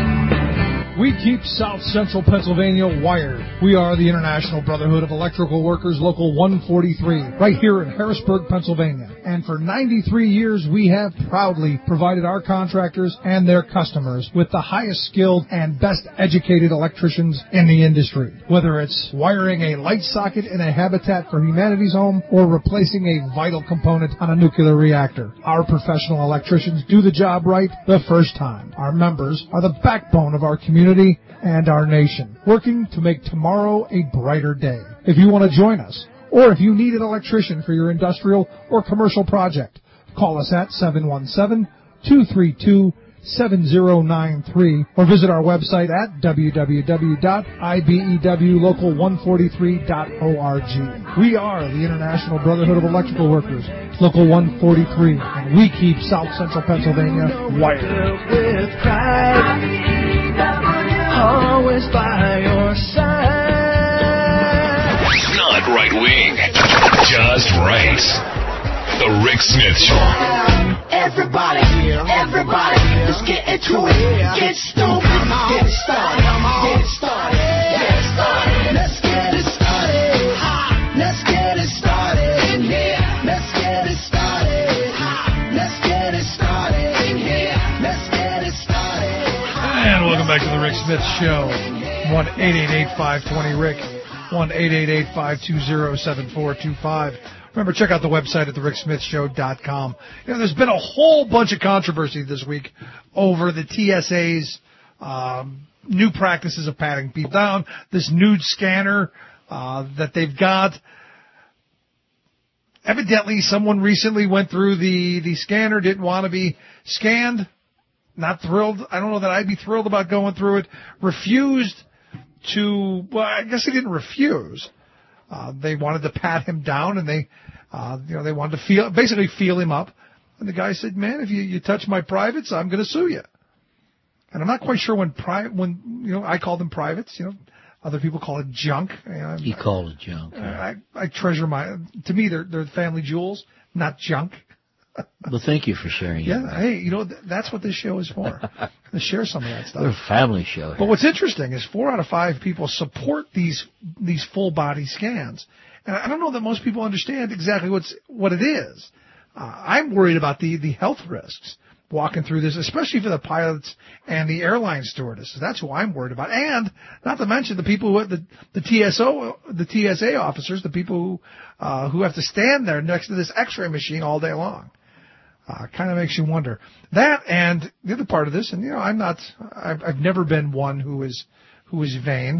We keep South Central Pennsylvania wired. We are the International Brotherhood of Electrical Workers, Local 143, right here in Harrisburg, Pennsylvania. And for 93 years, we have proudly provided our contractors and their customers with the highest skilled and best educated electricians in the industry. Whether it's wiring a light socket in a Habitat for Humanity's home or replacing a vital component on a nuclear reactor, our professional electricians do the job right the first time. Our members are the backbone of our community and our nation, working to make tomorrow a brighter day. If you want to join us, or if you need an electrician for your industrial or commercial project, call us at 717-232-7093 or visit our website at www.ibewlocal143.org. We are the International Brotherhood of Electrical Workers, Local 143, and we keep South Central Pennsylvania wired. Always by your side. Not right wing. Just right. The Rick Smith Show. Everybody, let's get into it. Get stupid, get it started, get it started, get it started. Let's get it started. Let's get it started in here. Let's get it started. Let's get it started in here. Let's get it started. And welcome back to the Rick Smith Show. 1-888-520-RICK. 1-888-520-7425. Remember, check out the website at thericksmithshow.com. You know, there's been a whole bunch of controversy this week over the TSA's new practices of patting people down, this nude scanner that they've got. Evidently, someone recently went through the scanner, didn't want to be scanned. Not thrilled. I don't know that I'd be thrilled about going through it. Refused to, well, I guess he didn't refuse. They wanted to pat him down, and they wanted to basically feel him up. And the guy said, "Man, if you touch my privates, I'm going to sue you." And I'm not quite sure when I call them privates. Other people call it junk. He called it junk. I treasure to me, they're family jewels, not junk. Well, thank you for sharing. Yeah, hey, that's what this show is for. To share some of that stuff. We're a family show here. But what's interesting is 4 out of 5 people support these full body scans, and I don't know that most people understand exactly what it is. I'm worried about the health risks walking through this, especially for the pilots and the airline stewardesses. That's who I'm worried about, and not to mention the people who the TSA officers, the people who have to stand there next to this X-ray machine all day long. Kind of makes you wonder. That, and the other part of this, and I've never been one who is vain.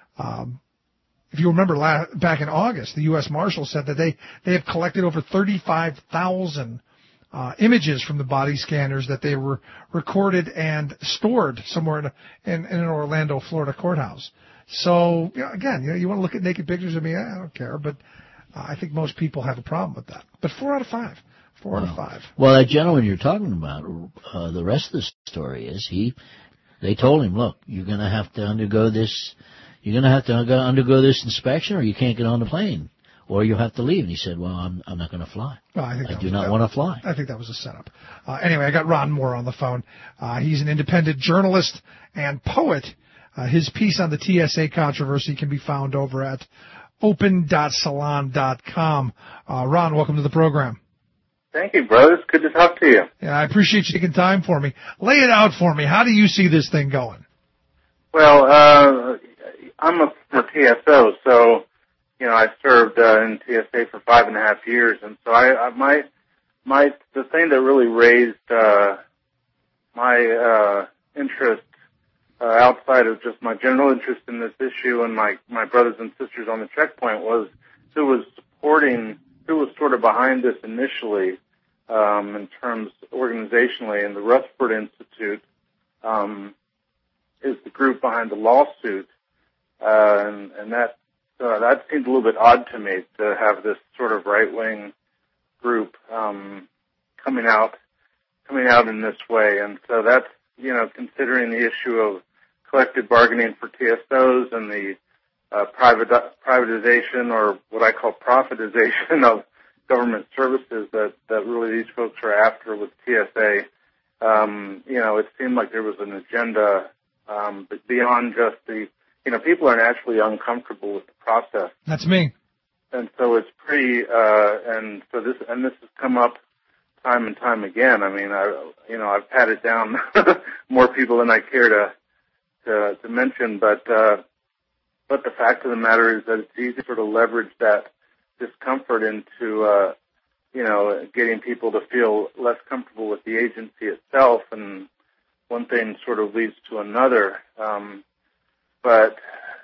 If you remember back in August, the U.S. Marshals said that they have collected over 35,000 images from the body scanners that they were recorded and stored somewhere in an Orlando, Florida courthouse. So, again, you want to look at naked pictures of me, I don't care, but I think most people have a problem with that. But 4 out of 5. 4 out of 5. Well, that gentleman you're talking about, the rest of the story is they told him, look, you're going to have to undergo this inspection, or you can't get on the plane, or you'll have to leave. And he said, well, I'm not going to fly. Well, I do not want to fly. I think that was a setup. Anyway, I got Ron Moore on the phone. He's an independent journalist and poet. His piece on the TSA controversy can be found over at open.salon.com. Ron, welcome to the program. Thank you, brothers. Good to talk to you. Yeah, I appreciate you taking time for me. Lay it out for me. How do you see this thing going? Well, I'm a former TSO, so I served in TSA for 5.5 years, and so the thing that really raised my interest outside of just my general interest in this issue and my brothers and sisters on the checkpoint was who was sort of behind this initially. In terms organizationally, and the Rutherford Institute is the group behind the lawsuit, and that seemed a little bit odd to me to have this sort of right-wing group coming out in this way, and so that's considering the issue of collective bargaining for TSOs and the privatization, or what I call profitization of government services that really these folks are after with TSA. It seemed like there was an agenda but beyond just people are naturally uncomfortable with the process. That's me. And so it's pretty, and this has come up time and time again. I mean, I've patted down more people than I care to mention, but the fact of the matter is that it's easy to sort of leverage that discomfort into, getting people to feel less comfortable with the agency itself, and one thing sort of leads to another. But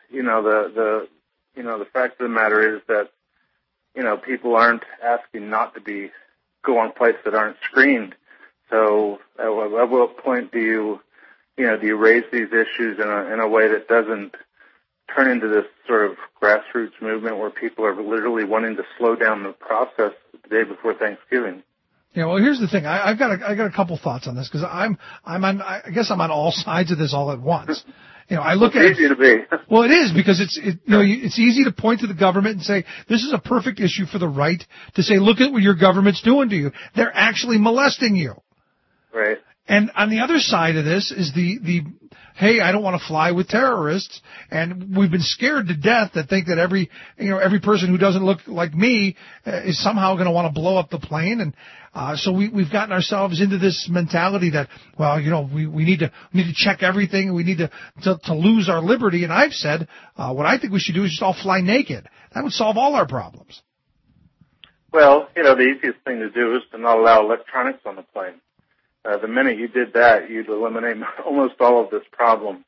the fact of the matter is that, people aren't asking not to go on flights that aren't screened. So at what point do you raise these issues in a way that doesn't turn into this sort of grassroots movement where people are literally wanting to slow down the process the day before Thanksgiving? Yeah, well, here's the thing. I got a couple thoughts on this because I guess I'm on all sides of this all at once. I look at it. It's easy to be. Well, it is because it's easy to point to the government and say this is a perfect issue for the right to say, look at what your government's doing to you. They're actually molesting you. Right. And on the other side of this is the hey, I don't want to fly with terrorists, and we've been scared to death that think that every person who doesn't look like me is somehow going to want to blow up the plane, and so we've gotten ourselves into this mentality that, well, we need to check everything, we need to lose our liberty, and I've said what I think we should do is just all fly naked. That would solve all our problems. Well, the easiest thing to do is to not allow electronics on the plane. The minute you did that, you'd eliminate almost all of this problem.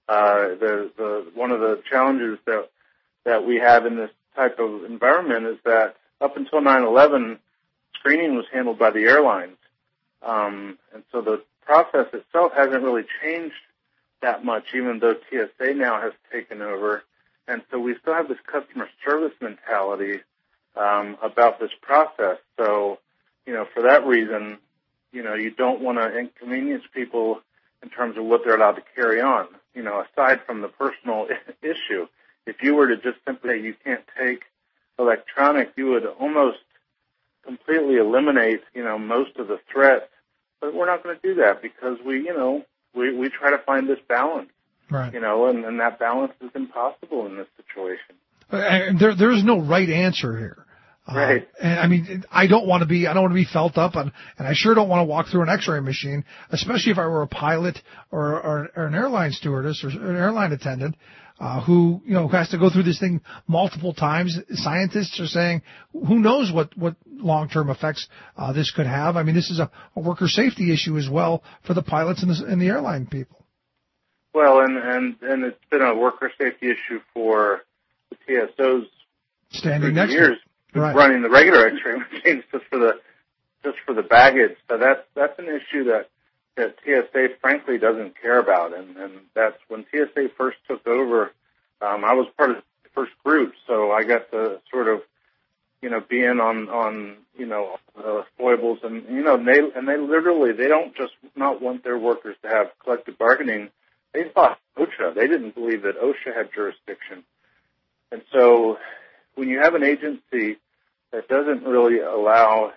One of the challenges that we have in this type of environment is that up until 9/11, screening was handled by the airlines, and so the process itself hasn't really changed that much, even though TSA now has taken over. And so we still have this customer service mentality about this process. So, for that reason, you don't want to inconvenience people in terms of what they're allowed to carry on. Aside from the personal issue, if you were to just simply say you can't take electronics, you would almost completely eliminate, most of the threats. But we're not going to do that because we try to find this balance. Right. And that balance is impossible in this situation. And there is no right answer here. Right. And I mean, I don't want to be felt up on, and I sure don't want to walk through an X-ray machine, especially if I were a pilot or an airline stewardess or an airline attendant, who has to go through this thing multiple times. Scientists are saying, who knows what long-term effects, this could have. I mean, this is a worker safety issue as well for the pilots and the airline people. Well, and it's been a worker safety issue for the TSOs standing next years. to it. Right. Running the regular X-ray machines just for the baggage. So that's an issue that TSA frankly doesn't care about, and that's when TSA first took over. I was part of the first group, so I got to sort of be in on foibles, and they literally they don't just not want their workers to have collective bargaining. They fought OSHA. They didn't believe that OSHA had jurisdiction, and so when you have an agency that doesn't really allow,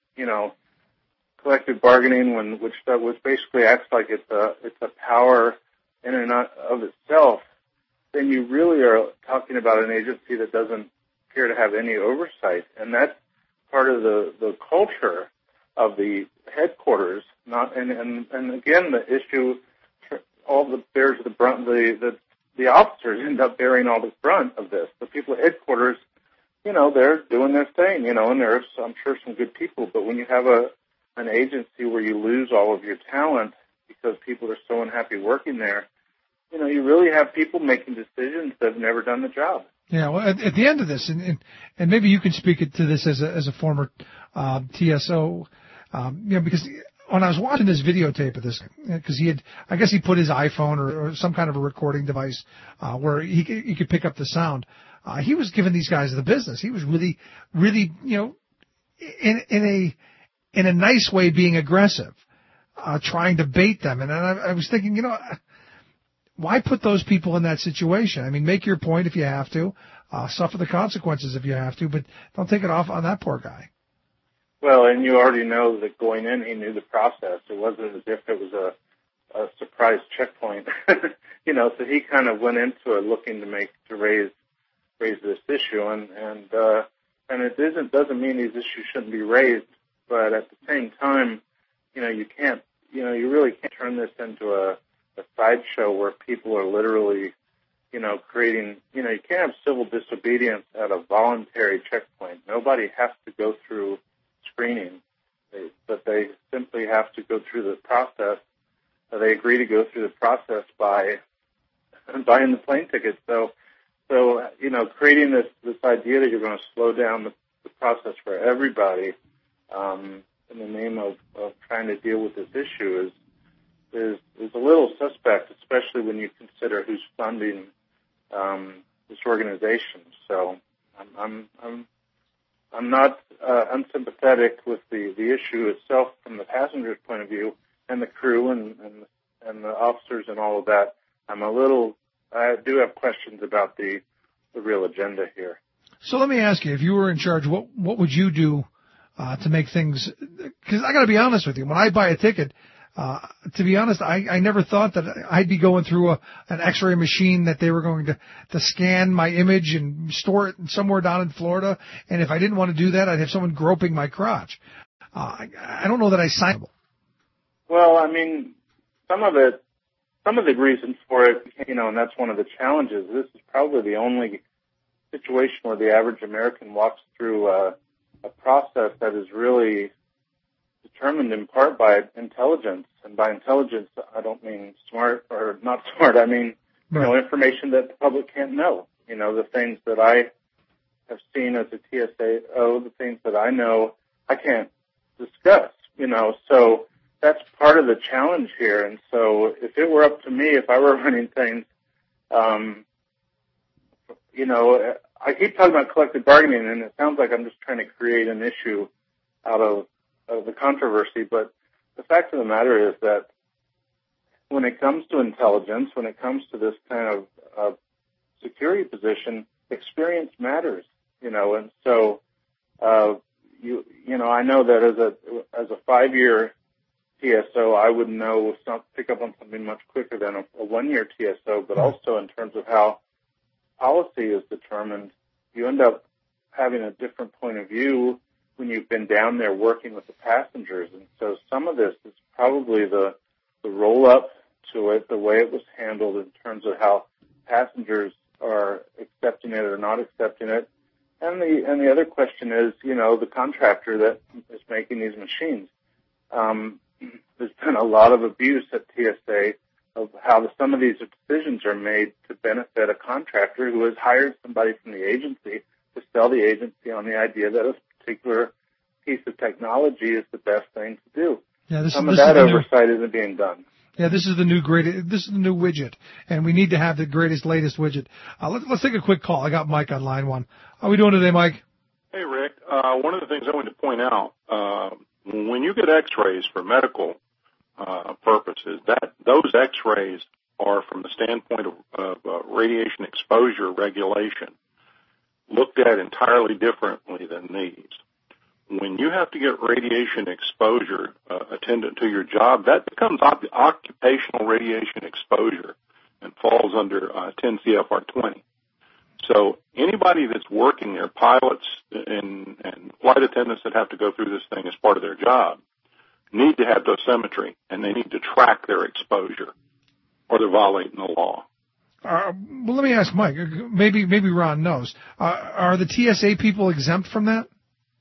collective bargaining, which basically acts like it's a power in and of itself, then you really are talking about an agency that doesn't appear to have any oversight, and that's part of the culture of the headquarters. And again, the issue, all the bears the brunt. The officers end up bearing all the brunt of this. The people at headquarters, they're doing their thing, and there's, I'm sure, some good people. But when you have an agency where you lose all of your talent because people are so unhappy working there, you really have people making decisions that have never done the job. Yeah, well, at the end of this, and maybe you can speak to this as a former TSO, because when I was watching this videotape of this, because he put his iPhone or some kind of a recording device where he could pick up the sound. He was giving these guys the business. He was really, really, in a nice way, being aggressive, trying to bait them. And I was thinking, why put those people in that situation? I mean, make your point if you have to, suffer the consequences if you have to, but don't take it off on that poor guy. Well, and you already know that going in, he knew the process. It wasn't as if it was a surprise checkpoint, so he kind of went into it looking to raise this issue, and it doesn't mean these issues shouldn't be raised, but at the same time, you really can't turn this into a sideshow where people are literally, creating, you can't have civil disobedience at a voluntary checkpoint. Nobody has to go through screening, but they simply have to go through the process. They agree to go through the process by buying the plane ticket. So creating this idea that you're going to slow down the process for everybody in the name of trying to deal with this issue is a little suspect, especially when you consider who's funding this organization. So I'm unsympathetic with the issue itself from the passenger's point of view and the crew and the officers and all of that. I do have questions about the real agenda here. So let me ask you, if you were in charge, what would you do to make things? Because I got to be honest with you, when I buy a ticket, to be honest, I never thought that I'd be going through an X-ray machine that they were going to scan my image and store it somewhere down in Florida. And if I didn't want to do that, I'd have someone groping my crotch. I don't know that I signed. Well, I mean, some of the reasons for it, and that's one of the challenges. This is probably the only situation where the average American walks through a process that is really determined in part by intelligence. And by intelligence, I don't mean smart or not smart. I mean, information that the public can't know. The things that I have seen as a TSAO, the things that I know, I can't discuss, So that's part of the challenge here. And so if it were up to me, if I were running things, I keep talking about collective bargaining, and it sounds like I'm just trying to create an issue out of the controversy. But the fact of the matter is that when it comes to intelligence, when it comes to this kind of security position, experience matters, And so, I know that as a 5-year TSO, I would pick up on something much quicker than a 1-year TSO, but also in terms of how policy is determined, you end up having a different point of view when you've been down there working with the passengers. And so some of this is probably the roll-up to it, the way it was handled in terms of how passengers are accepting it or not accepting it. And the other question is, the contractor that is making these machines. There's been a lot of abuse at TSA of how some of these decisions are made to benefit a contractor who has hired somebody from the agency to sell the agency on the idea that a particular piece of technology is the best thing to do. Yeah, some of that oversight isn't being done. Yeah, this is the new widget, and we need to have the latest widget. Let's take a quick call. I got Mike on line one. How are we doing today, Mike? Hey, Rick. One of the things I wanted to point out, when you get X-rays for medical purposes, those X-rays are from the standpoint of radiation exposure regulation, looked at entirely differently than these. When you have to get radiation exposure attendant to your job, that becomes occupational radiation exposure and falls under 10 CFR 20. So anybody that's working there, pilots and flight attendants that have to go through this thing as part of their job, need to have dosimetry, and they need to track their exposure, or they're violating the law. Well, let me ask Mike. Maybe Ron knows. Are the TSA people exempt from that?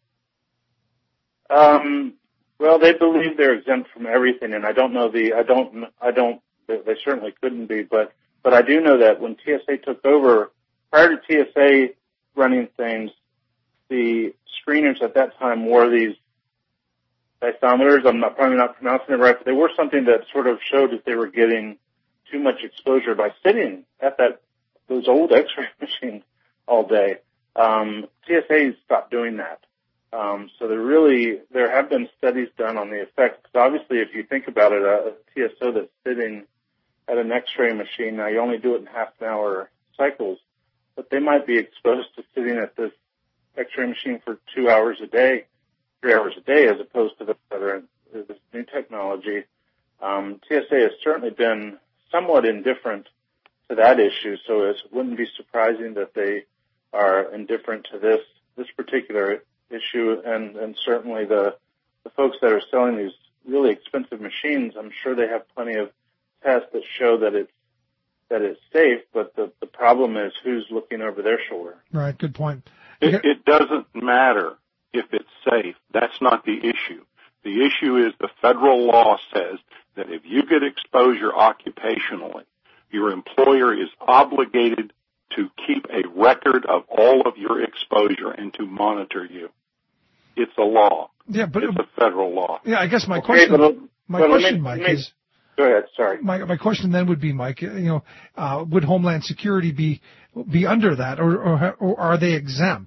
Well, they believe they're exempt from everything, and I don't know they certainly couldn't be, but I do know that when TSA took over, prior to TSA running things, the screeners at that time wore these dysometers. I'm probably not pronouncing it right, but they were something that sort of showed that they were getting too much exposure by sitting at those old X-ray machines all day. TSA stopped doing that. So there have been studies done on the effects. Because obviously, if you think about it, a TSO that's sitting at an X-ray machine, now you only do it in half-an-hour cycles, but they might be exposed to sitting at this X-ray machine for 2 hours a day, 3 hours a day, as opposed to this new technology. TSA has certainly been somewhat indifferent to that issue, so it wouldn't be surprising that they are indifferent to this particular issue, and certainly the folks that are selling these really expensive machines, I'm sure they have plenty of tests that show that it's safe, but the problem is who's looking over their shoulder. Right, good point. It doesn't matter if it's safe. That's not the issue. The issue is the federal law says that if you get exposure occupationally, your employer is obligated to keep a record of all of your exposure and to monitor you. It's a law. Yeah, but it's a federal law. Yeah, I guess my question, Mike, is. Go ahead. Sorry. My question then would be, Mike, would Homeland Security be under that, or are they exempt?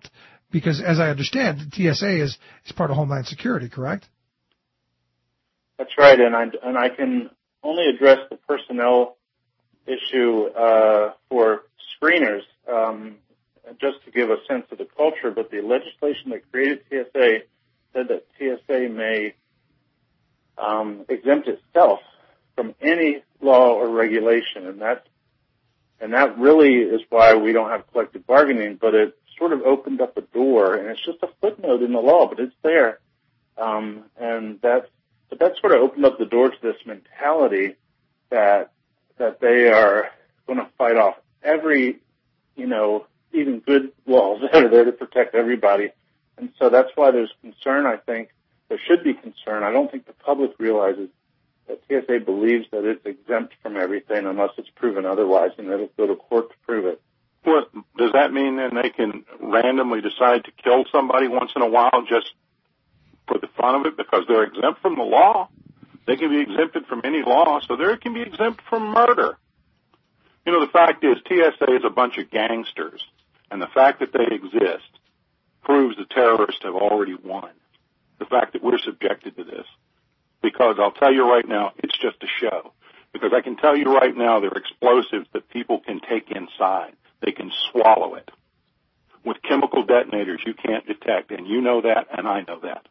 Because as I understand, the TSA is part of Homeland Security, correct? That's right, and I can only address the personnel issue for screeners, just to give a sense of the culture. But the legislation that created TSA said that TSA may exempt itself from any law or regulation, and that really is why we don't have collective bargaining. But it sort of opened up a door, and it's just a footnote in the law, but it's there, and that sort of opened up the door to this mentality that they are going to fight off every, even good laws that are there to protect everybody. And so that's why there's concern, I think. There should be concern. I don't think the public realizes that TSA believes that it's exempt from everything unless it's proven otherwise, and it'll go to court to prove it. Well, does that mean then they can randomly decide to kill somebody once in a while just for the fun of it because they're exempt from the law? They can be exempted from any law, so they can be exempt from murder. The fact is TSA is a bunch of gangsters, and the fact that they exist proves the terrorists have already won. The fact that we're subjected to this. Because I'll tell you right now, it's just a show. Because I can tell you right now, they're explosives that people can take inside. They can swallow it. With chemical detonators you can't detect, and you know that, and I know that.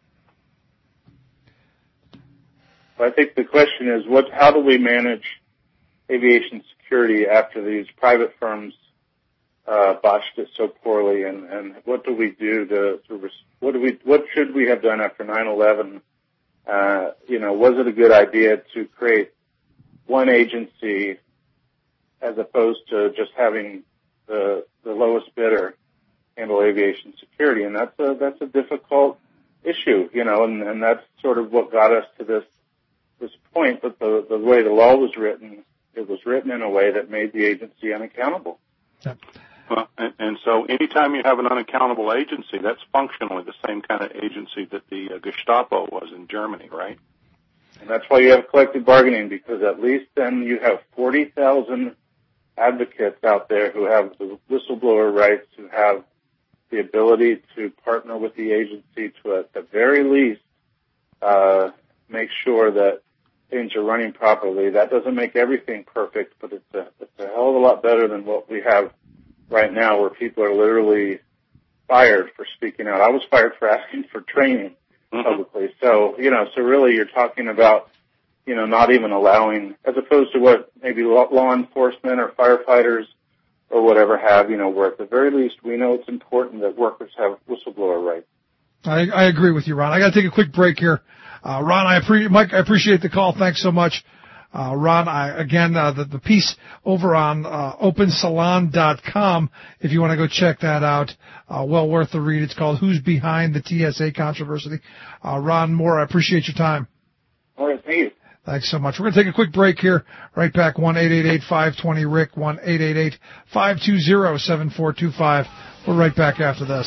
I think the question is, how do we manage aviation security after these private firms botched it so poorly, and what do we do what should we have done after 9/11? Was it a good idea to create one agency as opposed to just having the lowest bidder handle aviation security? And that's a difficult issue, and that's sort of what got us to this point. But the way the law was written, it was written in a way that made the agency unaccountable. Yep. Well, and so anytime you have an unaccountable agency, that's functionally the same kind of agency that the Gestapo was in Germany, right? And that's why you have collective bargaining, because at least then you have 40,000 advocates out there who have the whistleblower rights, who have the ability to partner with the agency to, at the very least, make sure that things are running properly. That doesn't make everything perfect, but it's a hell of a lot better than what we have right now, where people are literally fired for speaking out. I was fired for asking for training publicly. So, so really you're talking about, not even allowing, as opposed to what maybe law enforcement or firefighters or whatever have, where at the very least we know it's important that workers have whistleblower rights. I agree with you, Ron. I got to take a quick break here. Ron, Mike, I appreciate the call. Thanks so much. Ron, the piece over on opensalon.com, if you want to go check that out, well worth the read. It's called Who's Behind the TSA Controversy. Ron Moore, I appreciate your time. All right, thank you. Thanks so much. We're going to take a quick break here. Right back, 1-888-520-RICK, 1-888-520-7425. We're right back after this.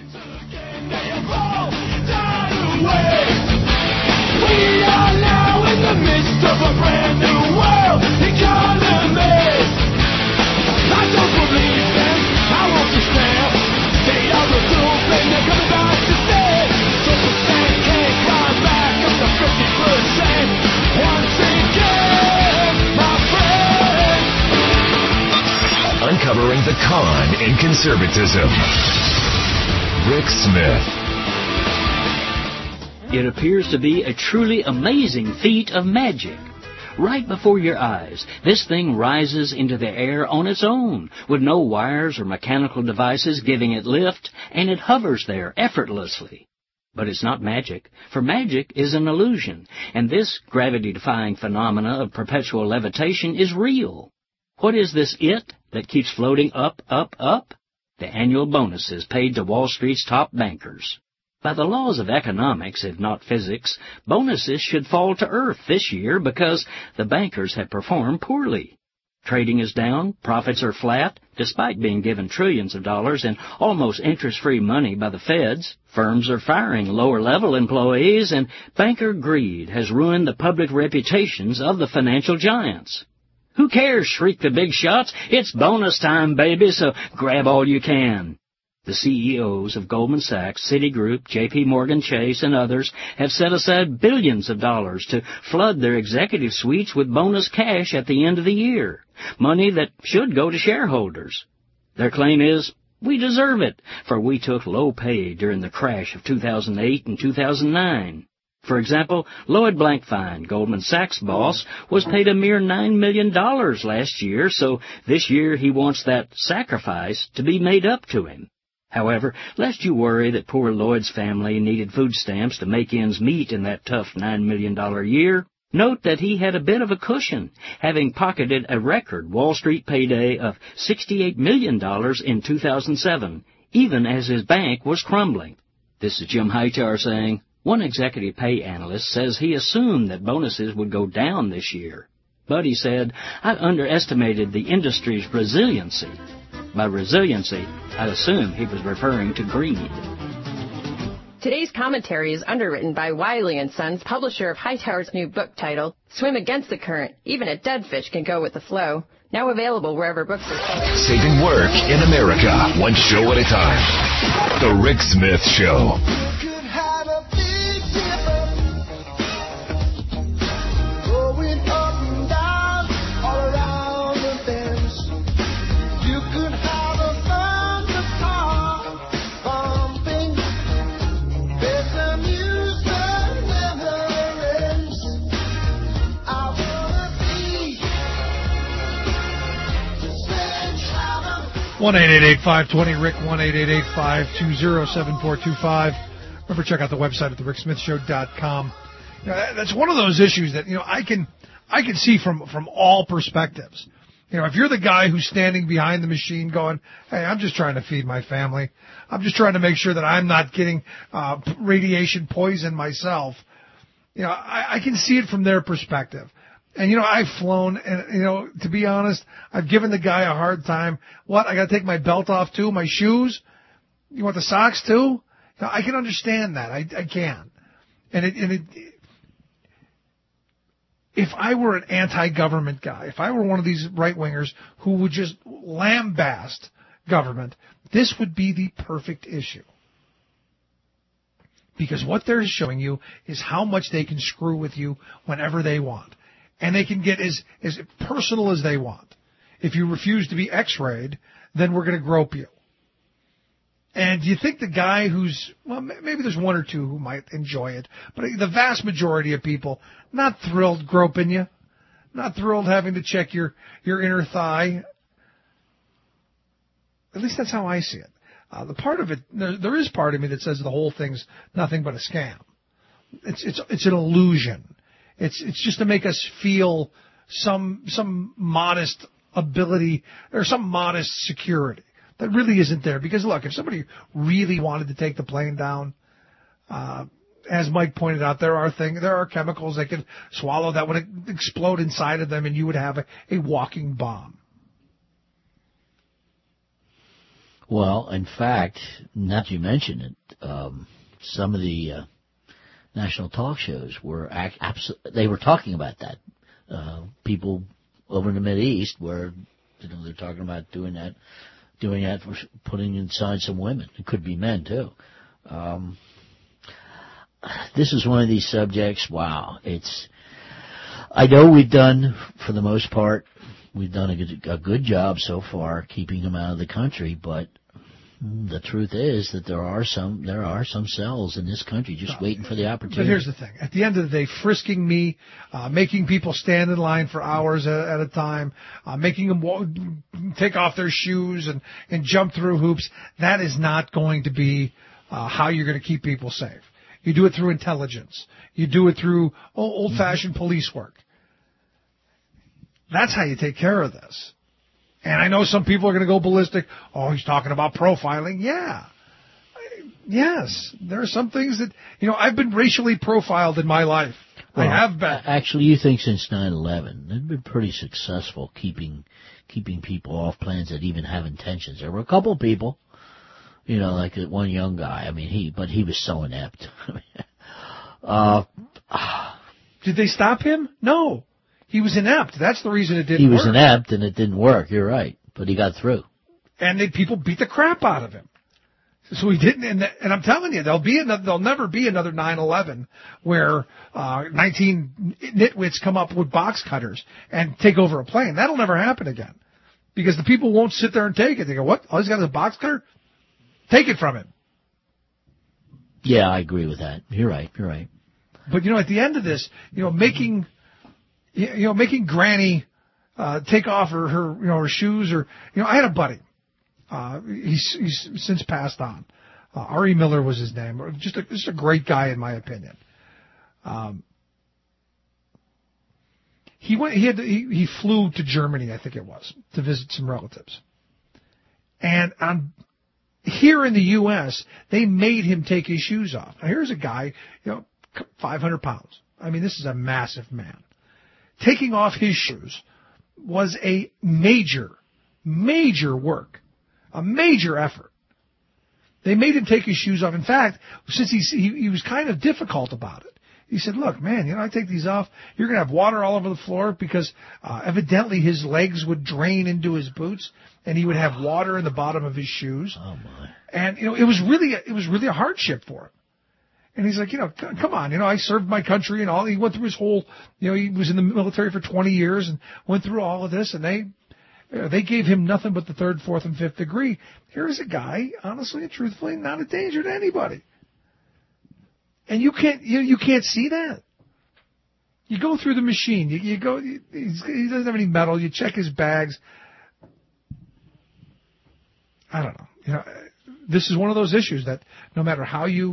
We are now in the midst of a brand new world economy. I don't believe them, I won't despair. They are a group and they're coming back to stay. So percent can't climb back up to 50%. Once again, my friend. Uncovering the con in conservatism. Rick Smith. It appears to be a truly amazing feat of magic. Right before your eyes, this thing rises into the air on its own, with no wires or mechanical devices giving it lift, and it hovers there effortlessly. But it's not magic, for magic is an illusion, and this gravity-defying phenomena of perpetual levitation is real. What is this it that keeps floating up, up, up? The annual bonuses paid to Wall Street's top bankers. By the laws of economics, if not physics, bonuses should fall to earth this year because the bankers have performed poorly. Trading is down, profits are flat, despite being given trillions of dollars in almost interest-free money by the feds. Firms are firing lower-level employees, and banker greed has ruined the public reputations of the financial giants. Who cares, shriek the big shots? It's bonus time, baby, so grab all you can. The CEOs of Goldman Sachs, Citigroup, J.P. Morgan Chase, and others have set aside billions of dollars to flood their executive suites with bonus cash at the end of the year, money that should go to shareholders. Their claim is, we deserve it, for we took low pay during the crash of 2008 and 2009. For example, Lloyd Blankfein, Goldman Sachs boss, was paid a mere $9 million last year, so this year he wants that sacrifice to be made up to him. However, lest you worry that poor Lloyd's family needed food stamps to make ends meet in that tough $9 million year, note that he had a bit of a cushion, having pocketed a record Wall Street payday of $68 million in 2007, even as his bank was crumbling. This is Jim Hightower saying, one executive pay analyst says he assumed that bonuses would go down this year. But he said, I underestimated the industry's resiliency. By resiliency, I assume he was referring to greed. Today's commentary is underwritten by Wiley & Sons, publisher of Hightower's new book titled, Swim Against the Current. Even a dead fish can go with the flow. Now available wherever books are sold. Saving work in America, one show at a time. The Rick Smith Show. One 888-520 Rick 1-888-520-7425. Remember, check out the website at thericksmithshow.com. You know, that's one of those issues that I can see from all perspectives. If you're the guy who's standing behind the machine going, hey, I'm just trying to feed my family. I'm just trying to make sure that I'm not getting radiation poison myself. I can see it from their perspective. And, I've flown, and, to be honest, I've given the guy a hard time. What, I got to take my belt off, too? My shoes? You want the socks, too? I can understand that. I can. And if I were an anti-government guy, if I were one of these right-wingers who would just lambaste government, this would be the perfect issue. Because what they're showing you is how much they can screw with you whenever they want. And they can get as personal as they want. If you refuse to be x-rayed, then we're going to grope you. And you think the guy maybe there's one or two who might enjoy it, but the vast majority of people, not thrilled groping you, not thrilled having to check your inner thigh. At least that's how I see it. The part of it, there is part of me that says the whole thing's nothing but a scam. It's an illusion. It's just to make us feel some modest ability or some modest security that really isn't there. Because look, if somebody really wanted to take the plane down, as Mike pointed out, there are chemicals they could swallow that would explode inside of them, and you would have a walking bomb. Well, in fact, not to mention it, some of the national talk shows were they were talking about that. People over in the Mideast where they're talking about doing that for putting inside some women. It could be men too. This is one of these subjects. Wow, I know we've done, for the most part, we've done a good job so far keeping them out of the country, but the truth is that there are some cells in this country just waiting for the opportunity. But here's the thing. At the end of the day, frisking me, making people stand in line for hours at a time, making them take off their shoes and jump through hoops, that is not going to be how you're going to keep people safe. You do it through intelligence. You do it through old-fashioned police work. That's how you take care of this. And I know some people are going to go ballistic. Oh, he's talking about profiling. Yeah. Yes. There are some things that, I've been racially profiled in my life. Well, I have been. Actually, you think since 9/11, they've been pretty successful keeping people off planes that even have intentions. There were a couple of people, like that one young guy. I mean, he was so inept. Did they stop him? No. He was inept. That's the reason it didn't work. He was inept and it didn't work. You're right. But he got through. And people beat the crap out of him. So he didn't, and I'm telling you, there'll never be another 9/11 where 19 nitwits come up with box cutters and take over a plane. That'll never happen again, because the people won't sit there and take it. They go, "What? All he's got is a box cutter? Take it from him." Yeah, I agree with that. You're right. But at the end of this, making Granny take off her shoes, or I had a buddy. He's since passed on. R.E. Miller was his name. Just a great guy, in my opinion. He flew to Germany, I think it was, to visit some relatives. And here in the U.S., they made him take his shoes off. Now, here's a guy, 500 pounds. I mean, this is a massive man. Taking off his shoes was a major work, a major effort. They made him take his shoes off. In fact, since he was kind of difficult about it, he said, "Look, man, I take these off. You're going to have water all over the floor," because evidently his legs would drain into his boots, and he would have water in the bottom of his shoes. Oh my! And it was really a hardship for him. And he's like, come on, I served my country and all. He went through his whole, he was in the military for 20 years and went through all of this, and they gave him nothing but the 3rd, 4th, and 5th degree. Here's a guy, honestly and truthfully, not a danger to anybody. And you can't see that. You go through the machine. You go. He doesn't have any metal. You check his bags. I don't know. This is one of those issues that no matter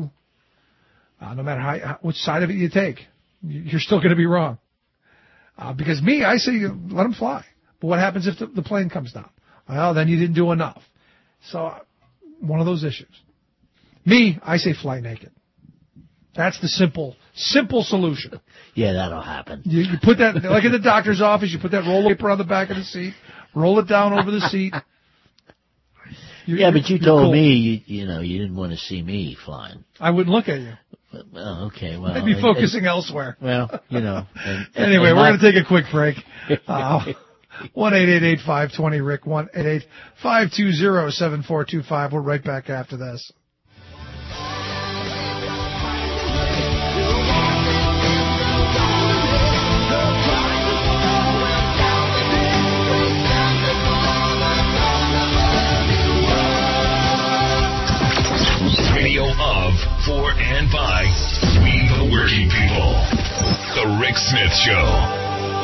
which side of it you take, you're still going to be wrong. Because I say let him fly. But what happens if the plane comes down? Well, then you didn't do enough. So one of those issues. I say fly naked. That's the simple solution. Yeah, that'll happen. You put that, like in the doctor's office, you put that roll of paper on the back of the seat, roll it down over the seat. But you told me, you didn't want to see me flying. I wouldn't look at you. Well, okay, well. I'd be focusing elsewhere. Well, Anyway, we're going to take a quick break. 1-888-520-RICK, 1-888-520-7425. We're right back after this. Radio of, for, and by we the working people. The Rick Smith Show.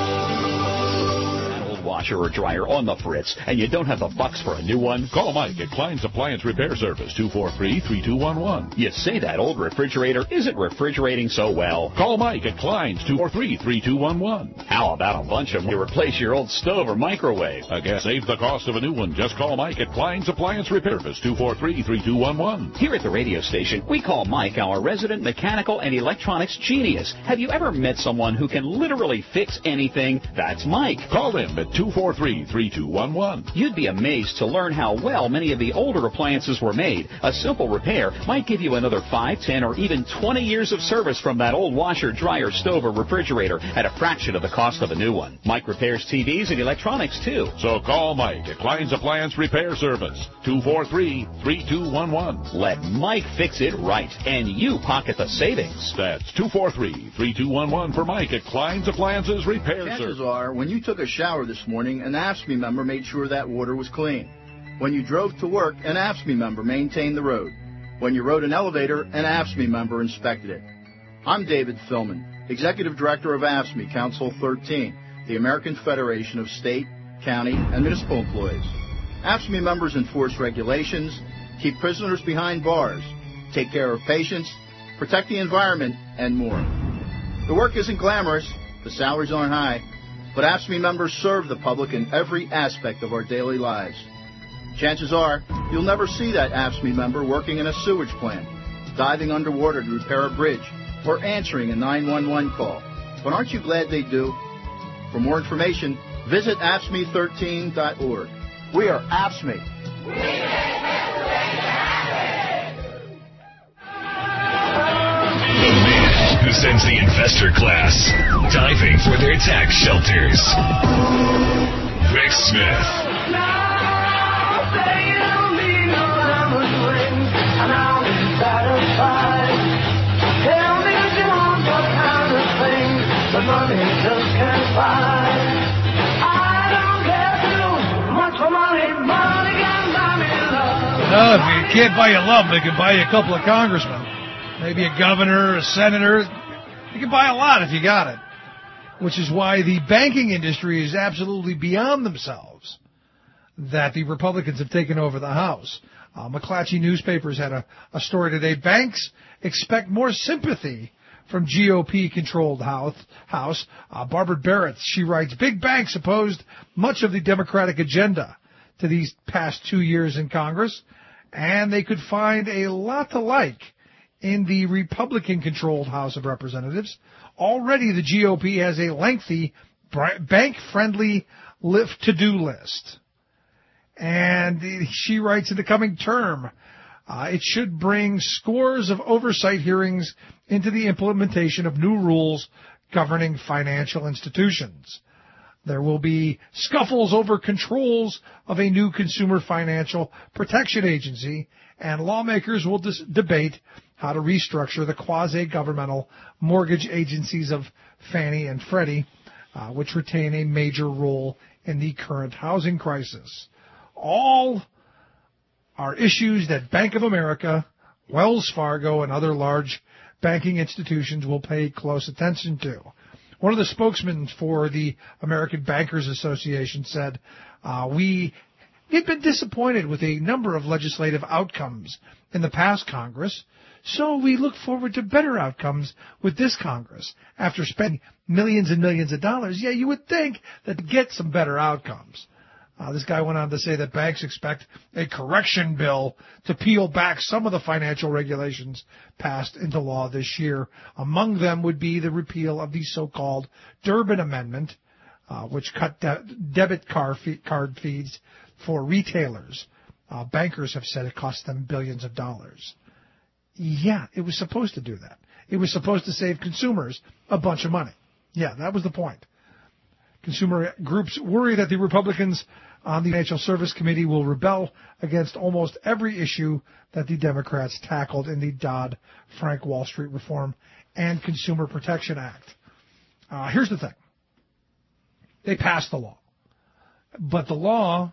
Washer or dryer on the fritz, and you don't have the bucks for a new one? Call Mike at Klein's Appliance Repair Service, 243-3211. You say that old refrigerator isn't refrigerating so well. Call Mike at Klein's, 243-3211. How about a bunch of them to replace your old stove or microwave? Again, save the cost of a new one. Just call Mike at Klein's Appliance Repair Service, 243-3211. Here at the radio station, we call Mike our resident mechanical and electronics genius. Have you ever met someone who can literally fix anything? That's Mike. Call him at 243-3211. You'd be amazed to learn how well many of the older appliances were made. A simple repair might give you another 5, 10, or even 20 years of service from that old washer, dryer, stove, or refrigerator at a fraction of the cost of a new one. Mike repairs TVs and electronics, too. So call Mike at Klein's Appliance Repair Service, 243-3211. Let Mike fix it right, and you pocket the savings. That's 243-3211 for Mike at Klein's Appliances Repair Service. Chances are, when you took a shower this morning, an AFSCME member made sure that water was clean. When you drove to work, an AFSCME member maintained the road. When you rode an elevator, an AFSCME member inspected it. I'm David Philman, Executive Director of AFSCME Council 13, the American Federation of State, County, and Municipal Employees. AFSCME members enforce regulations, keep prisoners behind bars, take care of patients, protect the environment, and more. The work isn't glamorous, the salaries aren't high, but AFSCME members serve the public in every aspect of our daily lives. Chances are, you'll never see that AFSCME member working in a sewage plant, diving underwater to repair a bridge, or answering a 911 call. But aren't you glad they do? For more information, visit AFSCME13.org. We are AFSCME. Who sends the investor class diving for their tax shelters? Rick Smith. rings, and I'll be satisfied. Tell me what you want, what kind of things the money just can't buy. I don't care too much for money, money can buy me love. No, if you can't buy you love, they can buy you a couple of congressmen. Maybe a governor, a senator. You can buy a lot if you got it. Which is why the banking industry is absolutely beyond themselves that the Republicans have taken over the House. McClatchy Newspapers had a story today. Banks expect more sympathy from GOP-controlled House. Barbara Barrett, she writes, big banks opposed much of the Democratic agenda to these past 2 years in Congress, and they could find a lot to like in the Republican-controlled House of Representatives. Already the GOP has a lengthy bank-friendly to-do list. And she writes, in the coming term, it should bring scores of oversight hearings into the implementation of new rules governing financial institutions. There will be scuffles over controls of a new Consumer Financial Protection Agency, and lawmakers will debate how to restructure the quasi-governmental mortgage agencies of Fannie and Freddie, which retain a major role in the current housing crisis. All are issues that Bank of America, Wells Fargo, and other large banking institutions will pay close attention to. One of the spokesmen for the American Bankers Association said, we've been disappointed with a number of legislative outcomes in the past Congress, so we look forward to better outcomes with this Congress. After spending millions and millions of dollars, yeah, you would think that to get some better outcomes. This guy went on to say that banks expect a correction bill to peel back some of the financial regulations passed into law this year. Among them would be the repeal of the so-called Durbin Amendment, which cut debit card fees for retailers. Bankers have said it cost them billions of dollars. Yeah, it was supposed to do that. It was supposed to save consumers a bunch of money. Yeah, that was the point. Consumer groups worry that the Republicans on the Financial Service Committee will rebel against almost every issue that the Democrats tackled in the Dodd-Frank Wall Street Reform and Consumer Protection Act. Here's the thing. They passed the law. But the law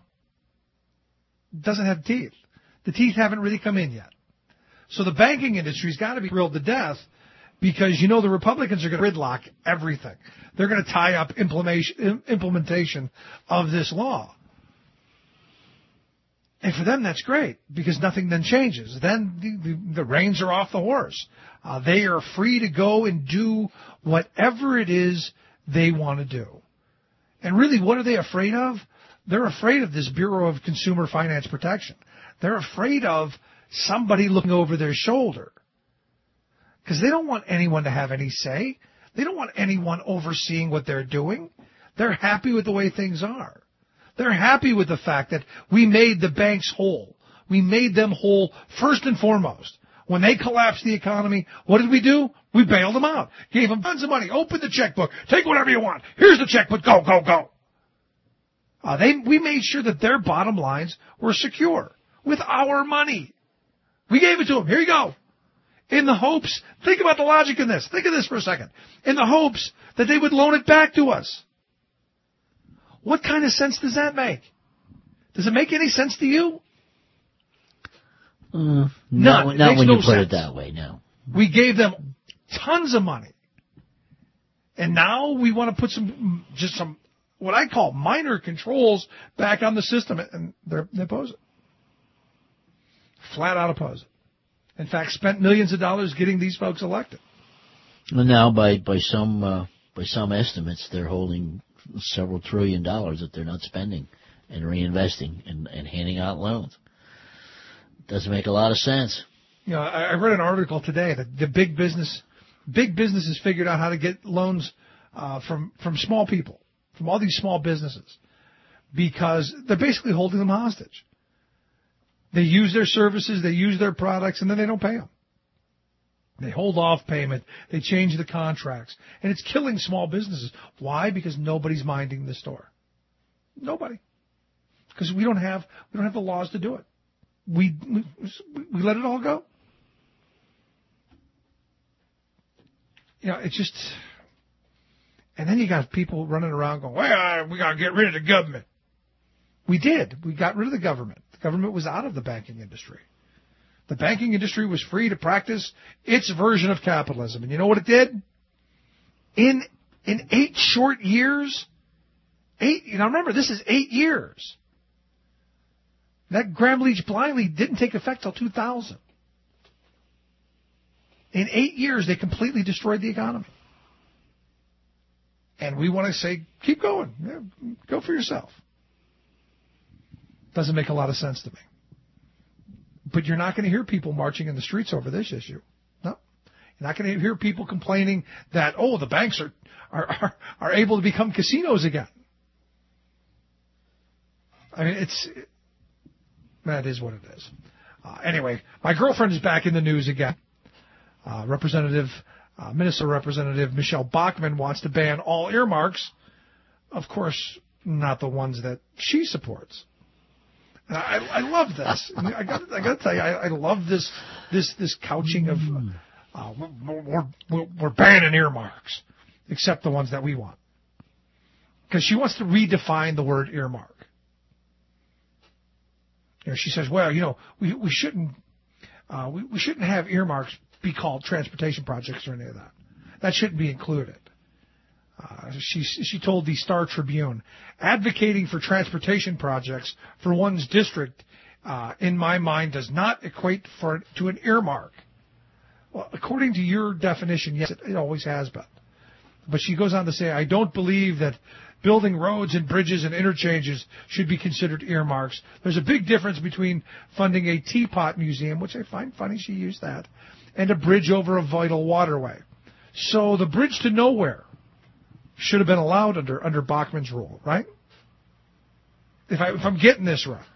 doesn't have teeth. The teeth haven't really come in yet. So the banking industry's got to be thrilled to death because, you know, the Republicans are going to gridlock everything. They're going to tie up implementation of this law. And for them, that's great because nothing then changes. Then the reins are off the horse. They are free to go and do whatever it is they want to do. And really, what are they afraid of? They're afraid of this Bureau of Consumer Finance Protection. They're afraid of somebody looking over their shoulder because they don't want anyone to have any say. They don't want anyone overseeing what they're doing. They're happy with the way things are. They're happy with the fact that we made the banks whole. We made them whole first and foremost. When they collapsed the economy, what did we do? We bailed them out. Gave them tons of money. Open the checkbook. Take whatever you want. Here's the checkbook. Go, go, go. We made sure that their bottom lines were secure with our money. We gave it to them. Here you go. In the hopes, think about the logic in this. Think of this for a second. In the hopes that they would loan it back to us. What kind of sense does that make? Does it make any sense to you? Not when you put it that way, no. We gave them tons of money. And now we want to put some what I call minor controls back on the system, and they oppose it. Flat out oppose it. In fact, spent millions of dollars getting these folks elected. Well, now, by some estimates, they're holding several $1 trillion that they're not spending and reinvesting and handing out loans. Doesn't make a lot of sense. You know, I read an article today that the big businesses figured out how to get loans from small people, from all these small businesses, because they're basically holding them hostage. They use their services, they use their products, and then they don't pay them. They hold off payment. They change the contracts. And it's killing small businesses. Why? Because nobody's minding the store. Nobody. Because we don't have the laws to do it. we let it all go. You know, it's just, and then you got people running around going, well, we got to get rid of the government. We did. We got rid of the government. The government was out of the banking industry. The banking industry was free to practice its version of capitalism. And you know what it did? In 8 short years, remember, this is 8 years. That Gramm-Leach-Bliley didn't take effect till 2000. In 8 years, they completely destroyed the economy. And we want to say, keep going. Yeah, go for yourself. Doesn't make a lot of sense to me. But you're not going to hear people marching in the streets over this issue. No. You're not going to hear people complaining that, the banks are able to become casinos again. I mean, that is what it is. Anyway, my girlfriend is back in the news again. Minnesota Representative Michelle Bachmann wants to ban all earmarks. Of course, not the ones that she supports. And I love this. I got to tell you, I love this couching of we're banning earmarks, except the ones that we want, because she wants to redefine the word earmark. She says, well, we shouldn't have earmarks be called transportation projects or any of that. That shouldn't be included. She told the Star Tribune, advocating for transportation projects for one's district, in my mind, does not equate to an earmark. Well, according to your definition, yes, it always has been. But she goes on to say, I don't believe that building roads and bridges and interchanges should be considered earmarks. There's a big difference between funding a teapot museum, which I find funny she used that, and a bridge over a vital waterway. So the bridge to nowhere should have been allowed under Bachmann's rule, right? If I'm getting this right.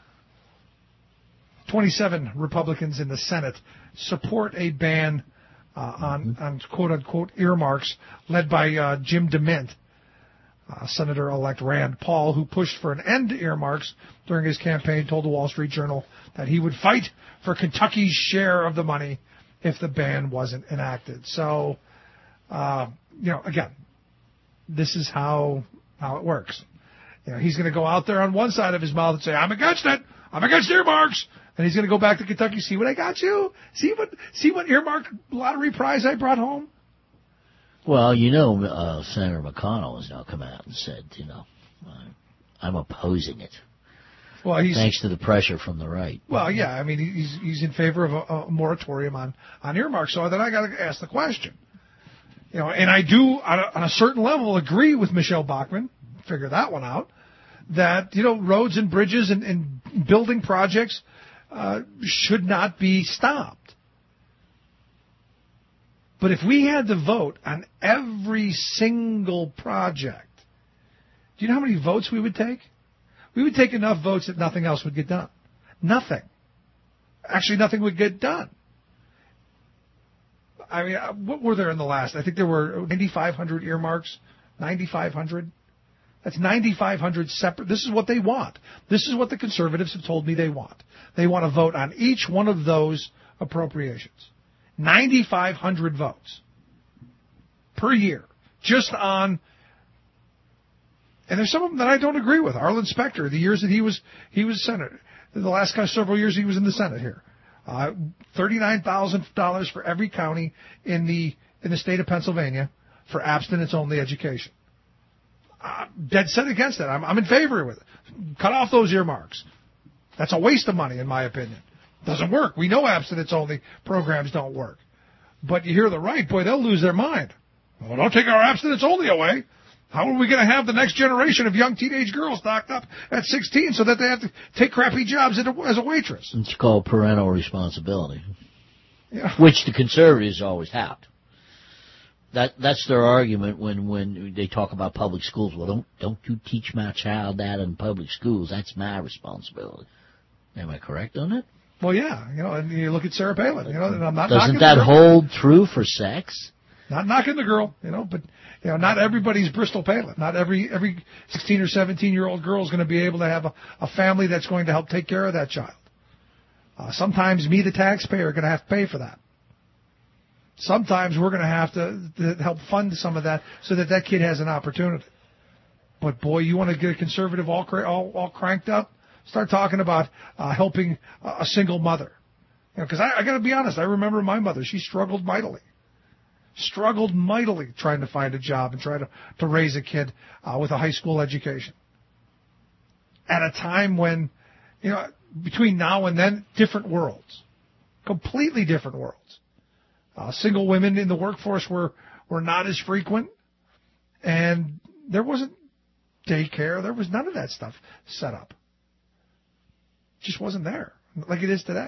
27 Republicans in the Senate support a ban on quote-unquote earmarks led by Jim DeMint. Senator-elect Rand Paul, who pushed for an end to earmarks during his campaign, told the Wall Street Journal that he would fight for Kentucky's share of the money if the ban wasn't enacted. So, again, this is how it works. He's going to go out there on one side of his mouth and say, I'm against it. I'm against earmarks. And he's going to go back to Kentucky. See what I got you? See what earmark lottery prize I brought home? Well, Senator McConnell has now come out and said, I'm opposing it. Well, thanks to the pressure from the right. Well, yeah, I mean, he's in favor of a moratorium on earmarks. So then I got to ask the question. And I do, on a certain level, agree with Michelle Bachmann, figure that one out, that, roads and bridges and building projects should not be stopped. But if we had to vote on every single project, do you know how many votes we would take? We would take enough votes that nothing else would get done. Nothing. Actually, nothing would get done. I mean, what were there in the last? I think there were 9,500 earmarks. 9,500. That's 9,500 separate. This is what they want. This is what the conservatives have told me they want. They want to vote on each one of those appropriations. 9,500 votes per year, just on, and there's some of them that I don't agree with. Arlen Specter, the years that he was senator, the last several years he was in the Senate here, $39,000 for every county in the state of Pennsylvania for abstinence-only education. Dead set against it. I'm in favor of it. Cut off those earmarks. That's a waste of money, in my opinion. Doesn't work. We know abstinence-only programs don't work. But you hear the right, boy, they'll lose their mind. Well, don't take our abstinence-only away. How are we going to have the next generation of young teenage girls knocked up at 16 so that they have to take crappy jobs as a waitress? It's called parental responsibility, yeah. Which the conservatives always have. That's their argument when they talk about public schools. Well, don't you teach my child that in public schools. That's my responsibility. Am I correct on it? Well, yeah, and you look at Sarah Palin, and I'm not Doesn't knocking that the girl. hold true for sex? Not knocking the girl, but not everybody's Bristol Palin. Not every 16 or 17-year-old girl is going to be able to have a family that's going to help take care of that child. Sometimes me, the taxpayer, are going to have to pay for that. Sometimes we're going to have to help fund some of that so that that kid has an opportunity. But, boy, you want to get a conservative all cranked up? Start talking about helping a single mother. Because I got to be honest, I remember my mother. She struggled mightily trying to find a job and try to raise a kid with a high school education. At a time when, between now and then, different worlds, completely different worlds. Single women in the workforce were not as frequent, and there wasn't daycare. There was none of that stuff set up. It just wasn't there like it is today.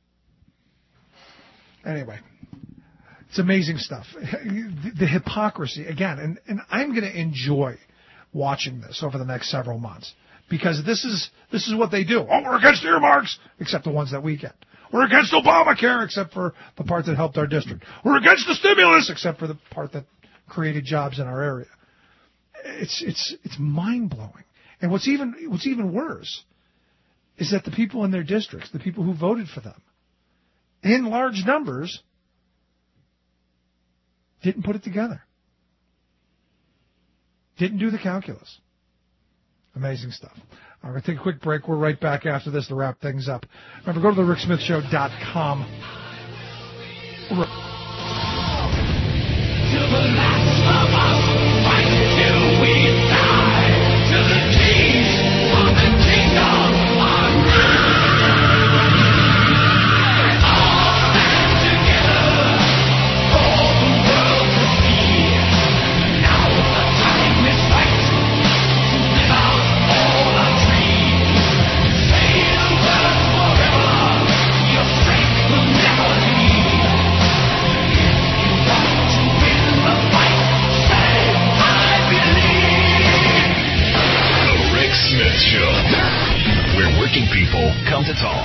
Anyway, it's amazing stuff. The hypocrisy, again, and I'm going to enjoy watching this over the next several months because this is what they do. Oh, we're against earmarks, except the ones that we get. We're against Obamacare, except for the part that helped our district. We're against the stimulus, except for the part that created jobs in our area. It's mind-blowing. And what's even worse is that the people in their districts, the people who voted for them, in large numbers, didn't put it together. Didn't do the calculus. Amazing stuff. I'm going to take a quick break. We're right back after this to wrap things up. Remember, go to thericksmithshow.com. To the last of us, fight till we die, to the keys of the kingdom on high. All stand together for the world to see. Now the time is right to live out all our dreams. Say the words forever, your strength will never leave. If you want to win the fight, say I believe. The Rick Smith Show, where working people come to talk.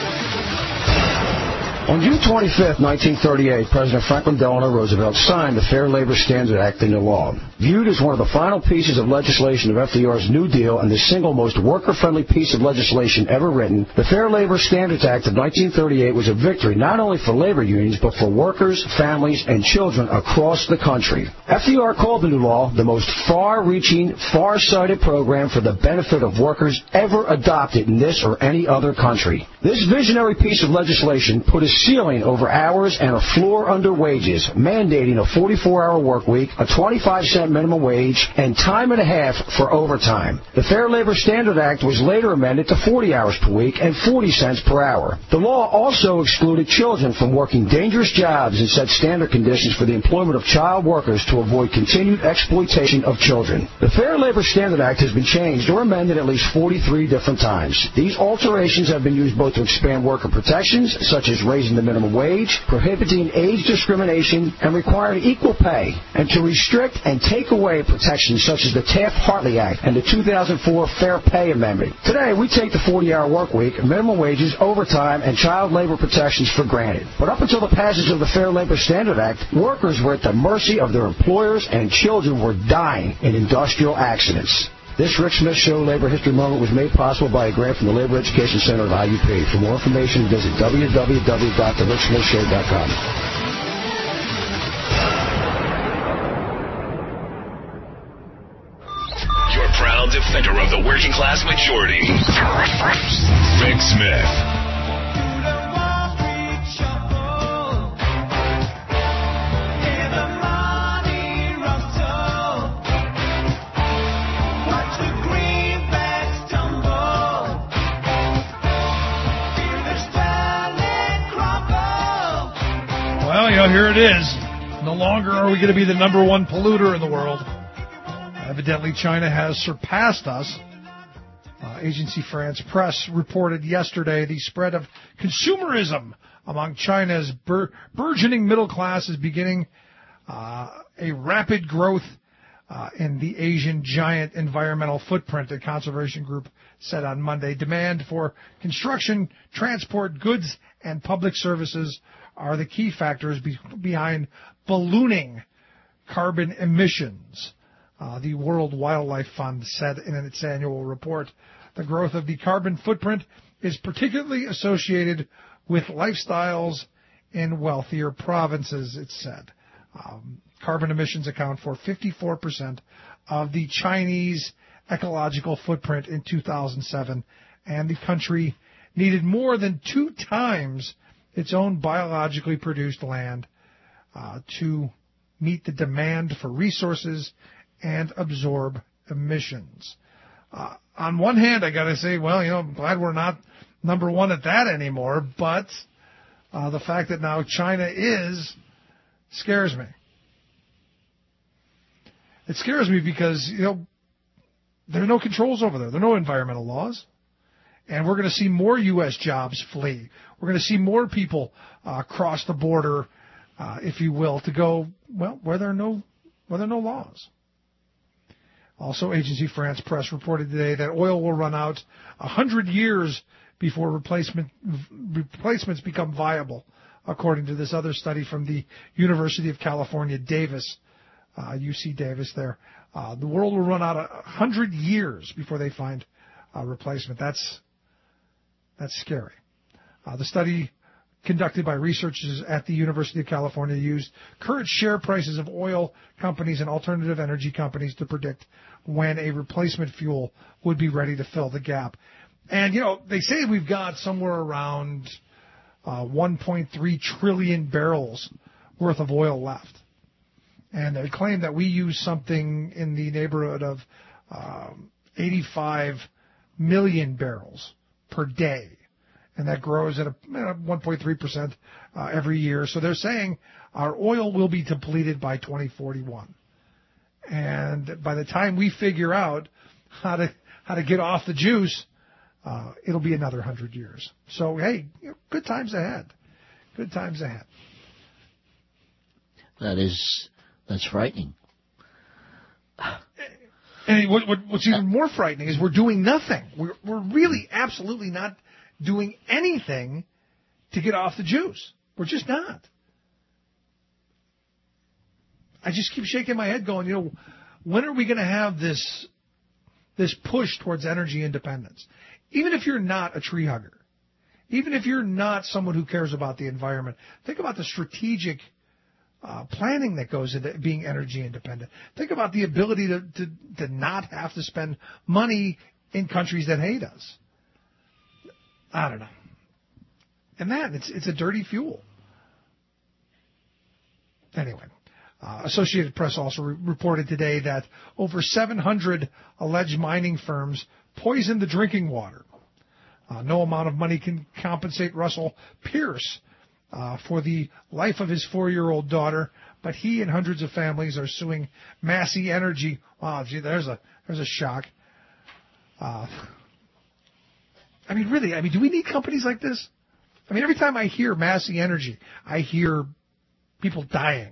On June 25, 1938, President Franklin Delano Roosevelt signed the Fair Labor Standards Act into law. Viewed as one of the final pieces of legislation of FDR's New Deal and the single most worker-friendly piece of legislation ever written, the Fair Labor Standards Act of 1938 was a victory not only for labor unions, but for workers, families, and children across the country. FDR called the new law the most far-reaching, far-sighted program for the benefit of workers ever adopted in this or any other country. This visionary piece of legislation put a ceiling over hours and a floor under wages, mandating a 44-hour work week, a 25-cent minimum wage, and time and a half for overtime. The Fair Labor Standards Act was later amended to 40 hours per week and 40 cents per hour. The law also excluded children from working dangerous jobs and set standard conditions for the employment of child workers to avoid continued exploitation of children. The Fair Labor Standards Act has been changed or amended at least 43 different times. These alterations have been used both to expand worker protections, such as raising the minimum wage, prohibiting age discrimination, and requiring equal pay, and to restrict and take away protections such as the Taft-Hartley Act and the 2004 Fair Pay Amendment. Today, we take the 40-hour work week, minimum wages, overtime, and child labor protections for granted. But up until the passage of the Fair Labor Standards Act, workers were at the mercy of their employers and children were dying in industrial accidents. This Rick Smith Show Labor History Moment was made possible by a grant from the Labor Education Center of IUP. For more information, visit www.thericksmithshow.com. Your proud defender of the working class majority, Rick Smith. Well, here it is. No longer are we going to be the number one polluter in the world. Evidently, China has surpassed us. Agency France Presse reported yesterday the spread of consumerism among China's burgeoning middle class is beginning a rapid growth in the Asian giant environmental footprint, the conservation group said on Monday. Demand for construction, transport, goods, and public services are the key factors behind ballooning carbon emissions, the World Wildlife Fund said in its annual report. The growth of the carbon footprint is particularly associated with lifestyles in wealthier provinces, it said. Carbon emissions account for 54% of the Chinese ecological footprint in 2007, and the country needed more than 2 times its own biologically produced land to meet the demand for resources and absorb emissions. On one hand, I got to say, well, I'm glad we're not number one at that anymore, but the fact that now China is scares me. It scares me because, there are no controls over there. There are no environmental laws. And we're going to see more U.S. jobs flee. We're going to see more people cross the border, if you will, to go, where there are no laws. Also, Agence France Presse reported today that oil will run out 100 years before replacements become viable, according to this other study from the University of California, Davis, UC Davis there. The world will run out 100 years before they find a replacement. That's scary. The study conducted by researchers at the University of California used current share prices of oil companies and alternative energy companies to predict when a replacement fuel would be ready to fill the gap. And, they say we've got somewhere around 1.3 trillion barrels worth of oil left. And they claim that we use something in the neighborhood of 85 million barrels per day. And that grows at 1.3% every year. So they're saying our oil will be depleted by 2041. And by the time we figure out how to get off the juice, it'll be another 100 years. So, hey, good times ahead. Good times ahead. That's frightening. And what's even more frightening is we're doing nothing. We're really absolutely not doing anything to get off the juice. We're just not. I just keep shaking my head going, when are we going to have this push towards energy independence? Even if you're not a tree hugger, even if you're not someone who cares about the environment, think about the strategic planning that goes into being energy independent. Think about the ability to not have to spend money in countries that hate us. I don't know. And it's a dirty fuel. Anyway, Associated Press also reported today that over 700 alleged mining firms poisoned the drinking water. No amount of money can compensate Russell Pierce for the life of his 4-year-old daughter, but he and hundreds of families are suing Massey Energy. Wow, gee, there's a shock. Really, do we need companies like this? Every time I hear Massey Energy, I hear people dying.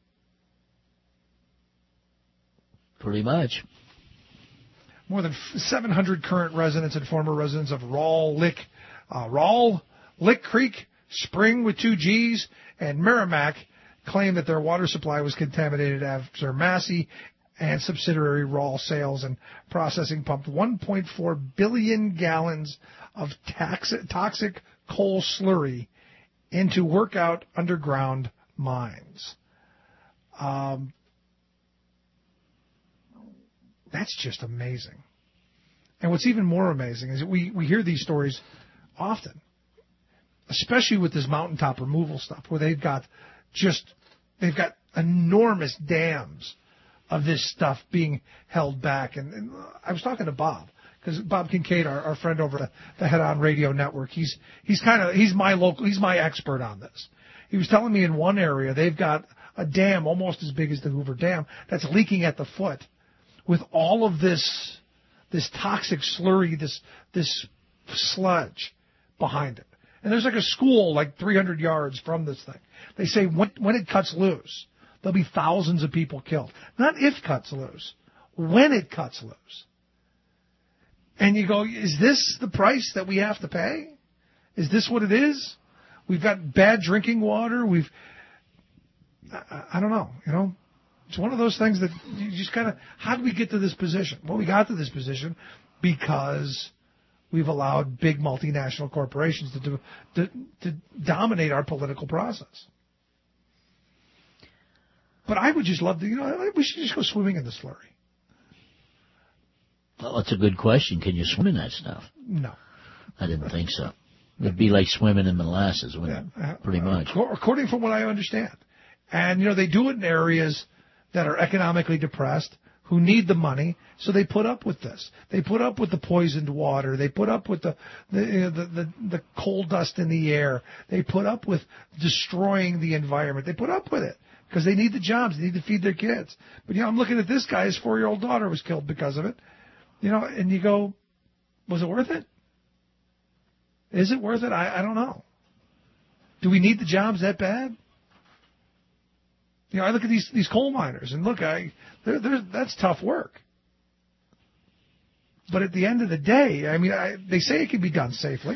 Pretty much. More than 700 current residents and former residents of Rawl Lick Creek, Spring with 2 G's, and Merrimack claim that their water supply was contaminated after Massey and subsidiary Rawl Sales and Processing pumped 1.4 billion gallons of toxic coal slurry into workout underground mines. That's just amazing. And what's even more amazing is that we hear these stories often, especially with this mountaintop removal stuff, where they've got enormous dams of this stuff being held back. And I was talking to Bob, because Bob Kincaid, our friend over the Head On Radio Network, he's my expert on this. He was telling me in one area they've got a dam almost as big as the Hoover Dam that's leaking at the foot with all of this toxic slurry, this sludge behind it. And there's like a school like 300 yards from this thing. They say when it cuts loose, there'll be thousands of people killed. Not if it cuts loose, when it cuts loose. And you go, is this the price that we have to pay? Is this what it is? We've got bad drinking water. I don't know, It's one of those things that you just how did we get to this position? Well, we got to this position because we've allowed big multinational corporations to dominate our political process. But I would just love to, we should just go swimming in the slurry. Well, that's a good question. Can you swim in that stuff? No. I didn't think so. It'd be like swimming in molasses, wouldn't it? Pretty much. According from what I understand. And, they do it in areas that are economically depressed, who need the money, so they put up with this. They put up with the poisoned water. They put up with the coal dust in the air. They put up with destroying the environment. They put up with it because they need the jobs. They need to feed their kids. But, I'm looking at this guy. His 4-year-old daughter was killed because of it. And you go, was it worth it? Is it worth it? I don't know. Do we need the jobs that bad? I look at these coal miners, and look, that's tough work. But at the end of the day, they say it can be done safely.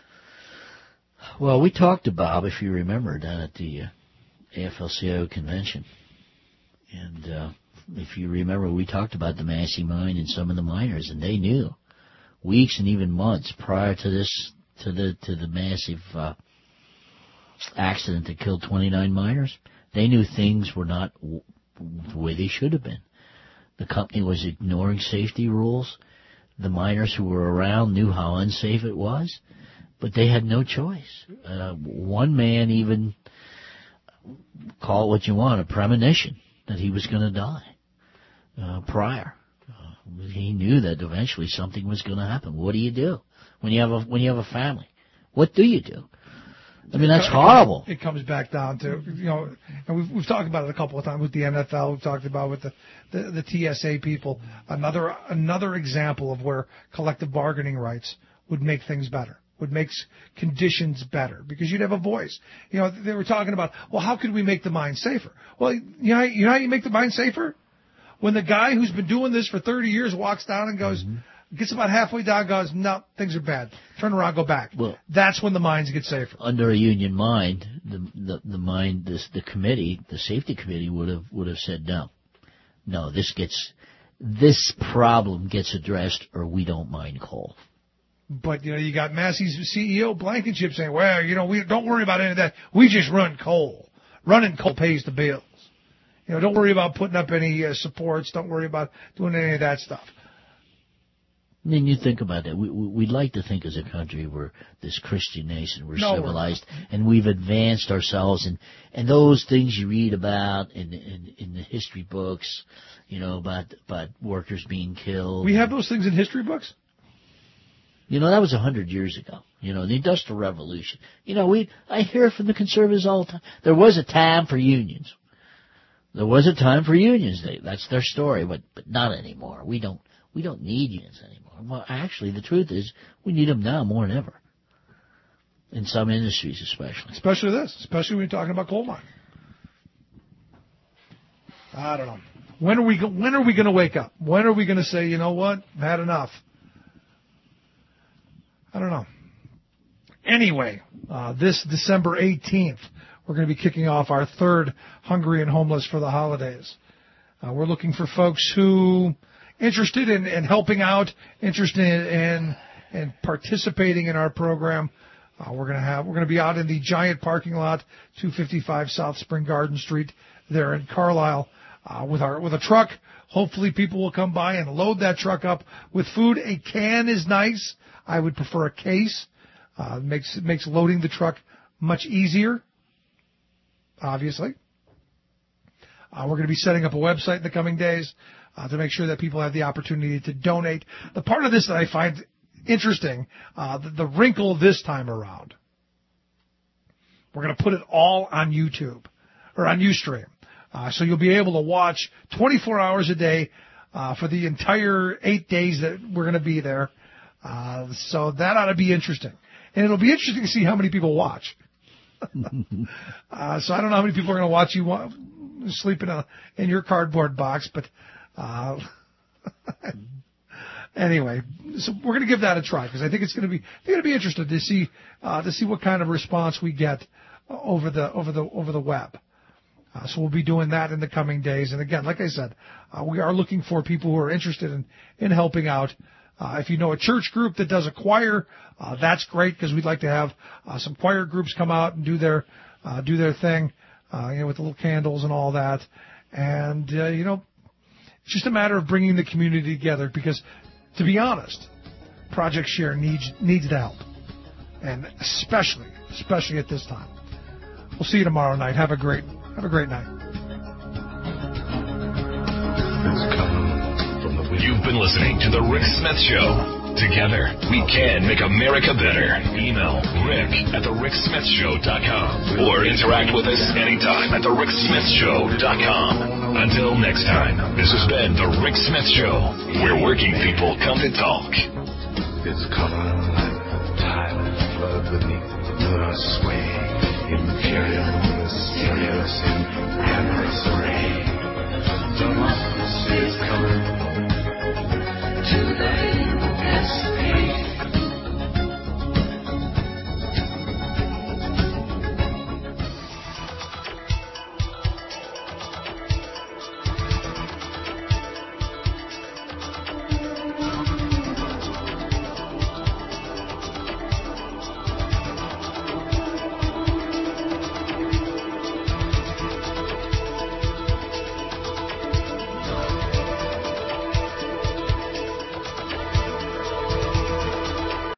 Well, we talked to Bob, if you remember, down at the AFL-CIO convention. And if you remember, we talked about the Massey mine and some of the miners, and they knew weeks and even months prior to this, to the massive accident that killed 29 miners. They knew things were not the way they should have been. The company was ignoring safety rules. The miners who were around knew how unsafe it was, but they had no choice. One man even, call it what you want, a premonition that he was going to die prior. He knew that eventually something was going to happen. What do you do when you have a family? What do you do? That's horrible. It comes back down to, and we've talked about it a couple of times with the NFL. We've talked about it with the TSA people. Another example of where collective bargaining rights would make things better, would make conditions better, because you'd have a voice. They were talking about, well, how could we make the mine safer? Well, you know how you make the mine safer? When the guy who's been doing this for 30 years walks down and goes, gets about halfway down, goes, no, things are bad. Turn around, go back. Well, that's when the mines get safer. Under a union mine, the committee, the safety committee would have said no. This problem gets addressed, or we don't mine coal. But you got Massey's CEO Blankenship saying, well, we don't worry about any of that. We just run coal. Running coal pays the bills. Don't worry about putting up any supports. Don't worry about doing any of that stuff. I mean, you think about that. We'd like to think as a country we're this Christian nation, we're civilized, and we've advanced ourselves. And those things you read about in the history books, about workers being killed. We have those things in history books? That was 100 years ago. The Industrial Revolution. I hear from the conservatives all the time. There was a time for unions. That's their story, but not anymore. We don't need unions anymore. Well, actually, the truth is, we need them now more than ever. In some industries, especially. Especially when you're talking about coal mining. I don't know. When are we going to wake up? When are we going to say, you know what, I've had enough? I don't know. Anyway, this December 18th, we're going to be kicking off our third Hungry and Homeless for the holidays. We're looking for folks who interested in helping out, interested in participating in our program. We're going to be out in the giant parking lot, 255 South Spring Garden Street, there in Carlisle, with a truck. Hopefully, people will come by and load that truck up with food. A can is nice. I would prefer a case. Makes loading the truck much easier. Obviously, we're going to be setting up a website in the coming days to make sure that people have the opportunity to donate. The part of this that I find interesting, the wrinkle this time around, we're going to put it all on YouTube or on Ustream. So you'll be able to watch 24 hours a day for the entire 8 days that we're going to be there. So that ought to be interesting. And it'll be interesting to see how many people watch. So I don't know how many people are going to watch you sleep in your cardboard box, but anyway, so we're going to give that a try because I think it's going to be interesting to see what kind of response we get over the web. So we'll be doing that in the coming days. And again, like I said, we are looking for people who are interested in helping out If you know a church group that does a choir, that's great because we'd like to have some choir groups come out and do their thing, with the little candles and all that. And, it's just a matter of bringing the community together because, to be honest, Project Share needs the help. And especially at this time. We'll see you tomorrow night. Have a great night. You've been listening to The Rick Smith Show. Together, we can make America better. Email rick@thericksmithshow.com or interact with us anytime at thericksmithshow.com. Until next time, this has been The Rick Smith Show, where working people come to talk. It's coming like a tide of flood beneath the sway. Imperial, mysterious.